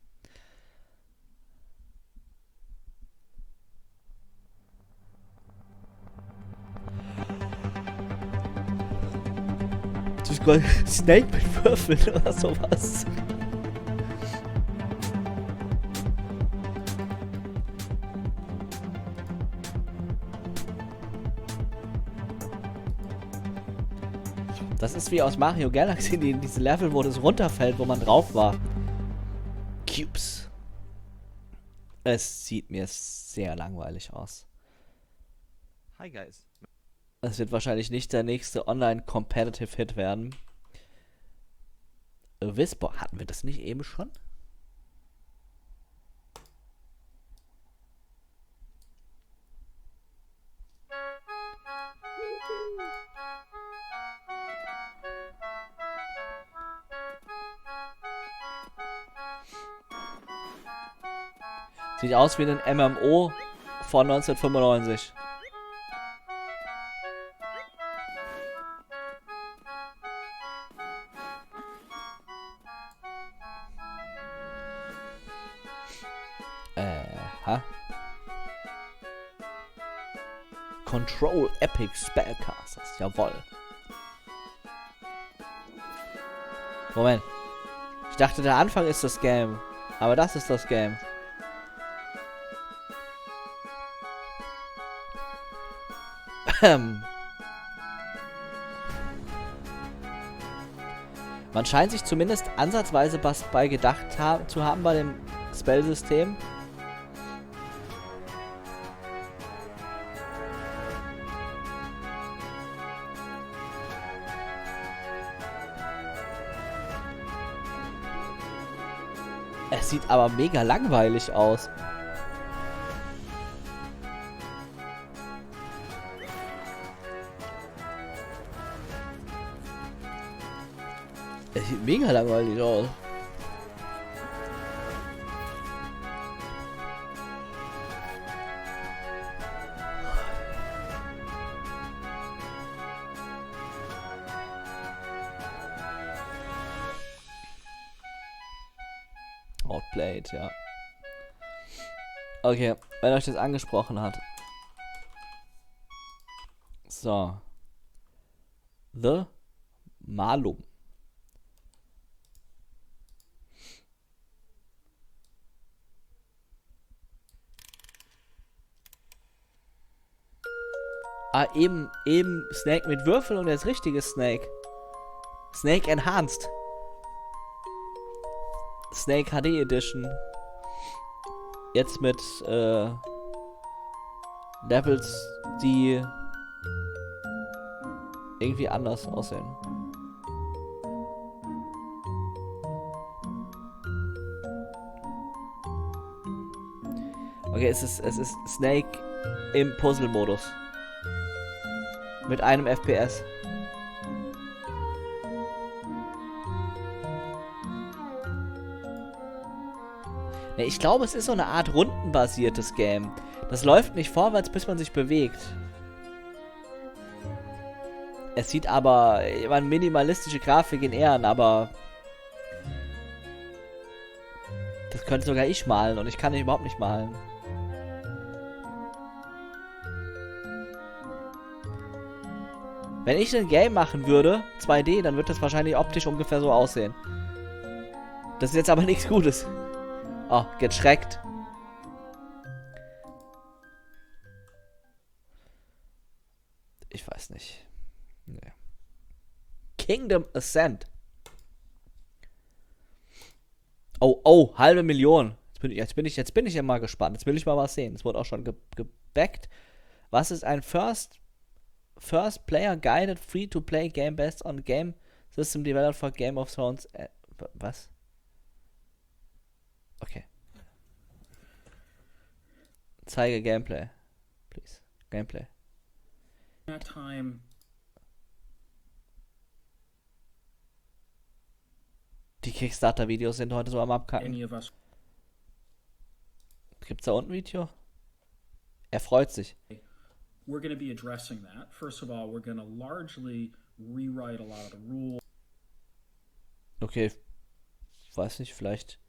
Das ist gerade Snake mit Würfeln oder sowas. Das ist wie aus Mario Galaxy, diese Level, wo das runterfällt, wo man drauf war. Cubes. Es sieht mir sehr langweilig aus. Hi guys. Es wird wahrscheinlich nicht der nächste Online-Competitive-Hit werden. Whisper, hatten wir das nicht eben schon? Sieht aus wie ein MMO von 1995. Control Epic Spellcasters, jawohl. Moment. Ich dachte, der Anfang ist das Game. Aber das ist das Game. Man scheint sich zumindest ansatzweise was bei gedacht zu haben bei dem Spellsystem. Es sieht aber mega langweilig aus. Es sieht mega langweilig aus. Outplayed, ja. Okay, wenn euch das angesprochen hat. So. The Malum. Ah, eben Snake mit Würfeln und jetzt richtiges Snake. Snake Enhanced. Snake HD Edition. Jetzt mit Levels, die irgendwie anders aussehen. Okay, es ist Snake im Puzzle-Modus. Mit einem FPS. Ne, ich glaube, es ist so eine Art rundenbasiertes Game. Das läuft nicht vorwärts, bis man sich bewegt. Es sieht aber, minimalistische Grafik in Ehren, aber das könnte sogar ich malen und ich kann überhaupt nicht malen. Wenn ich ein Game machen würde, 2D, dann wird das wahrscheinlich optisch ungefähr so aussehen. Das ist jetzt aber nichts Gutes. Oh, geschreckt. Ich weiß nicht. Nee. Kingdom Ascent. Oh, halbe Million. Jetzt bin ich ja mal gespannt. Jetzt will ich mal was sehen. Es wurde auch schon gebackt. Was ist ein First Player Guided Free-to-Play Game based on Game System developed for Game of Thrones? Was? Okay. Zeige Gameplay. Please. Gameplay. That time. Die Kickstarter-Videos sind heute so am Abkacken. Any of us. Gibt's da unten ein Video? Er freut sich. We're going to be addressing that. First of all, we're going to largely rewrite a lot of the rules. Okay. Weiß nicht, vielleicht.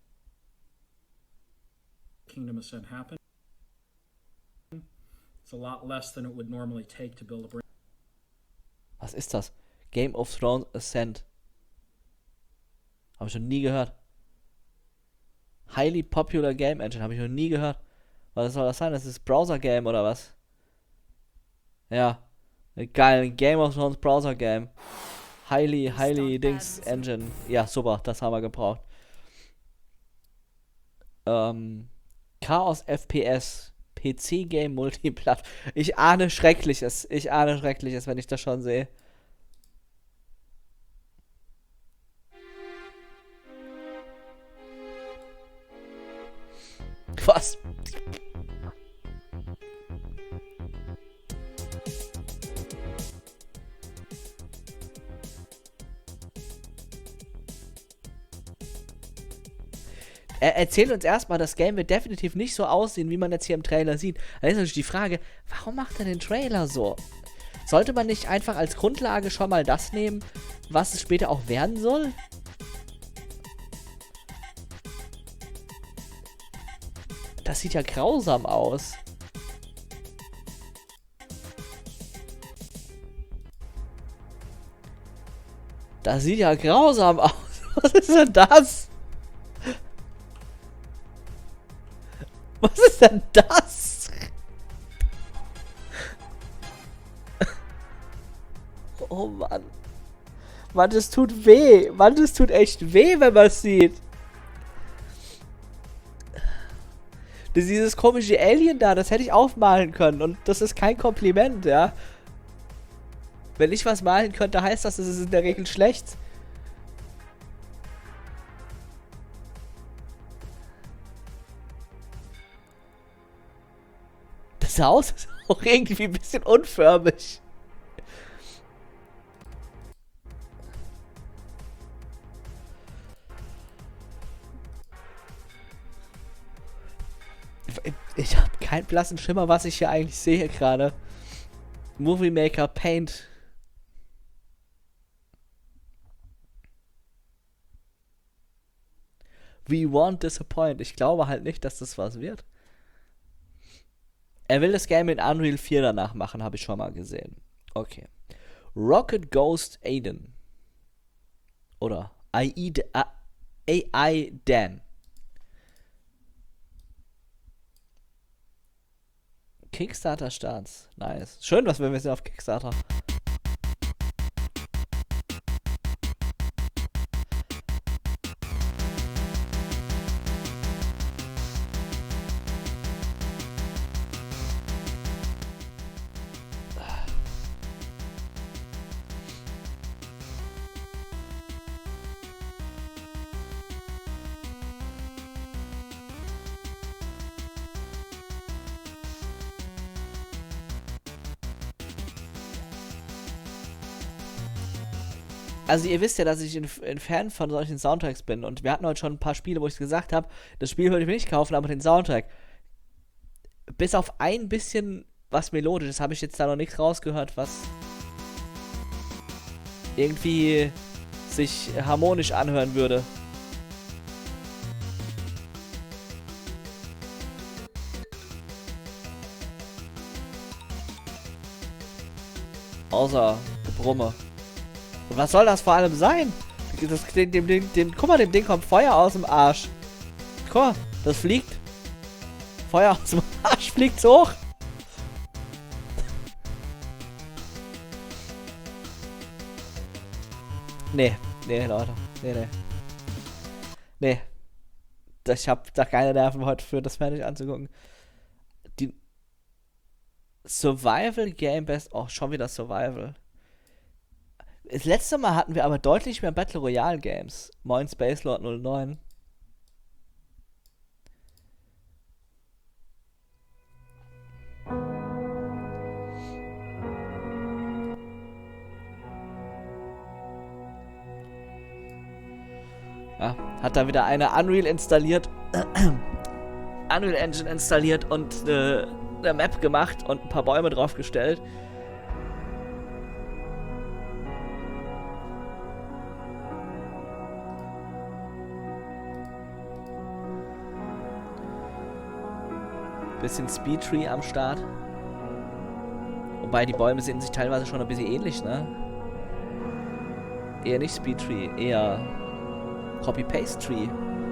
Kingdom Ascent happened. It's a lot less than it would normally take to build a brand. Was ist das? Game of Thrones Ascent. Habe ich noch nie gehört. Highly Popular Game Engine. Habe ich noch nie gehört. Was soll das sein? Das ist Browser-Game oder was? Ja. Geil. Game of Thrones Browser-Game. Highly Dings Engine. Ja, super. Das haben wir gebraucht. Chaos FPS. PC-Game Multiplatt. Ich ahne Schreckliches. Wenn ich das schon sehe. Was? Erzähl uns erstmal, das Game wird definitiv nicht so aussehen, wie man jetzt hier im Trailer sieht. Da ist natürlich die Frage, warum macht er den Trailer so? Sollte man nicht einfach als Grundlage schon mal das nehmen, was es später auch werden soll? Das sieht ja grausam aus. Das sieht ja grausam aus. Was ist denn das? Was ist denn das? Oh Mann. Mann, das tut weh. Mann, das tut echt weh, wenn man es sieht. Dieses komische Alien da, das hätte ich aufmalen können. Und das ist kein Kompliment, ja. Wenn ich was malen könnte, heißt das, es ist in der Regel schlecht. Das Haus ist auch irgendwie ein bisschen unförmig. Ich habe keinen blassen Schimmer, was ich hier eigentlich sehe gerade. Movie Maker Paint. We won't disappoint. Ich glaube halt nicht, dass das was wird. Er will das Game in Unreal 4 danach machen, habe ich schon mal gesehen. Okay. Rocket Ghost Aiden. Oder AI Dan. Kickstarter Starts. Nice. Schön, dass wir sind auf Kickstarter. Also ihr wisst ja, dass ich ein Fan von solchen Soundtracks bin. Und wir hatten heute schon ein paar Spiele, wo ich gesagt habe, das Spiel würde ich mir nicht kaufen, aber den Soundtrack. Bis auf ein bisschen was Melodisches habe ich jetzt da noch nichts rausgehört, was irgendwie sich harmonisch anhören würde. Außer Gebrumme. Und was soll das vor allem sein? Guck mal, dem Ding kommt Feuer aus dem Arsch. Guck mal, das fliegt. Feuer aus dem Arsch fliegt hoch. Nee, Leute. Nee. Ich hab da keine Nerven heute für, das fertig anzugucken. Die Survival Game Best. Oh, schon wieder Survival. Das letzte Mal hatten wir aber deutlich mehr Battle Royale Games. Moin Spacelord 09. Ja, hat da wieder eine Unreal installiert. Unreal Engine installiert und eine Map gemacht und ein paar Bäume draufgestellt. Bisschen Speedtree am Start. Wobei die Bäume sehen sich teilweise schon ein bisschen ähnlich, ne? Eher nicht Speedtree, eher Copy-Paste-Tree.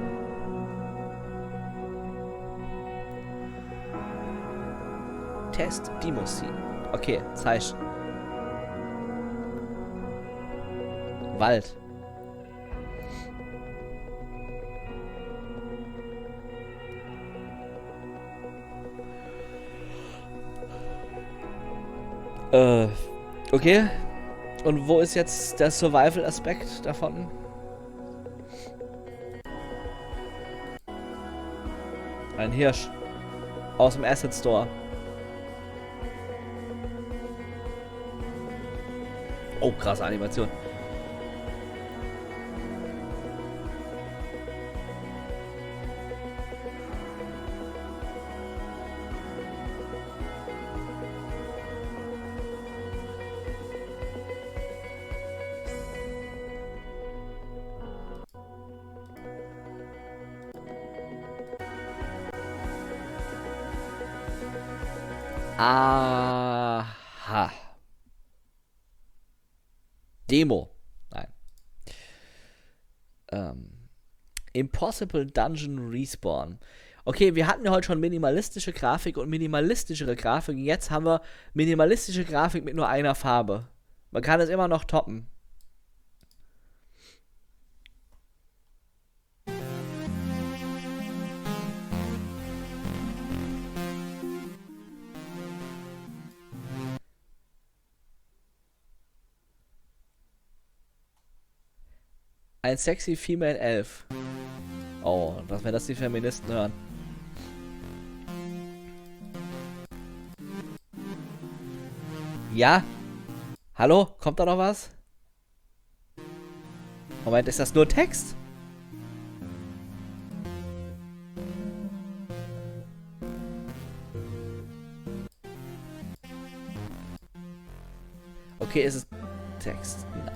Test Demo-Scene. Okay, das heißt Wald. Okay. Und wo ist jetzt der Survival-Aspekt davon? Ein Hirsch. Aus dem Asset Store. Oh, krasse Animation. Aha. Demo. Nein. Impossible Dungeon Respawn. Okay, wir hatten ja heute schon minimalistische Grafik und minimalistischere Grafik. Jetzt haben wir minimalistische Grafik mit nur einer Farbe. Man kann es immer noch toppen. Ein sexy Female Elf. Oh, was wenn das die Feministen hören. Ja? Hallo? Kommt da noch was? Moment, ist das nur Text? Okay, ist es Text? Nein.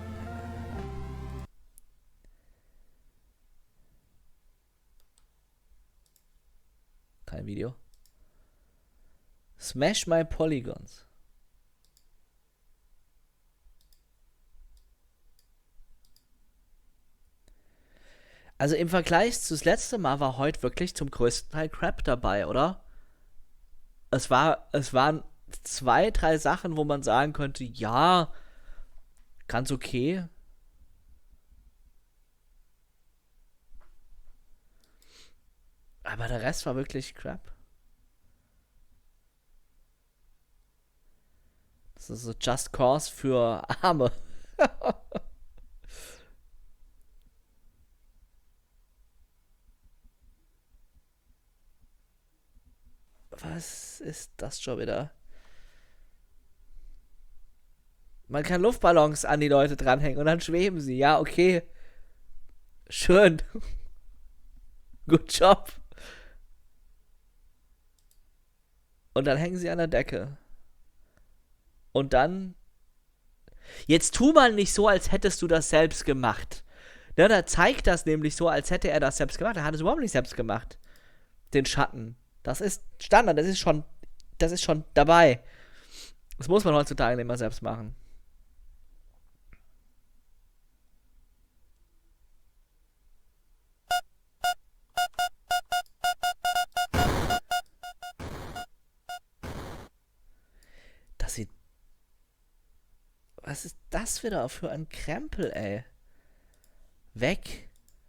Kein Video. Smash my polygons. Also im Vergleich zu das letzte Mal war heute wirklich zum größten Teil Crap dabei, oder? Es waren 2, 3 Sachen, wo man sagen könnte, ja, ganz okay. Aber der Rest war wirklich Crap. Das ist so Just Cause für Arme. Was ist das schon wieder? Man kann Luftballons an die Leute dranhängen und dann schweben sie. Ja, okay. Schön. Good job. Und dann hängen sie an der Decke. Und dann... Jetzt tu mal nicht so, als hättest du das selbst gemacht. Ja, da zeigt das nämlich so, als hätte er das selbst gemacht. Er hat es überhaupt nicht selbst gemacht. Den Schatten. Das ist Standard. Das ist schon dabei. Das muss man heutzutage nicht mehr selbst machen. Das sieht... Was ist das wieder für ein Krempel, ey? Weg.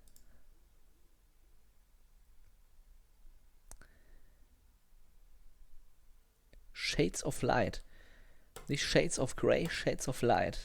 Shades of Light. Nicht Shades of Grey, Shades of Light.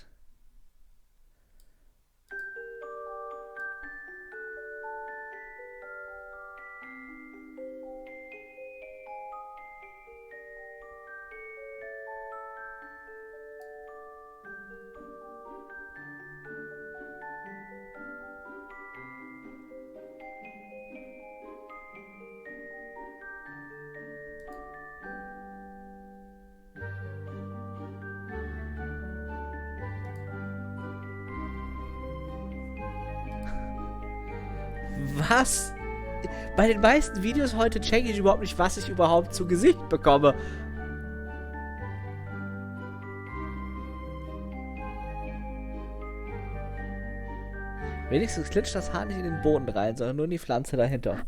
Was? Bei den meisten Videos heute checke ich überhaupt nicht, was ich überhaupt zu Gesicht bekomme. Wenigstens klitscht das Haar nicht in den Boden rein, sondern nur in die Pflanze dahinter.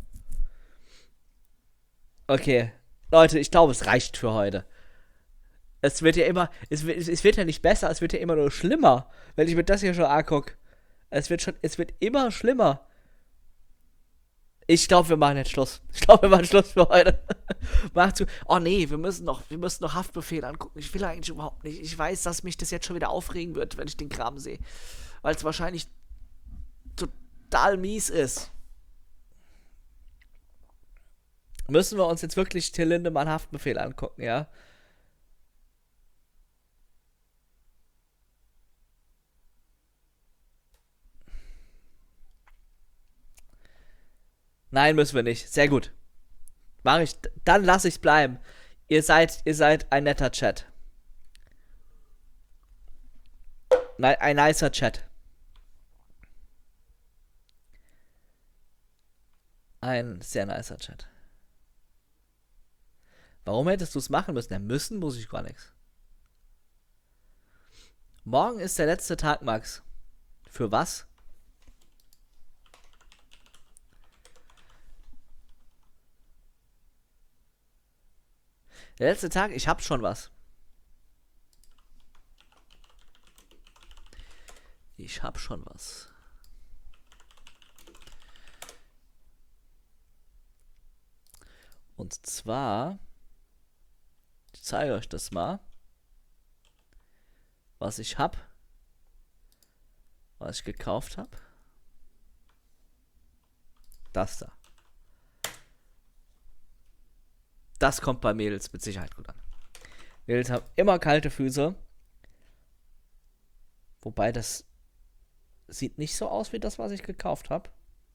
Okay. Leute, ich glaube, es reicht für heute. Es wird ja immer, es wird ja nicht besser, es wird ja immer nur schlimmer, wenn ich mir das hier schon angucke. Es wird immer schlimmer. Ich glaube, wir machen jetzt Schluss. Ich glaube, wir machen Schluss für heute. Mach zu. Oh nee, wir müssen noch Haftbefehl angucken. Ich will eigentlich überhaupt nicht. Ich weiß, dass mich das jetzt schon wieder aufregen wird, wenn ich den Kram sehe. Weil es wahrscheinlich total mies ist. Müssen wir uns jetzt wirklich Till Lindemann Haftbefehl angucken, ja? Nein, müssen wir nicht. Sehr gut. Mach ich. Dann lasse ich's bleiben. Ihr seid ein netter Chat. Ein nicer Chat. Ein sehr nicer Chat. Warum hättest du es machen müssen? Ja, müssen muss ich gar nichts. Morgen ist der letzte Tag, Max. Für was? Der letzte Tag, ich hab schon was. Ich hab schon was. Und zwar, ich zeige euch das mal, was ich hab, was ich gekauft habe. Das da. Das kommt bei Mädels mit Sicherheit gut an. Mädels haben immer kalte Füße. Wobei das sieht nicht so aus wie das, was ich gekauft habe.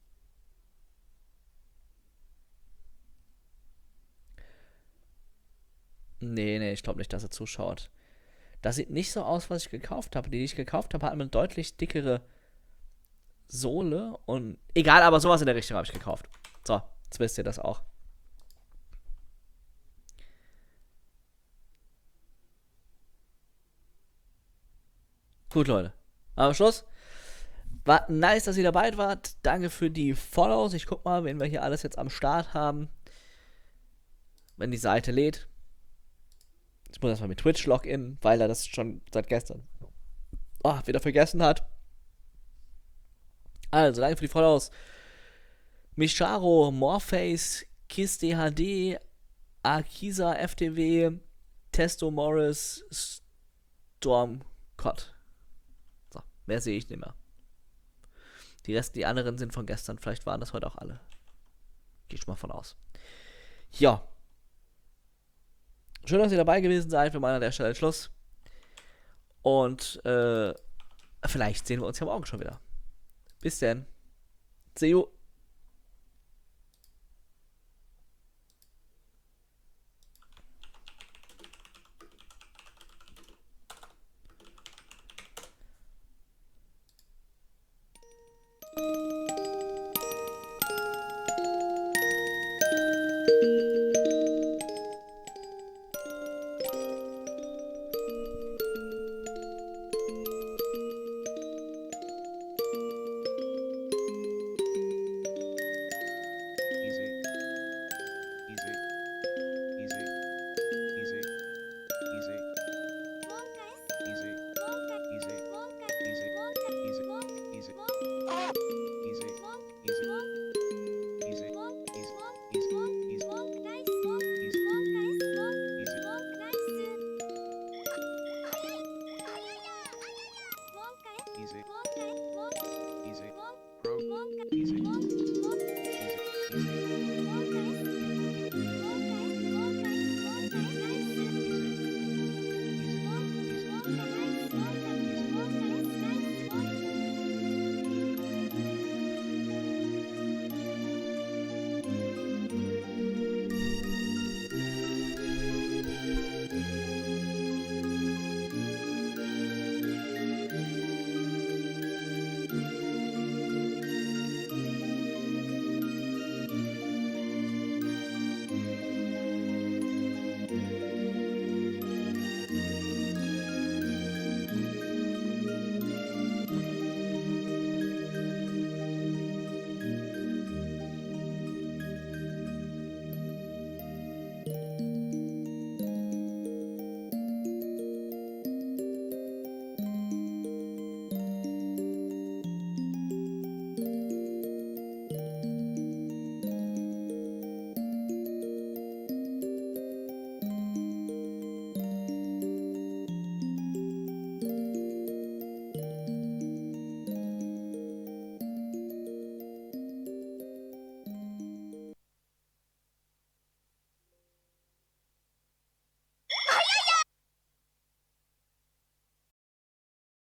Nee, ich glaube nicht, dass er zuschaut. Das sieht nicht so aus, was ich gekauft habe. Die ich gekauft habe, hatten eine deutlich dickere Sohle. Und egal, aber sowas in der Richtung habe ich gekauft. So, jetzt wisst ihr das auch. Gut, Leute. Aber Schluss. War nice, dass ihr dabei wart. Danke für die Follows. Ich guck mal, wen wir hier alles jetzt am Start haben. Wenn die Seite lädt. Ich muss erstmal mit Twitch login, weil er das schon seit gestern wieder vergessen hat. Also, danke für die Follows. Micharo, Morphace, KissDHD, Akisa FTW, Testo Morris, Stormcott. So, mehr sehe ich nicht mehr. Die anderen sind von gestern. Vielleicht waren das heute auch alle. Gehe ich mal von aus. Ja. Schön, dass ihr dabei gewesen seid. Wir machen an der Stelle Schluss. Und vielleicht sehen wir uns ja morgen schon wieder. Bis dann. See you.